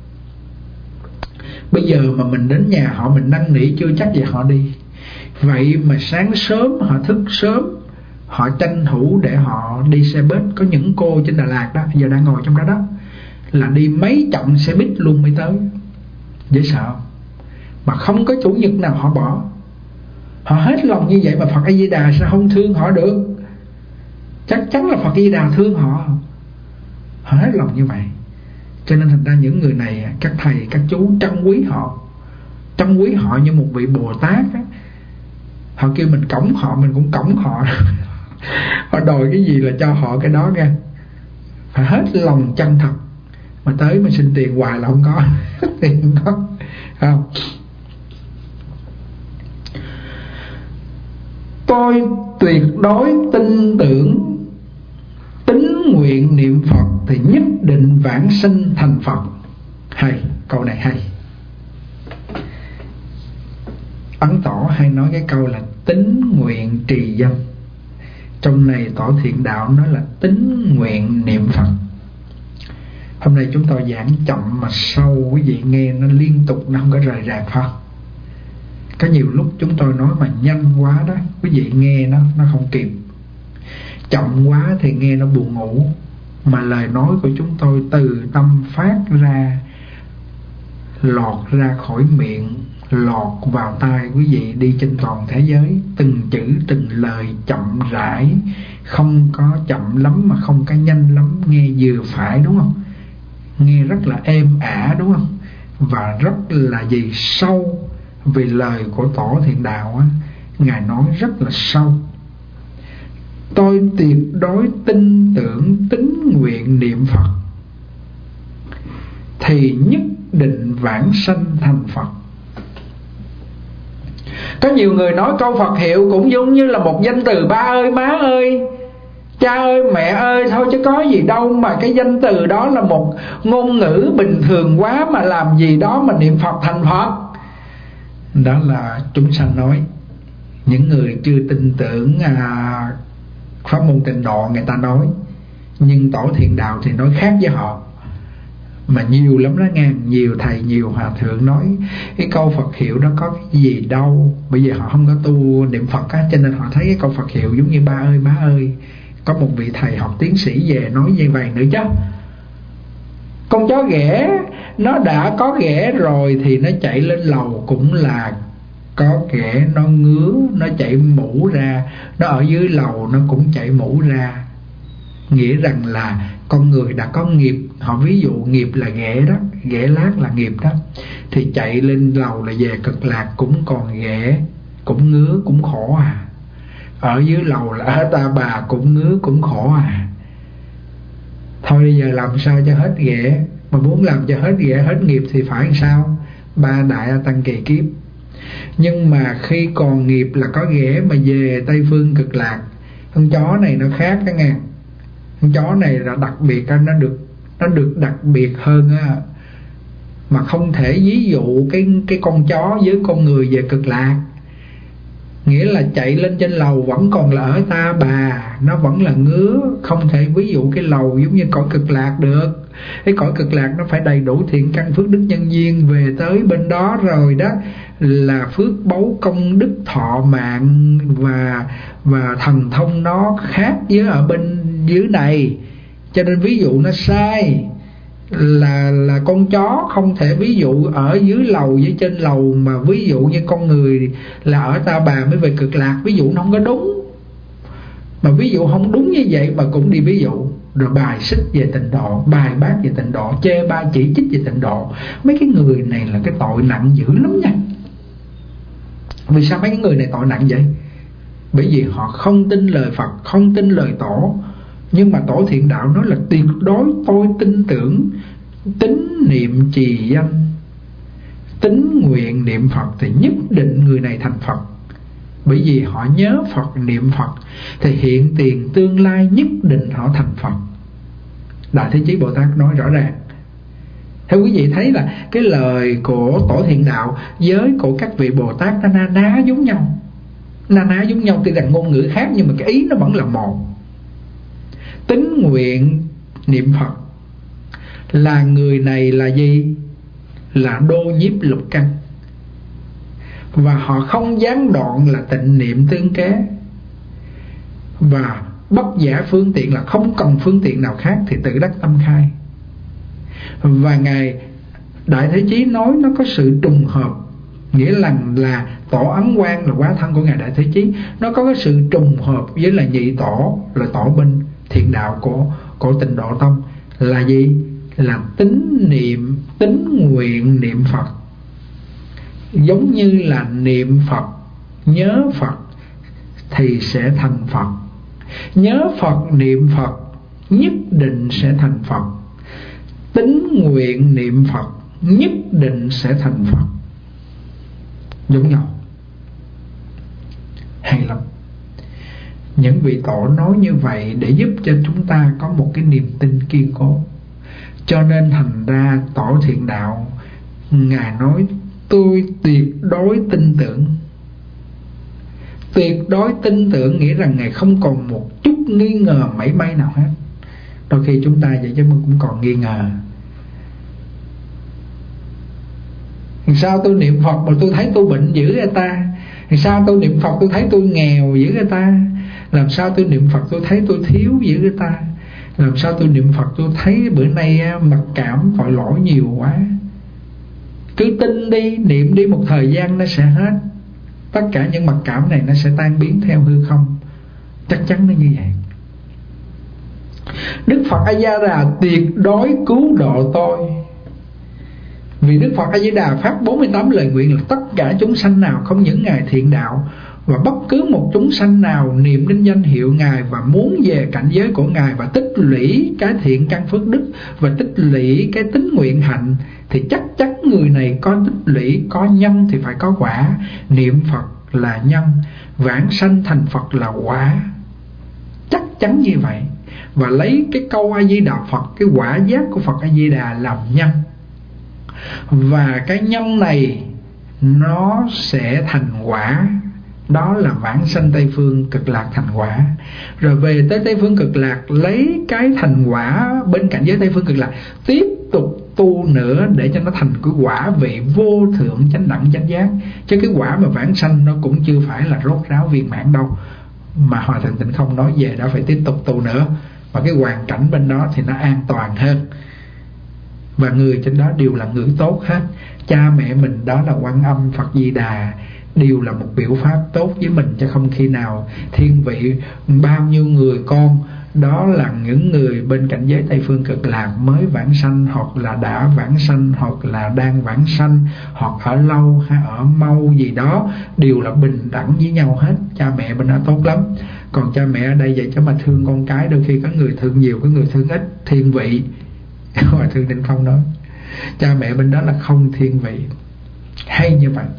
bây giờ mà mình đến nhà họ mình năn nỉ chưa chắc gì họ đi. Vậy mà sáng sớm họ thức sớm, họ tranh thủ để họ đi xe buýt. Có những cô trên Đà Lạt đó giờ đang ngồi trong đó đó, là đi mấy chặng xe buýt luôn mới tới. Dễ sợ. Mà không có chủ nhật nào họ bỏ. Họ hết lòng như vậy mà Phật A Di Đà sao không thương họ được? Chắc chắn là Phật A Di Đà thương họ. Họ hết lòng như vậy. Cho nên thành ra những người này, các thầy, các chú trân quý họ, trân quý họ như một vị Bồ Tát á. Họ kêu mình cõng họ, mình cũng cõng họ. Họ đòi cái gì là cho họ cái đó nghe. Phải hết lòng chân thật. Mà tới mà xin tiền hoài là không có. Tiền không có, không. Tôi tuyệt đối tin tưởng, tín nguyện niệm Phật thì nhất định vãng sinh thành Phật. Hay, câu này hay. Ấn Tổ hay nói cái câu là tín nguyện trì danh. Trong này Tổ Thiện Đạo nói là tín nguyện niệm Phật. Hôm nay chúng tôi giảng chậm mà sâu, quý vị nghe nó liên tục, nó không có rời rạc phải không? Có nhiều lúc chúng tôi nói mà nhanh quá đó, quý vị nghe nó nó không kịp. Chậm quá thì nghe nó buồn ngủ. mà lời nói của chúng tôi từ tâm phát ra, lọt ra khỏi miệng, lọt vào tai quý vị đi trên toàn thế giới, từng chữ từng lời chậm rãi, không có chậm lắm mà không có nhanh lắm, nghe vừa phải, đúng không? Nghe rất là êm ả, đúng không? Và rất là gì? Sâu. Vì lời của Tổ Thiện Đạo á, Ngài nói rất là sâu. Tôi tuyệt đối tin tưởng tín nguyện niệm Phật thì nhất định vãng sanh thành Phật. Có nhiều người nói câu Phật hiệu cũng giống như là một danh từ ba ơi má ơi, cha ơi mẹ ơi thôi chứ có gì đâu, mà cái danh từ đó là một ngôn ngữ bình thường quá, mà làm gì đó mà niệm Phật thành Phật. Đó là chúng sanh nói. Những người chưa tin tưởng à, pháp môn Tịnh Độ người ta nói, nhưng Tổ Thiện Đạo thì nói khác với họ. Mà nhiều lắm đó nghe, nhiều thầy nhiều hòa thượng nói cái câu Phật hiệu đó có cái gì đâu. Bây giờ họ không có tu niệm Phật á, cho nên họ thấy cái câu Phật hiệu giống như ba ơi má ơi. Có một vị thầy học tiến sĩ về nói như vậy nữa chứ. Con chó ghẻ nó đã có ghẻ rồi thì nó chạy lên lầu cũng là có ghẻ, nó ngứa, nó chạy mũ ra, nó ở dưới lầu nó cũng chạy mũ ra. Nghĩa rằng là con người đã có nghiệp, họ ví dụ nghiệp là ghẻ đó, ghẻ lát là nghiệp đó, thì chạy lên lầu là về cực lạc cũng còn ghẻ, cũng ngứa, cũng khổ à. Ở dưới lầu là ở Ta Bà cũng ngứa, cũng khổ à. Thôi bây giờ làm sao cho hết ghẻ, mà muốn làm cho hết ghẻ, hết nghiệp thì phải làm sao? Ba đại tăng kỳ kiếp. Nhưng mà khi còn nghiệp là có ghẻ mà về Tây Phương cực lạc, con chó này nó khác đó nghe. Con chó này là đặc biệt, nó được nó được đặc biệt hơn á, mà không thể ví dụ cái cái con chó với con người về cực lạc. Nghĩa là chạy lên trên lầu vẫn còn là ở Ta Bà, nó vẫn là ngứa, không thể ví dụ cái lầu giống như cõi cực lạc được. Cái cõi cực lạc nó phải đầy đủ thiện căn phước đức nhân duyên, về tới bên đó rồi đó là phước báu công đức thọ mạng và và thần thông nó khác với ở bên dưới này. Cho nên ví dụ nó sai, là là con chó không thể ví dụ ở dưới lầu với trên lầu, mà ví dụ như con người là ở Ta Bà mới về cực lạc, ví dụ nó không có đúng. Mà ví dụ không đúng như vậy mà cũng đi ví dụ, rồi bài xích về Tịnh Độ, bài bác về Tịnh Độ, chê bai chỉ trích về Tịnh Độ. Mấy cái người này là cái tội nặng dữ lắm nha. Vì sao mấy cái người này tội nặng vậy? Bởi vì họ không tin lời Phật, không tin lời Tổ. Nhưng mà Tổ Thiện Đạo nói là tuyệt đối tôi tin tưởng tín niệm trì danh, tín nguyện niệm Phật thì nhất định người này thành Phật. Bởi vì họ nhớ Phật, niệm Phật thì hiện tiền tương lai nhất định họ thành Phật. Đại Thế Chí Bồ Tát nói rõ ràng. Theo quý vị thấy là cái lời của Tổ Thiện Đạo với của các vị Bồ Tát nó na ná giống nhau, na ná giống nhau, tuy rằng ngôn ngữ khác nhưng mà cái ý nó vẫn là một. Tín nguyện niệm Phật là người này là gì? Là đô nhiếp lục căn, và họ không gián đoạn là tịnh niệm tương kế, và bất giả phương tiện là không cần phương tiện nào khác thì tự đắc tâm khai. Và Ngài Đại Thế Chí nói nó có sự trùng hợp, nghĩa là là Tổ Ấn Quang là quá thân của Ngài Đại Thế Chí, nó có cái sự trùng hợp với là nhị tổ, là tổ bên Thiện Đạo của, của Tịnh Độ Tông. Là gì? Là tín niệm, tín nguyện niệm Phật. Giống như là niệm Phật, nhớ Phật thì sẽ thành Phật. Nhớ Phật, niệm Phật nhất định sẽ thành Phật. Tín nguyện niệm Phật nhất định sẽ thành Phật. Giống nhau. Hay lắm. Những vị tổ nói như vậy để giúp cho chúng ta có một cái niềm tin kiên cố. Cho nên thành ra Tổ Thiện Đạo Ngài nói tôi tuyệt đối tin tưởng. Tuyệt đối tin tưởng nghĩa rằng Ngài không còn một chút nghi ngờ mảy may nào hết. Đôi khi chúng ta vậy chứ mình cũng còn nghi ngờ. Sao tôi niệm Phật mà tôi thấy tôi bệnh dữ người ta? Sao tôi niệm Phật tôi thấy tôi nghèo dữ người ta? Làm sao tôi niệm Phật tôi thấy tôi thiếu dữ người ta? Làm sao tôi niệm Phật tôi thấy bữa nay mặc cảm tội lỗi nhiều quá. Cứ tin đi, niệm đi, một thời gian nó sẽ hết. Tất cả những mặc cảm này nó sẽ tan biến theo hư không. Chắc chắn nó như vậy. Đức Phật A Di Đà tuyệt đối cứu độ tôi. Vì Đức Phật A Di Đà phát bốn mươi tám lời nguyện là tất cả chúng sanh nào không những Ngài thiện đạo, và bất cứ một chúng sanh nào niệm đến danh hiệu Ngài và muốn về cảnh giới của Ngài và tích lũy cái thiện căn phước đức và tích lũy cái tín nguyện hạnh, thì chắc chắn người này có tích lũy, có nhân thì phải có quả. Niệm Phật là nhân, vãng sanh thành Phật là quả. Chắc chắn như vậy. Và lấy cái câu A Di Đà Phật, cái quả giác của Phật A Di Đà làm nhân. Và cái nhân này nó sẽ thành quả. Đó là vãng sanh Tây Phương Cực Lạc thành quả. Rồi về tới Tây Phương Cực Lạc, lấy cái thành quả bên cạnh giới Tây Phương Cực Lạc tiếp tục tu nữa để cho nó thành cái quả vị vô thượng chánh đẳng chánh giác. Chứ cái quả mà vãng sanh nó cũng chưa phải là rốt ráo viên mãn đâu. Mà Hòa Thượng Tịnh Không nói về đó phải tiếp tục tu nữa. Và cái hoàn cảnh bên đó thì nó an toàn hơn. Và người trên đó đều là người tốt hết. Cha mẹ mình đó là Quan Âm, Phật Di Đà, đều là một biểu pháp tốt với mình, chứ không khi nào thiên vị bao nhiêu người con đó là những người bên cạnh giới Tây Phương Cực Lạc mới vãng sanh, hoặc là đã vãng sanh, hoặc là đang vãng sanh, hoặc ở lâu hay ở mau gì đó, đều là bình đẳng với nhau hết. Cha mẹ bên đó tốt lắm. Còn cha mẹ ở đây vậy chứ mà thương con cái, đôi khi có người thương nhiều, có người thương ít, thiên vị. Hòa Thượng Tịnh Không nói cha mẹ bên đó là không thiên vị. Hay như vậy.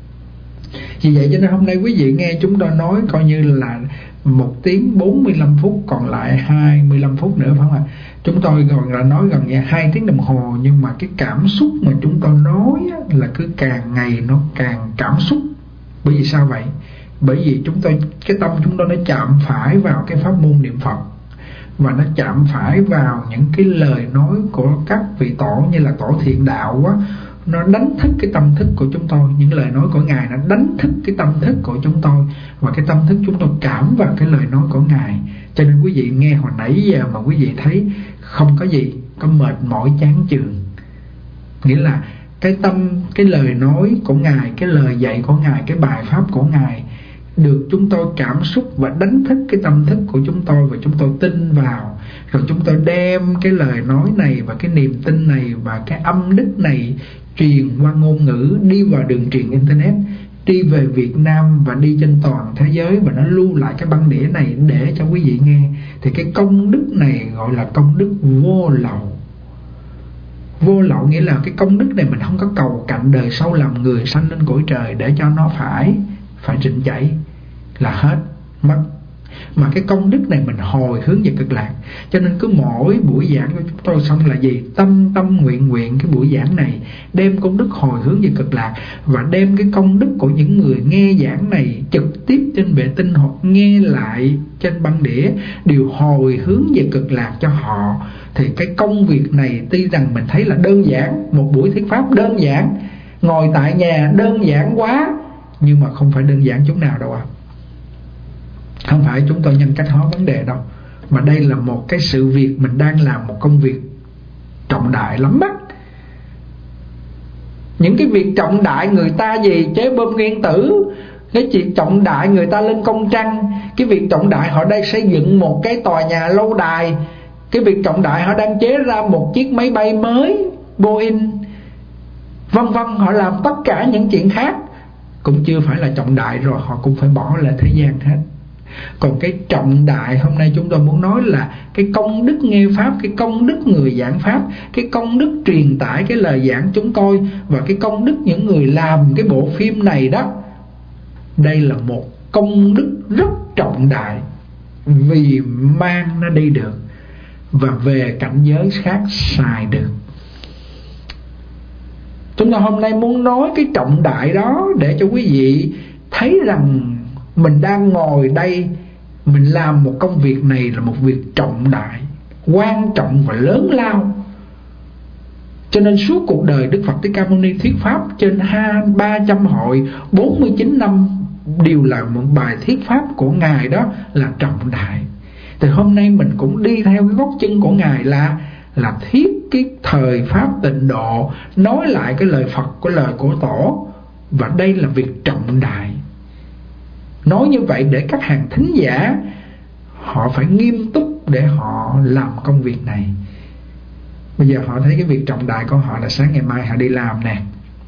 Vì vậy cho nên hôm nay quý vị nghe chúng tôi nói coi như là một tiếng bốn mươi lăm phút, còn lại hai mươi lăm phút nữa, phải không ạ? Chúng tôi còn là nói gần như hai tiếng đồng hồ, nhưng mà cái cảm xúc mà chúng tôi nói là cứ càng ngày nó càng cảm xúc. Bởi vì sao vậy? Bởi vì chúng tôi, cái tâm chúng tôi nó chạm phải vào cái pháp môn niệm Phật, và nó chạm phải vào những cái lời nói của các vị tổ như là tổ Thiện Đạo á. Nó đánh thức cái tâm thức của chúng tôi. Những lời nói của Ngài nó đánh thức cái tâm thức của chúng tôi, và cái tâm thức chúng tôi cảm vào cái lời nói của Ngài. Cho nên quý vị nghe hồi nãy giờ mà quý vị thấy không có gì, có mệt mỏi chán chường, nghĩa là cái tâm, cái lời nói của Ngài, cái lời dạy của Ngài, cái bài pháp của Ngài được chúng tôi cảm xúc và đánh thức cái tâm thức của chúng tôi, và chúng tôi tin vào. Rồi chúng tôi đem cái lời nói này và cái niềm tin này và cái âm đức này truyền qua ngôn ngữ, đi vào đường truyền internet, đi về Việt Nam và đi trên toàn thế giới, và nó lưu lại cái băng đĩa này để cho quý vị nghe. Thì cái công đức này gọi là công đức vô lậu. Vô lậu nghĩa là cái công đức này mình không có cầu cạnh đời sau làm người sanh lên cõi trời để cho nó phải phải rịnh chảy là hết mất. Mà cái công đức này mình hồi hướng về Cực Lạc. Cho nên cứ mỗi buổi giảng của chúng tôi xong là gì? Tâm tâm nguyện nguyện cái buổi giảng này đem công đức hồi hướng về Cực Lạc, và đem cái công đức của những người nghe giảng này trực tiếp trên vệ tinh hoặc nghe lại trên băng đĩa đều hồi hướng về Cực Lạc cho họ. Thì cái công việc này tuy rằng mình thấy là đơn giản, một buổi thuyết pháp đơn giản, ngồi tại nhà đơn giản quá, nhưng mà không phải đơn giản chút nào đâu ạ. À. Không phải chúng tôi nhân cách hóa vấn đề đâu, mà đây là một cái sự việc mình đang làm, một công việc trọng đại lắm á. Những cái việc trọng đại người ta gì chế bom nguyên tử, cái chuyện trọng đại người ta lên công trăng, cái việc trọng đại họ đang xây dựng một cái tòa nhà lâu đài, cái việc trọng đại họ đang chế ra một chiếc máy bay mới Boeing, vân vân. Họ làm tất cả những chuyện khác cũng chưa phải là trọng đại, rồi họ cũng phải bỏ lại thế gian hết. Còn cái trọng đại hôm nay chúng tôi muốn nói là cái công đức nghe pháp, cái công đức người giảng pháp, cái công đức truyền tải cái lời giảng chúng tôi, và cái công đức những người làm cái bộ phim này đó. Đây là một công đức rất trọng đại, vì mang nó đi được và về cảnh giới khác xài được. Chúng ta hôm nay muốn nói cái trọng đại đó để cho quý vị thấy rằng mình đang ngồi đây, mình làm một công việc này là một việc trọng đại, quan trọng và lớn lao. Cho nên suốt cuộc đời Đức Phật Thích Ca Mâu Ni thuyết pháp trên ba trăm hội, bốn mươi chín năm đều là một bài thuyết pháp của Ngài đó là trọng đại. Thì hôm nay mình cũng đi theo cái gót chân của Ngài là là thiết cái thời pháp tịnh độ, nói lại cái lời Phật, cái lời của Tổ. Và đây là việc trọng đại. Nói như vậy để các hàng thính giả họ phải nghiêm túc để họ làm công việc này. Bây giờ họ thấy cái việc trọng đại của họ là sáng ngày mai họ đi làm nè,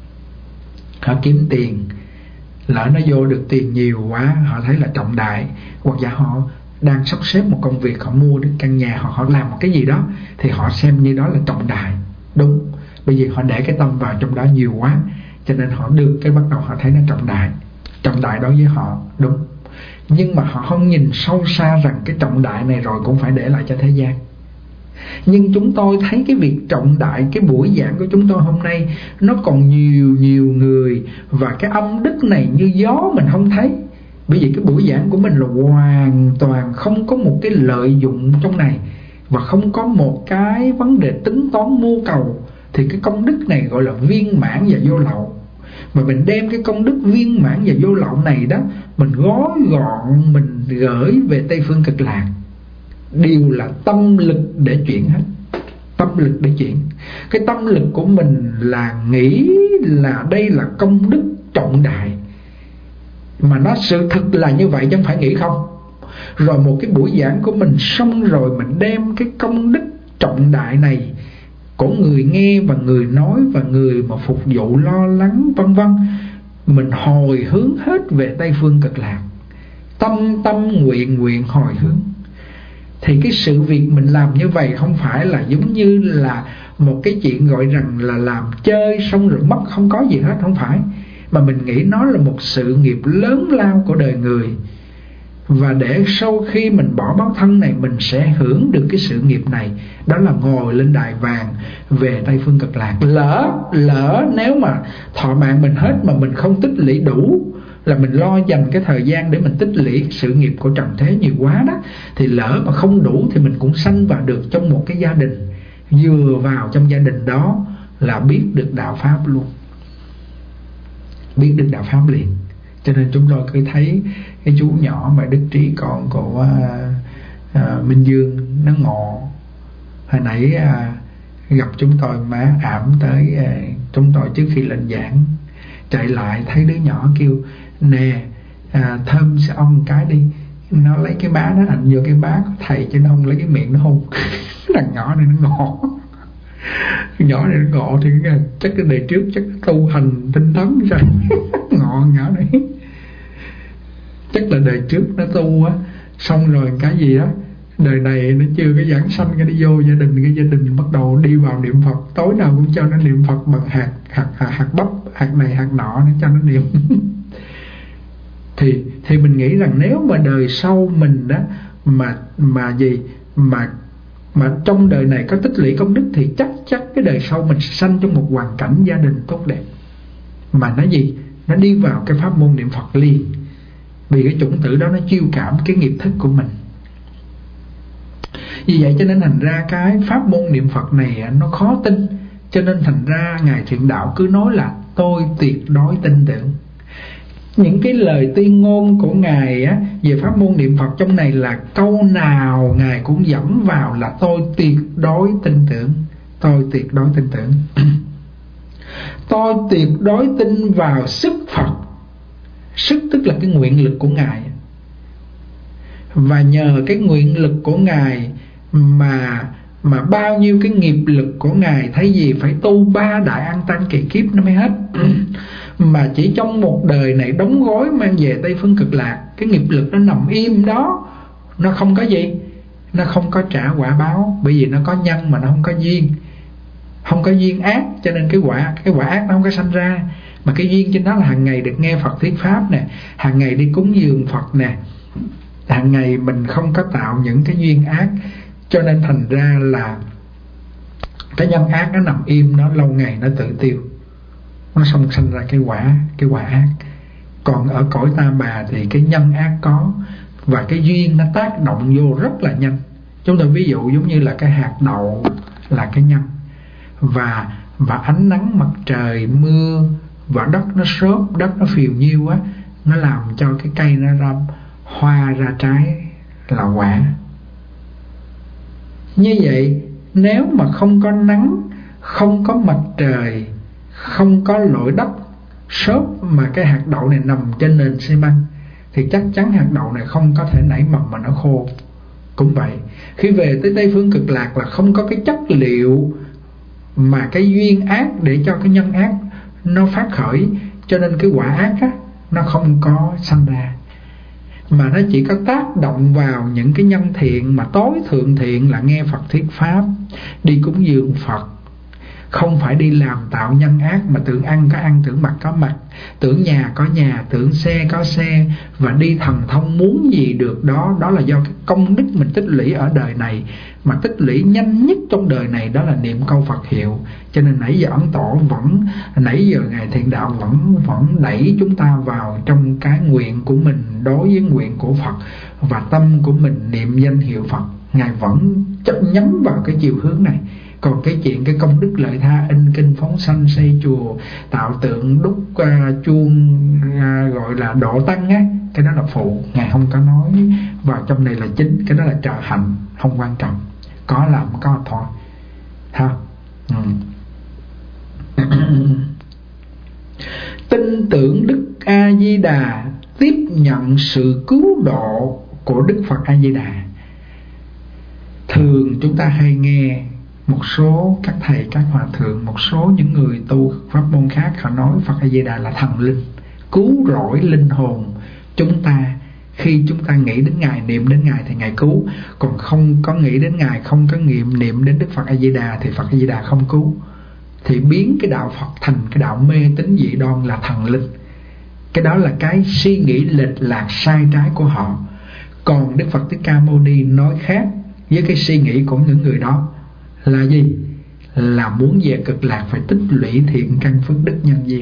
họ kiếm tiền, lỡ nó vô được tiền nhiều quá, họ thấy là trọng đại. Hoặc giả họ đang sắp xếp một công việc, họ mua được căn nhà, họ, họ làm một cái gì đó thì họ xem như đó là trọng đại. Đúng, bởi vì họ để cái tâm vào trong đó nhiều quá, cho nên họ được cái bắt đầu họ thấy nó trọng đại. Trọng đại đối với họ, đúng. Nhưng mà họ không nhìn sâu xa rằng cái trọng đại này rồi cũng phải để lại cho thế gian. Nhưng chúng tôi thấy cái việc trọng đại, cái buổi giảng của chúng tôi hôm nay nó còn nhiều nhiều người, và cái âm đức này như gió mình không thấy. Bởi vì cái buổi giảng của mình là hoàn toàn không có một cái lợi dụng trong này, và không có một cái vấn đề tính toán mưu cầu. Thì cái công đức này gọi là viên mãn và vô lậu. Mà mình đem cái công đức viên mãn và vô lậu này đó, mình gói gọn, mình gửi về Tây Phương Cực Lạc, đều là tâm lực để chuyển hết. Tâm lực để chuyển. Cái tâm lực của mình là nghĩ là đây là công đức trọng đại, mà nó sự thực là như vậy chứ không phải nghĩ không. Rồi một cái buổi giảng của mình xong rồi, mình đem cái công đức trọng đại này của người nghe và người nói và người mà phục vụ lo lắng vân vân, mình hồi hướng hết về Tây Phương Cực Lạc. Tâm tâm nguyện nguyện hồi hướng. Thì cái sự việc mình làm như vậy không phải là giống như là một cái chuyện gọi rằng là làm chơi xong rồi mất không có gì hết, không phải. Mà mình nghĩ nó là một sự nghiệp lớn lao của đời người. Và để sau khi mình bỏ báo thân này, mình sẽ hưởng được cái sự nghiệp này, đó là ngồi lên đài vàng về Tây Phương Cực Lạc. Lỡ, lỡ nếu mà thọ mạng mình hết mà mình không tích lũy đủ, là mình lo dành cái thời gian để mình tích lũy sự nghiệp của trần thế nhiều quá đó, thì lỡ mà không đủ thì mình cũng sanh vào được trong một cái gia đình, vừa vào trong gia đình đó là biết được đạo Pháp luôn, biết được đạo Pháp liền. Cho nên chúng tôi cứ thấy cái chú nhỏ mà Đức Trí con của à, à, Minh Dương nó ngộ. Hồi nãy à, gặp chúng tôi má ảm tới à, chúng tôi trước khi lên giảng, chạy lại thấy đứa nhỏ kêu nè à, thơm sẽ ông cái đi. Nó lấy cái bá nó ảnh vô cái bá của thầy, chứ nó không lấy cái miệng nó hôn. Thằng nhỏ này nó ngộ. Nhỏ này nó ngộ thì chắc cái đời trước chắc tu hành tinh tấn rồi. Ngộ nhỏ này chắc là đời trước nó tu á, xong rồi cái gì đó đời này nó chưa có giảng sanh, cái đi vô gia đình, cái gia đình bắt đầu đi vào niệm Phật, tối nào cũng cho nó niệm Phật bằng hạt hạt hạt, hạt bắp, hạt này hạt nọ để cho nó niệm. thì thì mình nghĩ rằng nếu mà đời sau mình đó mà mà gì mà mà trong đời này có tích lũy công đức thì chắc chắc cái đời sau mình sanh trong một hoàn cảnh gia đình tốt đẹp, mà nó gì nó đi vào cái pháp môn niệm Phật liền. Vì cái chủng tử đó nó chiêu cảm cái nghiệp thức của mình. Vì vậy cho nên thành ra cái pháp môn niệm Phật này nó khó tin. Cho nên thành ra Ngài Thiện Đạo cứ nói là tôi tuyệt đối tin tưởng. Những cái lời tuyên ngôn của Ngài á, về pháp môn niệm Phật trong này là câu nào Ngài cũng dẫn vào là tôi tuyệt đối tin tưởng. Tôi tuyệt đối tin tưởng. Tôi tuyệt đối tin vào sức Phật. Sức tức là cái nguyện lực của Ngài. Và nhờ cái nguyện lực của Ngài mà mà bao nhiêu cái nghiệp lực của Ngài, thấy gì phải tu ba đại an tăng kỳ kiếp nó mới hết. Mà chỉ trong một đời này đóng gói mang về Tây Phương Cực Lạc. Cái nghiệp lực nó nằm im đó, nó không có gì, nó không có trả quả báo. Bởi vì nó có nhân mà nó không có duyên. Không có duyên ác, cho nên cái quả cái quả ác nó không có sanh ra. Mà cái duyên trên đó là hàng ngày được nghe Phật thuyết pháp nè, hàng ngày đi cúng dường Phật nè, hàng ngày mình không có tạo những cái duyên ác. Cho nên thành ra là cái nhân ác nó nằm im, nó lâu ngày nó tự tiêu, nó xong sanh ra cái quả cái quả ác. Còn ở cõi ta bà thì cái nhân ác có, và cái duyên nó tác động vô rất là nhanh. Chúng tôi ví dụ giống như là cái hạt đậu là cái nhân, và và ánh nắng mặt trời, mưa và đất nó xốp, đất nó phìu nhiêu á, nó làm cho cái cây nó ra hoa ra trái là quả. Như vậy nếu mà không có nắng, không có mặt trời, không có lội đất xốp mà cái hạt đậu này nằm trên nền xi măng thì chắc chắn hạt đậu này không có thể nảy mầm mà nó khô. Cũng vậy, khi về tới Tây Phương Cực Lạc là không có cái chất liệu mà cái duyên ác để cho cái nhân ác nó phát khởi, cho nên cái quả ác á, nó không có sanh ra, mà nó chỉ có tác động vào những cái nhân thiện mà tối thượng thiện là nghe Phật thuyết pháp, đi cúng dường Phật, không phải đi làm tạo nhân ác mà tưởng ăn có ăn, tưởng mặc có mặc, tưởng nhà có nhà, tưởng xe có xe, và đi thần thông muốn gì được đó. Đó là do cái công đức mình tích lũy ở đời này, mà tích lũy nhanh nhất trong đời này đó là niệm câu Phật hiệu. Cho nên nãy giờ Ấn Tổ vẫn, nãy giờ Ngài Thiện Đạo vẫn vẫn đẩy chúng ta vào trong cái nguyện của mình đối với nguyện của Phật, và tâm của mình niệm danh hiệu Phật. Ngài vẫn chấp nhắm vào cái chiều hướng này. Còn cái chuyện cái công đức lợi tha, in kinh phóng sanh, xây chùa, tạo tượng, đúc uh, chuông, uh, gọi là độ tăng á, cái đó là phụ, Ngài không có nói vào trong này là chính. Cái đó là trợ hạnh, không quan trọng, có làm có thôi ha. Ừ. Tin tưởng Đức A Di Đà, tiếp nhận sự cứu độ của Đức Phật A Di Đà. Thường chúng ta hay nghe một số các thầy, các hòa thượng, một số những người tu pháp môn khác, họ nói Phật A Di Đà là thần linh, cứu rỗi linh hồn chúng ta. Khi chúng ta nghĩ đến Ngài, niệm đến Ngài thì Ngài cứu. Còn không có nghĩ đến Ngài, không có niệm niệm đến Đức Phật A Di Đà thì Phật A Di Đà không cứu. Thì biến cái đạo Phật thành cái đạo mê tín dị đoan là thần linh. Cái đó là cái suy nghĩ lệch lạc sai trái của họ. Còn Đức Phật Thích Ca Mâu Ni nói khác với cái suy nghĩ của những người đó là gì? Là muốn về Cực Lạc phải tích lũy thiện căn phước đức nhân duyên.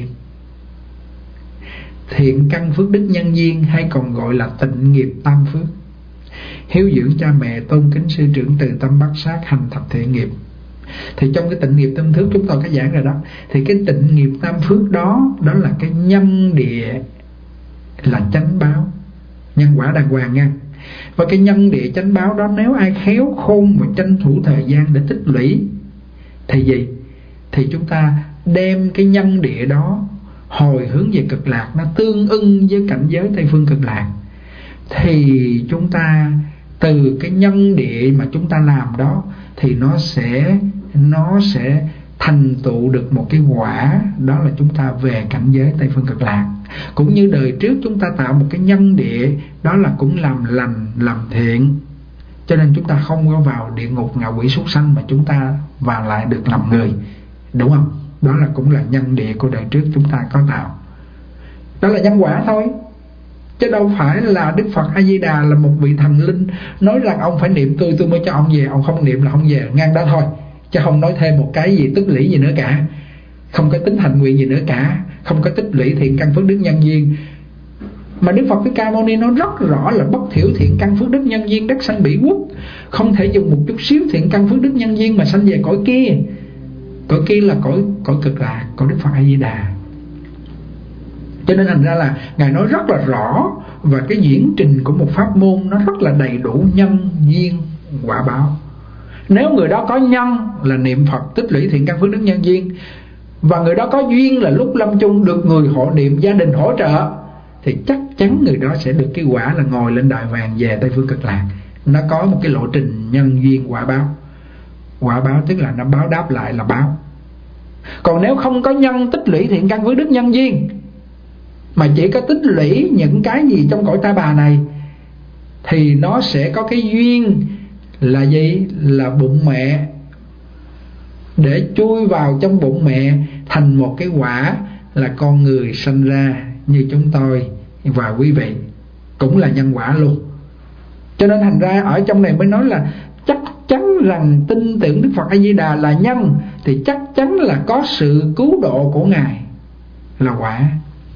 Thiện căn phước đức nhân duyên hay còn gọi là tịnh nghiệp tam phước. Hiếu dưỡng cha mẹ, tôn kính sư trưởng, từ tâm bát sát, hành thập thiện nghiệp. Thì trong cái tịnh nghiệp tam phước chúng tôi có giảng rồi đó. Thì cái tịnh nghiệp tam phước đó, đó là cái nhân địa là chánh báo, nhân quả đàng hoàng nha. Và cái nhân địa chánh báo đó, nếu ai khéo khôn và tranh thủ thời gian để tích lũy thì gì? Thì chúng ta đem cái nhân địa đó hồi hướng về Cực Lạc, nó tương ưng với cảnh giới Tây Phương Cực Lạc. Thì chúng ta từ cái nhân địa mà chúng ta làm đó thì nó sẽ nó sẽ thành tựu được một cái quả, đó là chúng ta về cảnh giới Tây Phương Cực Lạc. Cũng như đời trước chúng ta tạo một cái nhân địa, đó là cũng làm lành, làm thiện, cho nên chúng ta không có vào địa ngục ngạ quỷ súc sanh, mà chúng ta vào lại được làm người, đúng không? Đó là cũng là nhân địa của đời trước chúng ta có tạo. Đó là nhân quả thôi, chứ đâu phải là Đức Phật A Di Đà là một vị thần linh nói rằng ông phải niệm tôi tôi mới cho ông về, ông không niệm là không về, ngang đó thôi, chứ không nói thêm một cái gì tích lũy gì nữa cả, không có tính hành nguyện gì nữa cả, không có tích lũy thiện căn phước đức nhân duyên. Mà Đức Phật Thích Ca Mâu Ni nói rất rõ là bất thiểu thiện căn phước đức nhân duyên đắc sanh bỉ quốc. Không thể dùng một chút xíu thiện căn phước đức nhân duyên mà sanh về cõi kia. Cõi kia là cõi cõi Cực Lạc, cõi Đức Phật A Di Đà. Cho nên thành ra là Ngài nói rất là rõ, và cái diễn trình của một pháp môn nó rất là đầy đủ nhân duyên quả báo. Nếu người đó có nhân là niệm Phật tích lũy thiện căn phước đức nhân duyên, và người đó có duyên là lúc lâm chung được người hộ niệm, gia đình hỗ trợ, thì chắc chắn người đó sẽ được cái quả là ngồi lên đại vàng về Tây Phương Cực Lạc. Nó có một cái lộ trình nhân duyên quả báo. Quả báo tức là nó báo đáp lại là báo. Còn nếu không có nhân tích lũy thiện căn phước đức nhân duyên, mà chỉ có tích lũy những cái gì trong cõi ta bà này, thì nó sẽ có cái duyên là gì? Là bụng mẹ, để chui vào trong bụng mẹ thành một cái quả là con người sanh ra như chúng tôi và quý vị, cũng là nhân quả luôn. Cho nên thành ra ở trong này mới nói là chắc chắn rằng tin tưởng Đức Phật A Di Đà là nhân, thì chắc chắn là có sự cứu độ của Ngài là quả.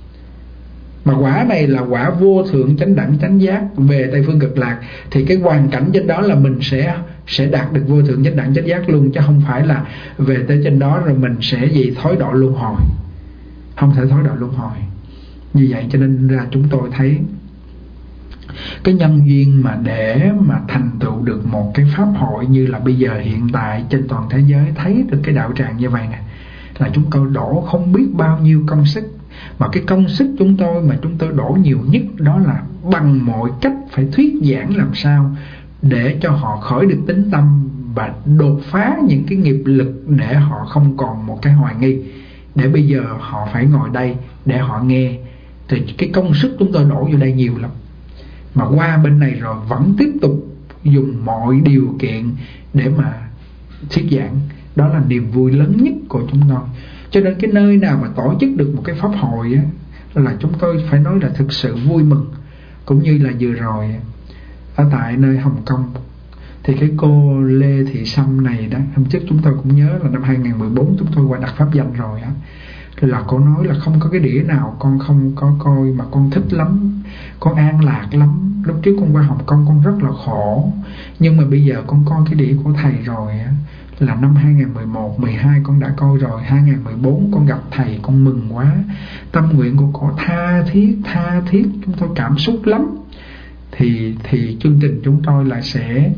Mà quả này là quả vô thượng chánh đẳng chánh giác về Tây Phương Cực Lạc, thì cái hoàn cảnh trên đó là mình sẽ sẽ đạt được vô thượng chánh đẳng chánh giác luôn, chứ không phải là về tới trên đó rồi mình sẽ gì thối độ luân hồi. Không thể thối độ luân hồi. Như vậy cho nên ra chúng tôi thấy cái nhân duyên mà để mà thành tựu được một cái pháp hội như là bây giờ hiện tại trên toàn thế giới thấy được cái đạo tràng như vậy nè, là chúng tôi đổ không biết bao nhiêu công sức. Mà cái công sức chúng tôi mà chúng tôi đổ nhiều nhất đó là bằng mọi cách phải thuyết giảng làm sao để cho họ khởi được tín tâm và đột phá những cái nghiệp lực, để họ không còn một cái hoài nghi, để bây giờ họ phải ngồi đây để họ nghe. Thì cái công sức chúng tôi đổ vô đây nhiều lắm, mà qua bên này rồi vẫn tiếp tục dùng mọi điều kiện để mà thuyết giảng. Đó là niềm vui lớn nhất của chúng tôi. Cho nên cái nơi nào mà tổ chức được một cái pháp hội á, là chúng tôi phải nói là thực sự vui mừng. Cũng như là vừa rồi ở tại nơi Hồng Kông, thì cái cô Lê Thị Sâm này đó, hôm trước chúng tôi cũng nhớ là năm hai không một bốn chúng tôi qua đặt pháp danh rồi á, là cô nói là không có cái đĩa nào con không có coi mà con thích lắm, con an lạc lắm. Lúc trước con qua Hồng Kông con rất là khổ, nhưng mà bây giờ con coi cái đĩa của thầy rồi á, là năm hai không một một, mười hai con đã coi rồi, hai không một bốn con gặp thầy con mừng quá. Tâm nguyện của cô tha thiết, tha thiết, chúng tôi cảm xúc lắm. Thì thì chương trình chúng tôi là sẽ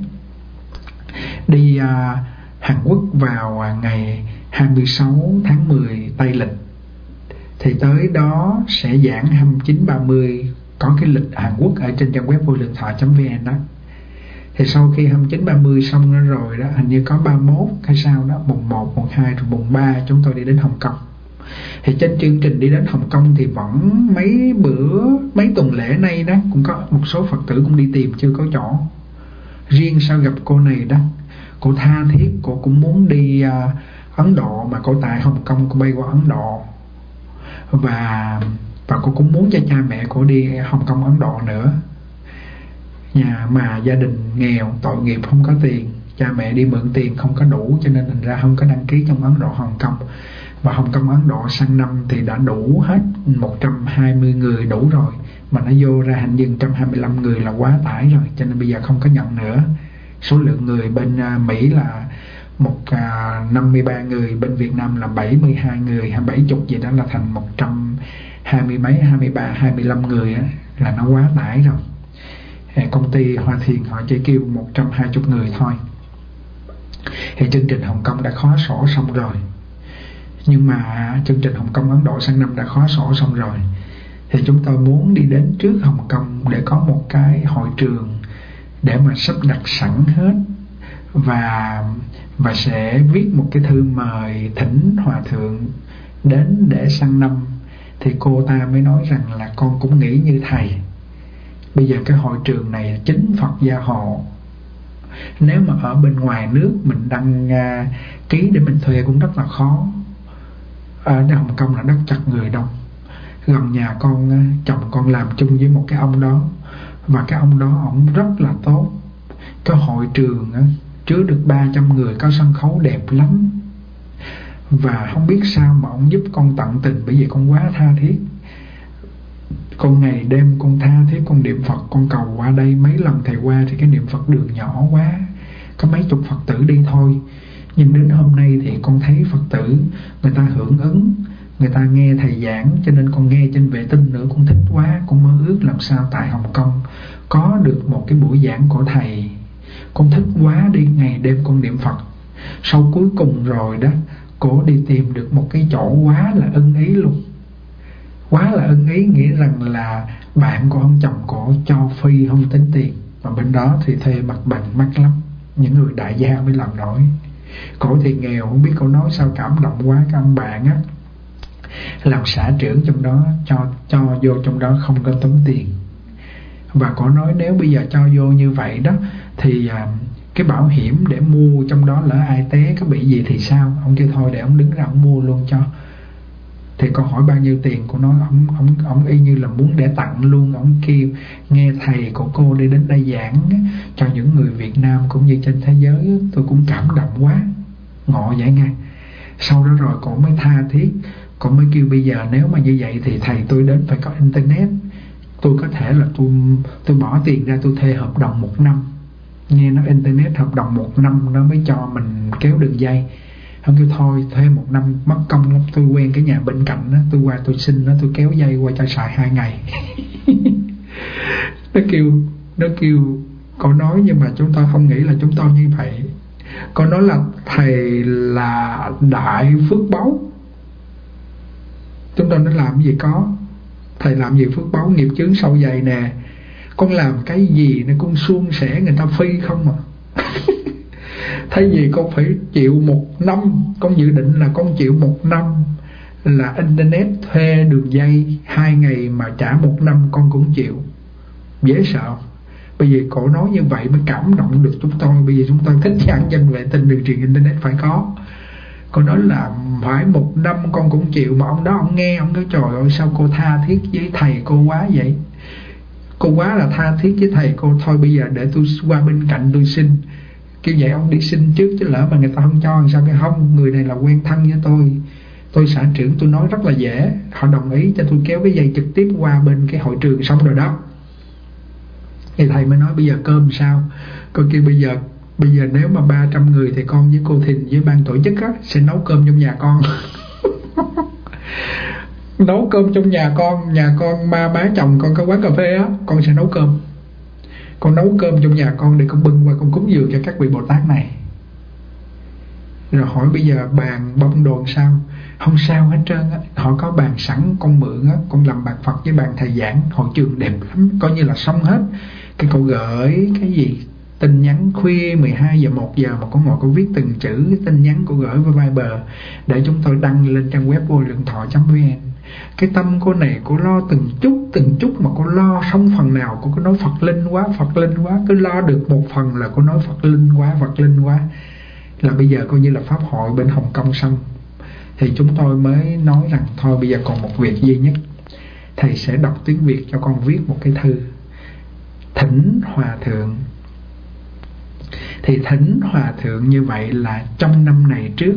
đi uh, Hàn Quốc vào uh, ngày hai mươi sáu tháng mười Tây lịch. Thì tới đó sẽ giảng hai mươi chín ba mươi, có cái lịch Hàn Quốc ở trên trang web vô lượng thọ chấm vn đó. Thì sau khi hai mươi chín ba mươi xong nữa rồi đó, hình như có ba mươi mốt hay sao đó, mùng một, mùng hai rồi mùng ba chúng tôi đi đến Hồng Kông. Thì trên chương trình đi đến Hồng Kông thì vẫn mấy bữa, mấy tuần lễ nay đó, cũng có một số Phật tử cũng đi tìm chưa có chỗ. Riêng sau gặp cô này đó, cô tha thiết, cô cũng muốn đi uh, Ấn Độ, mà cô tại Hồng Kông cô bay qua Ấn Độ. Và và cô cũng muốn cho cha mẹ cô đi Hồng Kông, Ấn Độ nữa. Nhà mà gia đình nghèo, tội nghiệp, không có tiền, cha mẹ đi mượn tiền không có đủ, cho nên thành ra không có đăng ký trong Ấn Độ, Hồng Kông. Và Hồng Kông, Ấn Độ sang năm thì đã đủ hết một trăm hai mươi người đủ rồi, mà nó vô ra hình như một trăm hai mươi lăm người là quá tải rồi, cho nên bây giờ không có nhận nữa. Số lượng người bên Mỹ là một năm mươi ba người, bên Việt Nam là bảy mươi hai người hay bảy mươi gì đó, là thành một trăm hai mươi mấy, hai mươi ba, hai mươi lăm người á, là nó quá tải rồi. Công ty Hoa Thiền họ chỉ kêu một trăm hai mươi người thôi. Thì chương trình Hồng Kông đã khóa sổ xong rồi, nhưng mà chương trình Hồng Kông Ấn Độ sang năm đã khóa sổ xong rồi. Thì chúng tôi muốn đi đến trước Hồng Kông để có một cái hội trường để mà sắp đặt sẵn hết, và và sẽ viết một cái thư mời thỉnh Hòa Thượng đến để sang năm. Thì cô ta mới nói rằng là con cũng nghĩ như thầy, bây giờ cái hội trường này chính Phật gia hộ. Nếu mà ở bên ngoài nước mình đăng uh, ký để mình thuê cũng rất là khó. Ở Hồng Kông là đất chật người đông. Gần nhà con, uh, chồng con làm chung với một cái ông đó, và cái ông đó ổng rất là tốt. Cái hội trường uh, chứa được ba trăm người, có sân khấu đẹp lắm. Và không biết sao mà ông giúp con tận tình, bởi vì con quá tha thiết. Con ngày đêm con tha thiết, con niệm Phật, con cầu qua đây. Mấy lần thầy qua thì cái niệm Phật đường nhỏ quá, có mấy chục Phật tử đi thôi. Nhưng đến hôm nay thì con thấy Phật tử người ta hưởng ứng, người ta nghe thầy giảng, cho nên con nghe trên vệ tinh nữa, con thích quá. Con mơ ước làm sao tại Hồng Kông có được một cái buổi giảng của thầy. Con thích quá, đi ngày đêm con niệm Phật. Sau cuối cùng rồi đó, cổ đi tìm được một cái chỗ quá là ưng ý luôn. Quá là ưng ý nghĩa rằng là bạn của ông chồng cổ cho phi không tính tiền, mà bên đó thì thuê mặt bằng mắc lắm, những người đại gia mới làm nổi. Cổ thì nghèo, không biết cổ nói sao cảm động quá. Các ông bạn á làm xã trưởng trong đó cho cho vô trong đó không có tốn tiền. Và cổ nói nếu bây giờ cho vô như vậy đó thì à, cái bảo hiểm để mua trong đó lỡ ai té có bị gì thì sao. Ông kêu thôi để ông đứng ra ông mua luôn cho. Thì con hỏi bao nhiêu tiền, cô nói ông ông ông y như là muốn để tặng luôn. Ông kêu nghe thầy của cô đi đến đây giảng cho những người Việt Nam cũng như trên thế giới. Tôi cũng cảm động quá, ngộ vậy nghe. Sau đó rồi cô mới tha thiết, cô mới kêu bây giờ nếu mà như vậy thì thầy tôi đến phải có internet. Tôi có thể là tôi tôi bỏ tiền ra tôi thuê hợp đồng một năm. Nghe nó internet hợp đồng một năm nó mới cho mình kéo đường dây. Ông kêu thôi thuê một năm mất công lắm, tôi quen cái nhà bên cạnh đó, tôi qua tôi xin nó, tôi kéo dây qua cho xài hai ngày. Nó kêu Nó kêu con nói, nhưng mà chúng tôi không nghĩ là chúng tôi như vậy. Con nói là thầy là đại phước báu. Chúng tôi nói làm gì có, thầy làm gì phước báu, nghiệp chướng sâu dày nè. Con làm cái gì nó cũng suôn sẻ, người ta phi không à. Thay vì con phải chịu một năm, con dự định là con chịu một năm là internet thuê đường dây hai ngày mà trả một năm, con cũng chịu. Dễ sợ. Bởi vì cổ nói như vậy mới cảm động được chúng tôi. Bởi vì chúng tôi thích giảng dân vệ tinh, đường truyền internet phải có. Con nói là phải một năm con cũng chịu. Mà ông đó ông nghe, ông nói trời ơi sao cô tha thiết với thầy cô quá vậy. Cô quá là tha thiết với thầy cô. Thôi bây giờ để tôi qua bên cạnh tôi xin. Kêu vậy ông đi xin trước, chứ lỡ mà người ta không cho sao cái không. Người này là quen thân với tôi, tôi xã trưởng, tôi nói rất là dễ. Họ đồng ý cho tôi kéo cái dây trực tiếp qua bên cái hội trường xong rồi đó. Thì thầy mới nói bây giờ cơm sao. Cô kêu bây giờ Bây giờ nếu mà ba trăm người thì con với cô Thìn với ban tổ chức á, sẽ nấu cơm trong nhà con. Nấu cơm trong nhà con. Nhà con ba má chồng con có quán cà phê á, con sẽ nấu cơm. Con nấu cơm trong nhà con để con bưng qua con cúng dường cho các vị Bồ Tát này. Rồi hỏi bây giờ bàn bông đồ sao. Không sao hết trơn á. Họ có bàn sẵn con mượn á. Con làm bàn Phật với bàn thầy giảng. Hội trường đẹp lắm, coi như là xong hết. Cái cậu gửi cái gì tin nhắn khuya mười hai giờ một giờ mà con ngồi con viết từng chữ cái tin nhắn cô gửi với Viber để chúng tôi đăng lên trang web vô lượng thọ chấm vn. Cái tâm cô này cô lo từng chút từng chút, mà cô lo xong phần nào cô cứ nói Phật linh quá, Phật linh quá. Cứ lo được một phần là cô nói Phật linh quá, Phật linh quá. Là bây giờ coi như là pháp hội bên Hồng Kông xong, thì chúng tôi mới nói rằng thôi bây giờ còn một việc duy nhất. Thầy sẽ đọc tiếng Việt cho con viết một cái thư thỉnh Hòa Thượng. Thì thỉnh Hòa Thượng như vậy là trong năm này trước,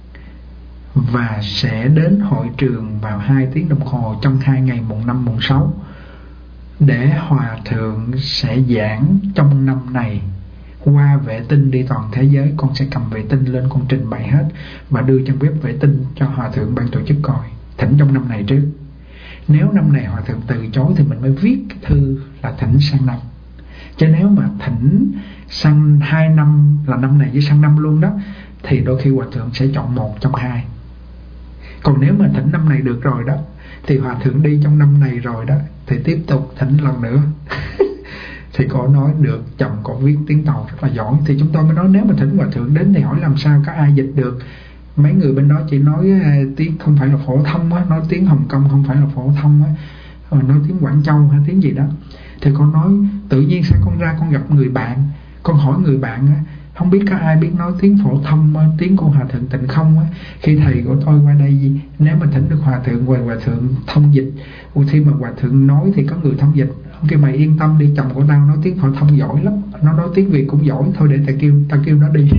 và sẽ đến hội trường vào hai tiếng đồng hồ trong hai ngày mùng năm mùng sáu, để Hòa Thượng sẽ giảng trong năm này qua vệ tinh đi toàn thế giới. Con sẽ cầm vệ tinh lên con trình bày hết và đưa trang web vệ tinh cho Hòa Thượng ban tổ chức coi. Thỉnh trong năm này trước. Nếu năm này Hòa Thượng từ chối thì mình mới viết cái thư là thỉnh sang năm. Chứ nếu mà thỉnh sang hai năm là năm này với sang năm luôn đó, thì đôi khi Hòa Thượng sẽ chọn một trong hai. Còn nếu mà thỉnh năm này được rồi đó, thì Hòa Thượng đi trong năm này rồi đó, thì tiếp tục thỉnh lần nữa. Thì cô nói được, chồng cô viết tiếng Tàu rất là giỏi. Thì chúng tôi mới nói nếu mà thỉnh Hòa Thượng đến thì hỏi làm sao có ai dịch được. Mấy người bên đó chỉ nói tiếng không phải là phổ thông á, nói tiếng Hồng Kông không phải là phổ thông á, nói tiếng Quảng Châu hay tiếng gì đó. Thì con nói tự nhiên sao con ra con gặp người bạn, con hỏi người bạn á, không biết có ai biết nói tiếng phổ thông á, tiếng của Hòa Thượng Tịnh không á. Khi thầy của tôi qua đây, nếu mà thỉnh được Hòa Thượng và Hòa Thượng thông dịch, khi mà Hòa Thượng nói thì có người thông dịch. Ông kêu mày yên tâm đi, chồng của tao nói tiếng phổ thông giỏi lắm, nó nói tiếng Việt cũng giỏi, thôi để tao kêu tao kêu nó đi.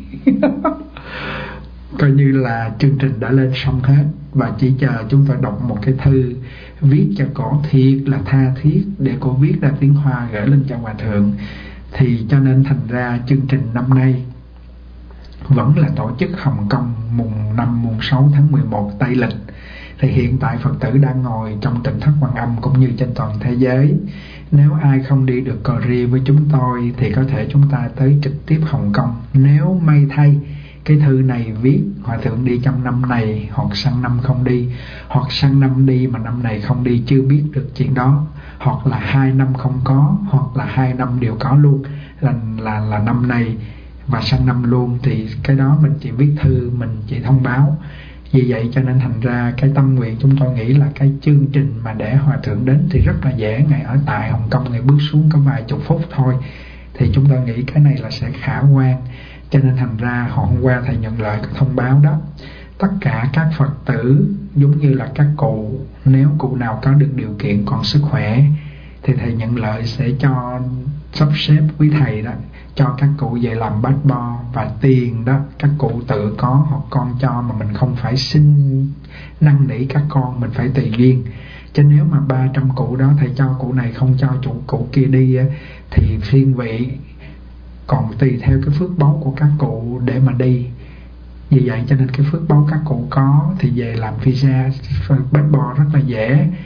Coi như là chương trình đã lên xong hết, và chỉ chờ chúng tôi đọc một cái thư viết cho cổ thiệt là tha thiết để cô viết ra tiếng Hoa gửi lên cho Hòa Thượng. Thì cho nên thành ra chương trình năm nay vẫn là tổ chức Hồng Kông mùng năm mùng sáu tháng mười một Tây lịch. Thì hiện tại Phật tử đang ngồi trong tỉnh thất Quan Âm cũng như trên toàn thế giới. Nếu ai không đi được Korea với chúng tôi thì có thể chúng ta tới trực tiếp Hồng Kông. Nếu may thay cái thư này viết Hòa Thượng đi trong năm này, hoặc sang năm không đi, hoặc sang năm đi mà năm này không đi, chưa biết được chuyện đó, hoặc là hai năm không có, hoặc là hai năm đều có luôn, là là là năm này và sang năm luôn, thì cái đó mình chỉ viết thư, mình chỉ thông báo. Vì vậy cho nên thành ra cái tâm nguyện chúng tôi nghĩ là cái chương trình mà để Hòa Thượng đến thì rất là dễ. Ngày ở tại Hồng Kông, ngày bước xuống có vài chục phút thôi, thì chúng tôi nghĩ cái này là sẽ khả quan. Cho nên thành ra hôm qua thầy nhận lại cái thông báo đó, tất cả các Phật tử giống như là các cụ, nếu cụ nào có được điều kiện còn sức khỏe thì thầy nhận lợi sẽ cho sắp xếp quý thầy đó, cho các cụ về làm bát bo, và tiền đó các cụ tự có hoặc con cho, mà mình không phải xin năn nỉ các con, mình phải tùy duyên. Chứ nếu mà ba trăm cụ đó thầy cho cụ này không cho chủ cụ kia đi thì phiên vị, còn tùy theo cái phước báu của các cụ để mà đi. Vì vậy cho nên cái phước báu các cụ có thì về làm visa bát bo rất là dễ.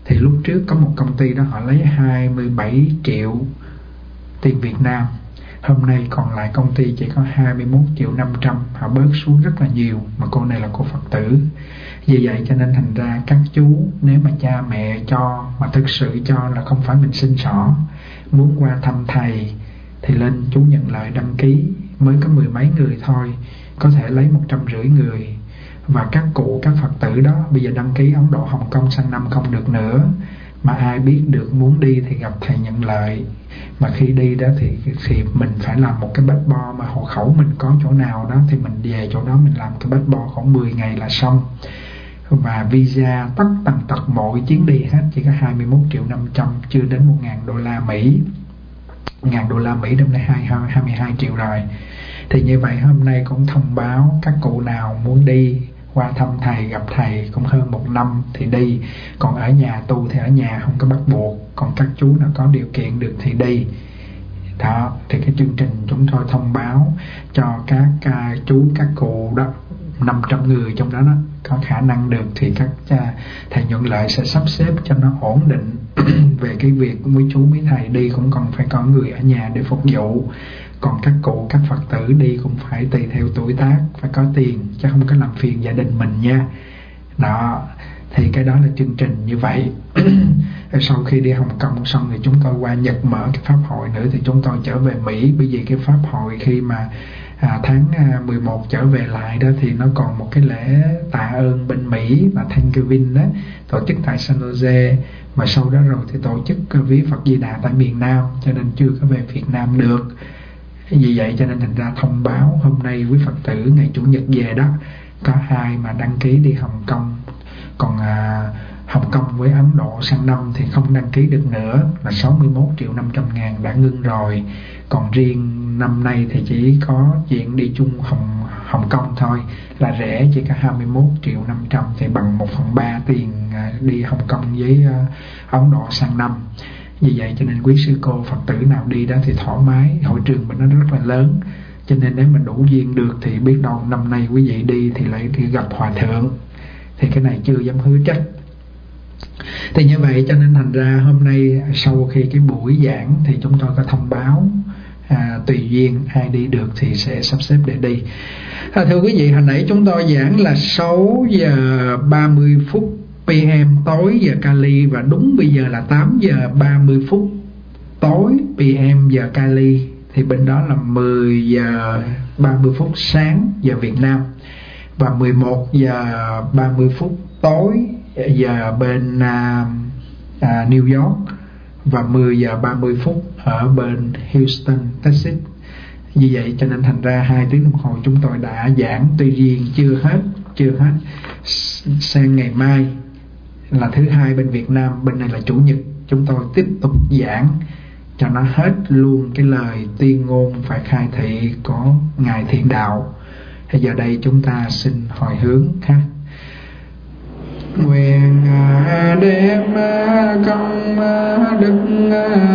Thì lúc trước có một công ty đó họ lấy hai mươi bảy triệu tiền Việt Nam, hôm nay còn lại công ty chỉ có hai mươi mốt triệu năm trăm, họ bớt xuống rất là nhiều, mà cô này là cô Phật tử. Vì vậy cho nên thành ra các chú, nếu mà cha mẹ cho mà thực sự cho là không phải mình xin xỏ, muốn qua thăm thầy thì lên chú Nhận Lợi đăng ký, mới có mười mấy người thôi, có thể lấy một trăm rưỡi người. Và các cụ, các Phật tử đó bây giờ đăng ký Ấn Độ, Hồng Kông sang năm không được nữa, mà ai biết được muốn đi thì gặp thầy Nhận Lợi. Mà khi đi đó thì, thì mình phải làm một cái bách bo, mà hộ khẩu mình có chỗ nào đó thì mình về chỗ đó mình làm cái bách bo khoảng mười ngày là xong. Và visa tất tần tật mọi chuyến đi hết chỉ có hai mươi mốt triệu năm trăm, chưa đến một ngàn đô la Mỹ. Ngàn đô la Mỹ năm nay hai mươi hai triệu rồi. Thì như vậy hôm nay cũng thông báo các cụ nào muốn đi qua thăm thầy, gặp thầy cũng hơn một năm thì đi, còn ở nhà tu thì ở nhà, không có bắt buộc. Còn các chú nào có điều kiện được thì đi. Đó, thì cái chương trình chúng tôi thông báo cho các uh, chú, các cụ đó, năm trăm người trong đó, đó có khả năng được thì các uh, thầy Nhuận Lợi sẽ sắp xếp cho nó ổn định. Về cái việc mấy chú mấy thầy đi cũng còn phải có người ở nhà để phục vụ. Còn các cụ, các Phật tử đi cũng phải tùy theo tuổi tác, phải có tiền, chứ không có làm phiền gia đình mình nha. Đó, thì cái đó là chương trình như vậy. Sau khi đi Hồng Kông xong thì chúng tôi qua Nhật mở cái pháp hội nữa, thì chúng tôi trở về Mỹ. Bởi vì cái pháp hội khi mà à, tháng à, mười một trở về lại đó thì nó còn một cái lễ tạ ơn bên Mỹ là Thanksgiving đó, tổ chức tại San Jose. Mà sau đó rồi thì tổ chức viếng Phật Di Đà tại miền Nam, cho nên chưa có về Việt Nam được. Vì vậy cho nên thành ra thông báo hôm nay quý Phật tử ngày Chủ nhật về đó, có ai mà đăng ký đi Hồng Kông. Còn à, Hồng Kông với Ấn Độ sang năm thì không đăng ký được nữa, là sáu mươi mốt triệu năm trăm ngàn đã ngưng rồi. Còn riêng năm nay thì chỉ có chuyện đi chung Hồng, Hồng Kông thôi, là rẻ, chỉ có hai mươi mốt triệu năm trăm, thì bằng một phần ba tiền à, đi Hồng Kông với à, Ấn Độ sang năm. Vì vậy cho nên quý sư cô Phật tử nào đi đó thì thoải mái, hội trường mình nó rất là lớn, cho nên nếu mình đủ duyên được thì biết đâu năm nay quý vị đi thì lại thì gặp hòa thượng, thì cái này chưa dám hứa chắc. Thì như vậy cho nên thành ra hôm nay sau khi cái buổi giảng thì chúng tôi có thông báo à, tùy duyên ai đi được thì sẽ sắp xếp để đi. À, thưa quý vị, hồi nãy chúng tôi giảng là sáu giờ ba mươi phút pê em tối giờ Cali, và đúng bây giờ là tám giờ ba mươi phút tối pê em giờ Cali, thì bên đó là mười giờ ba mươi phút sáng giờ Việt Nam, và mười một giờ ba mươi phút tối giờ bên à, à, New York, và mười giờ ba mươi phút ở bên Houston, Texas. Như vậy cho nên thành ra hai tiếng đồng hồ chúng tôi đã giảng, tuy riêng chưa hết, chưa hết. Sang ngày mai là thứ hai bên Việt Nam, bên này là chủ nhật, chúng tôi tiếp tục giảng cho nó hết luôn cái lời tuyên ngôn phải khai thị của Ngài Thiện Đạo. Thì giờ đây chúng ta xin hồi hướng ha. Nguyện đem công đức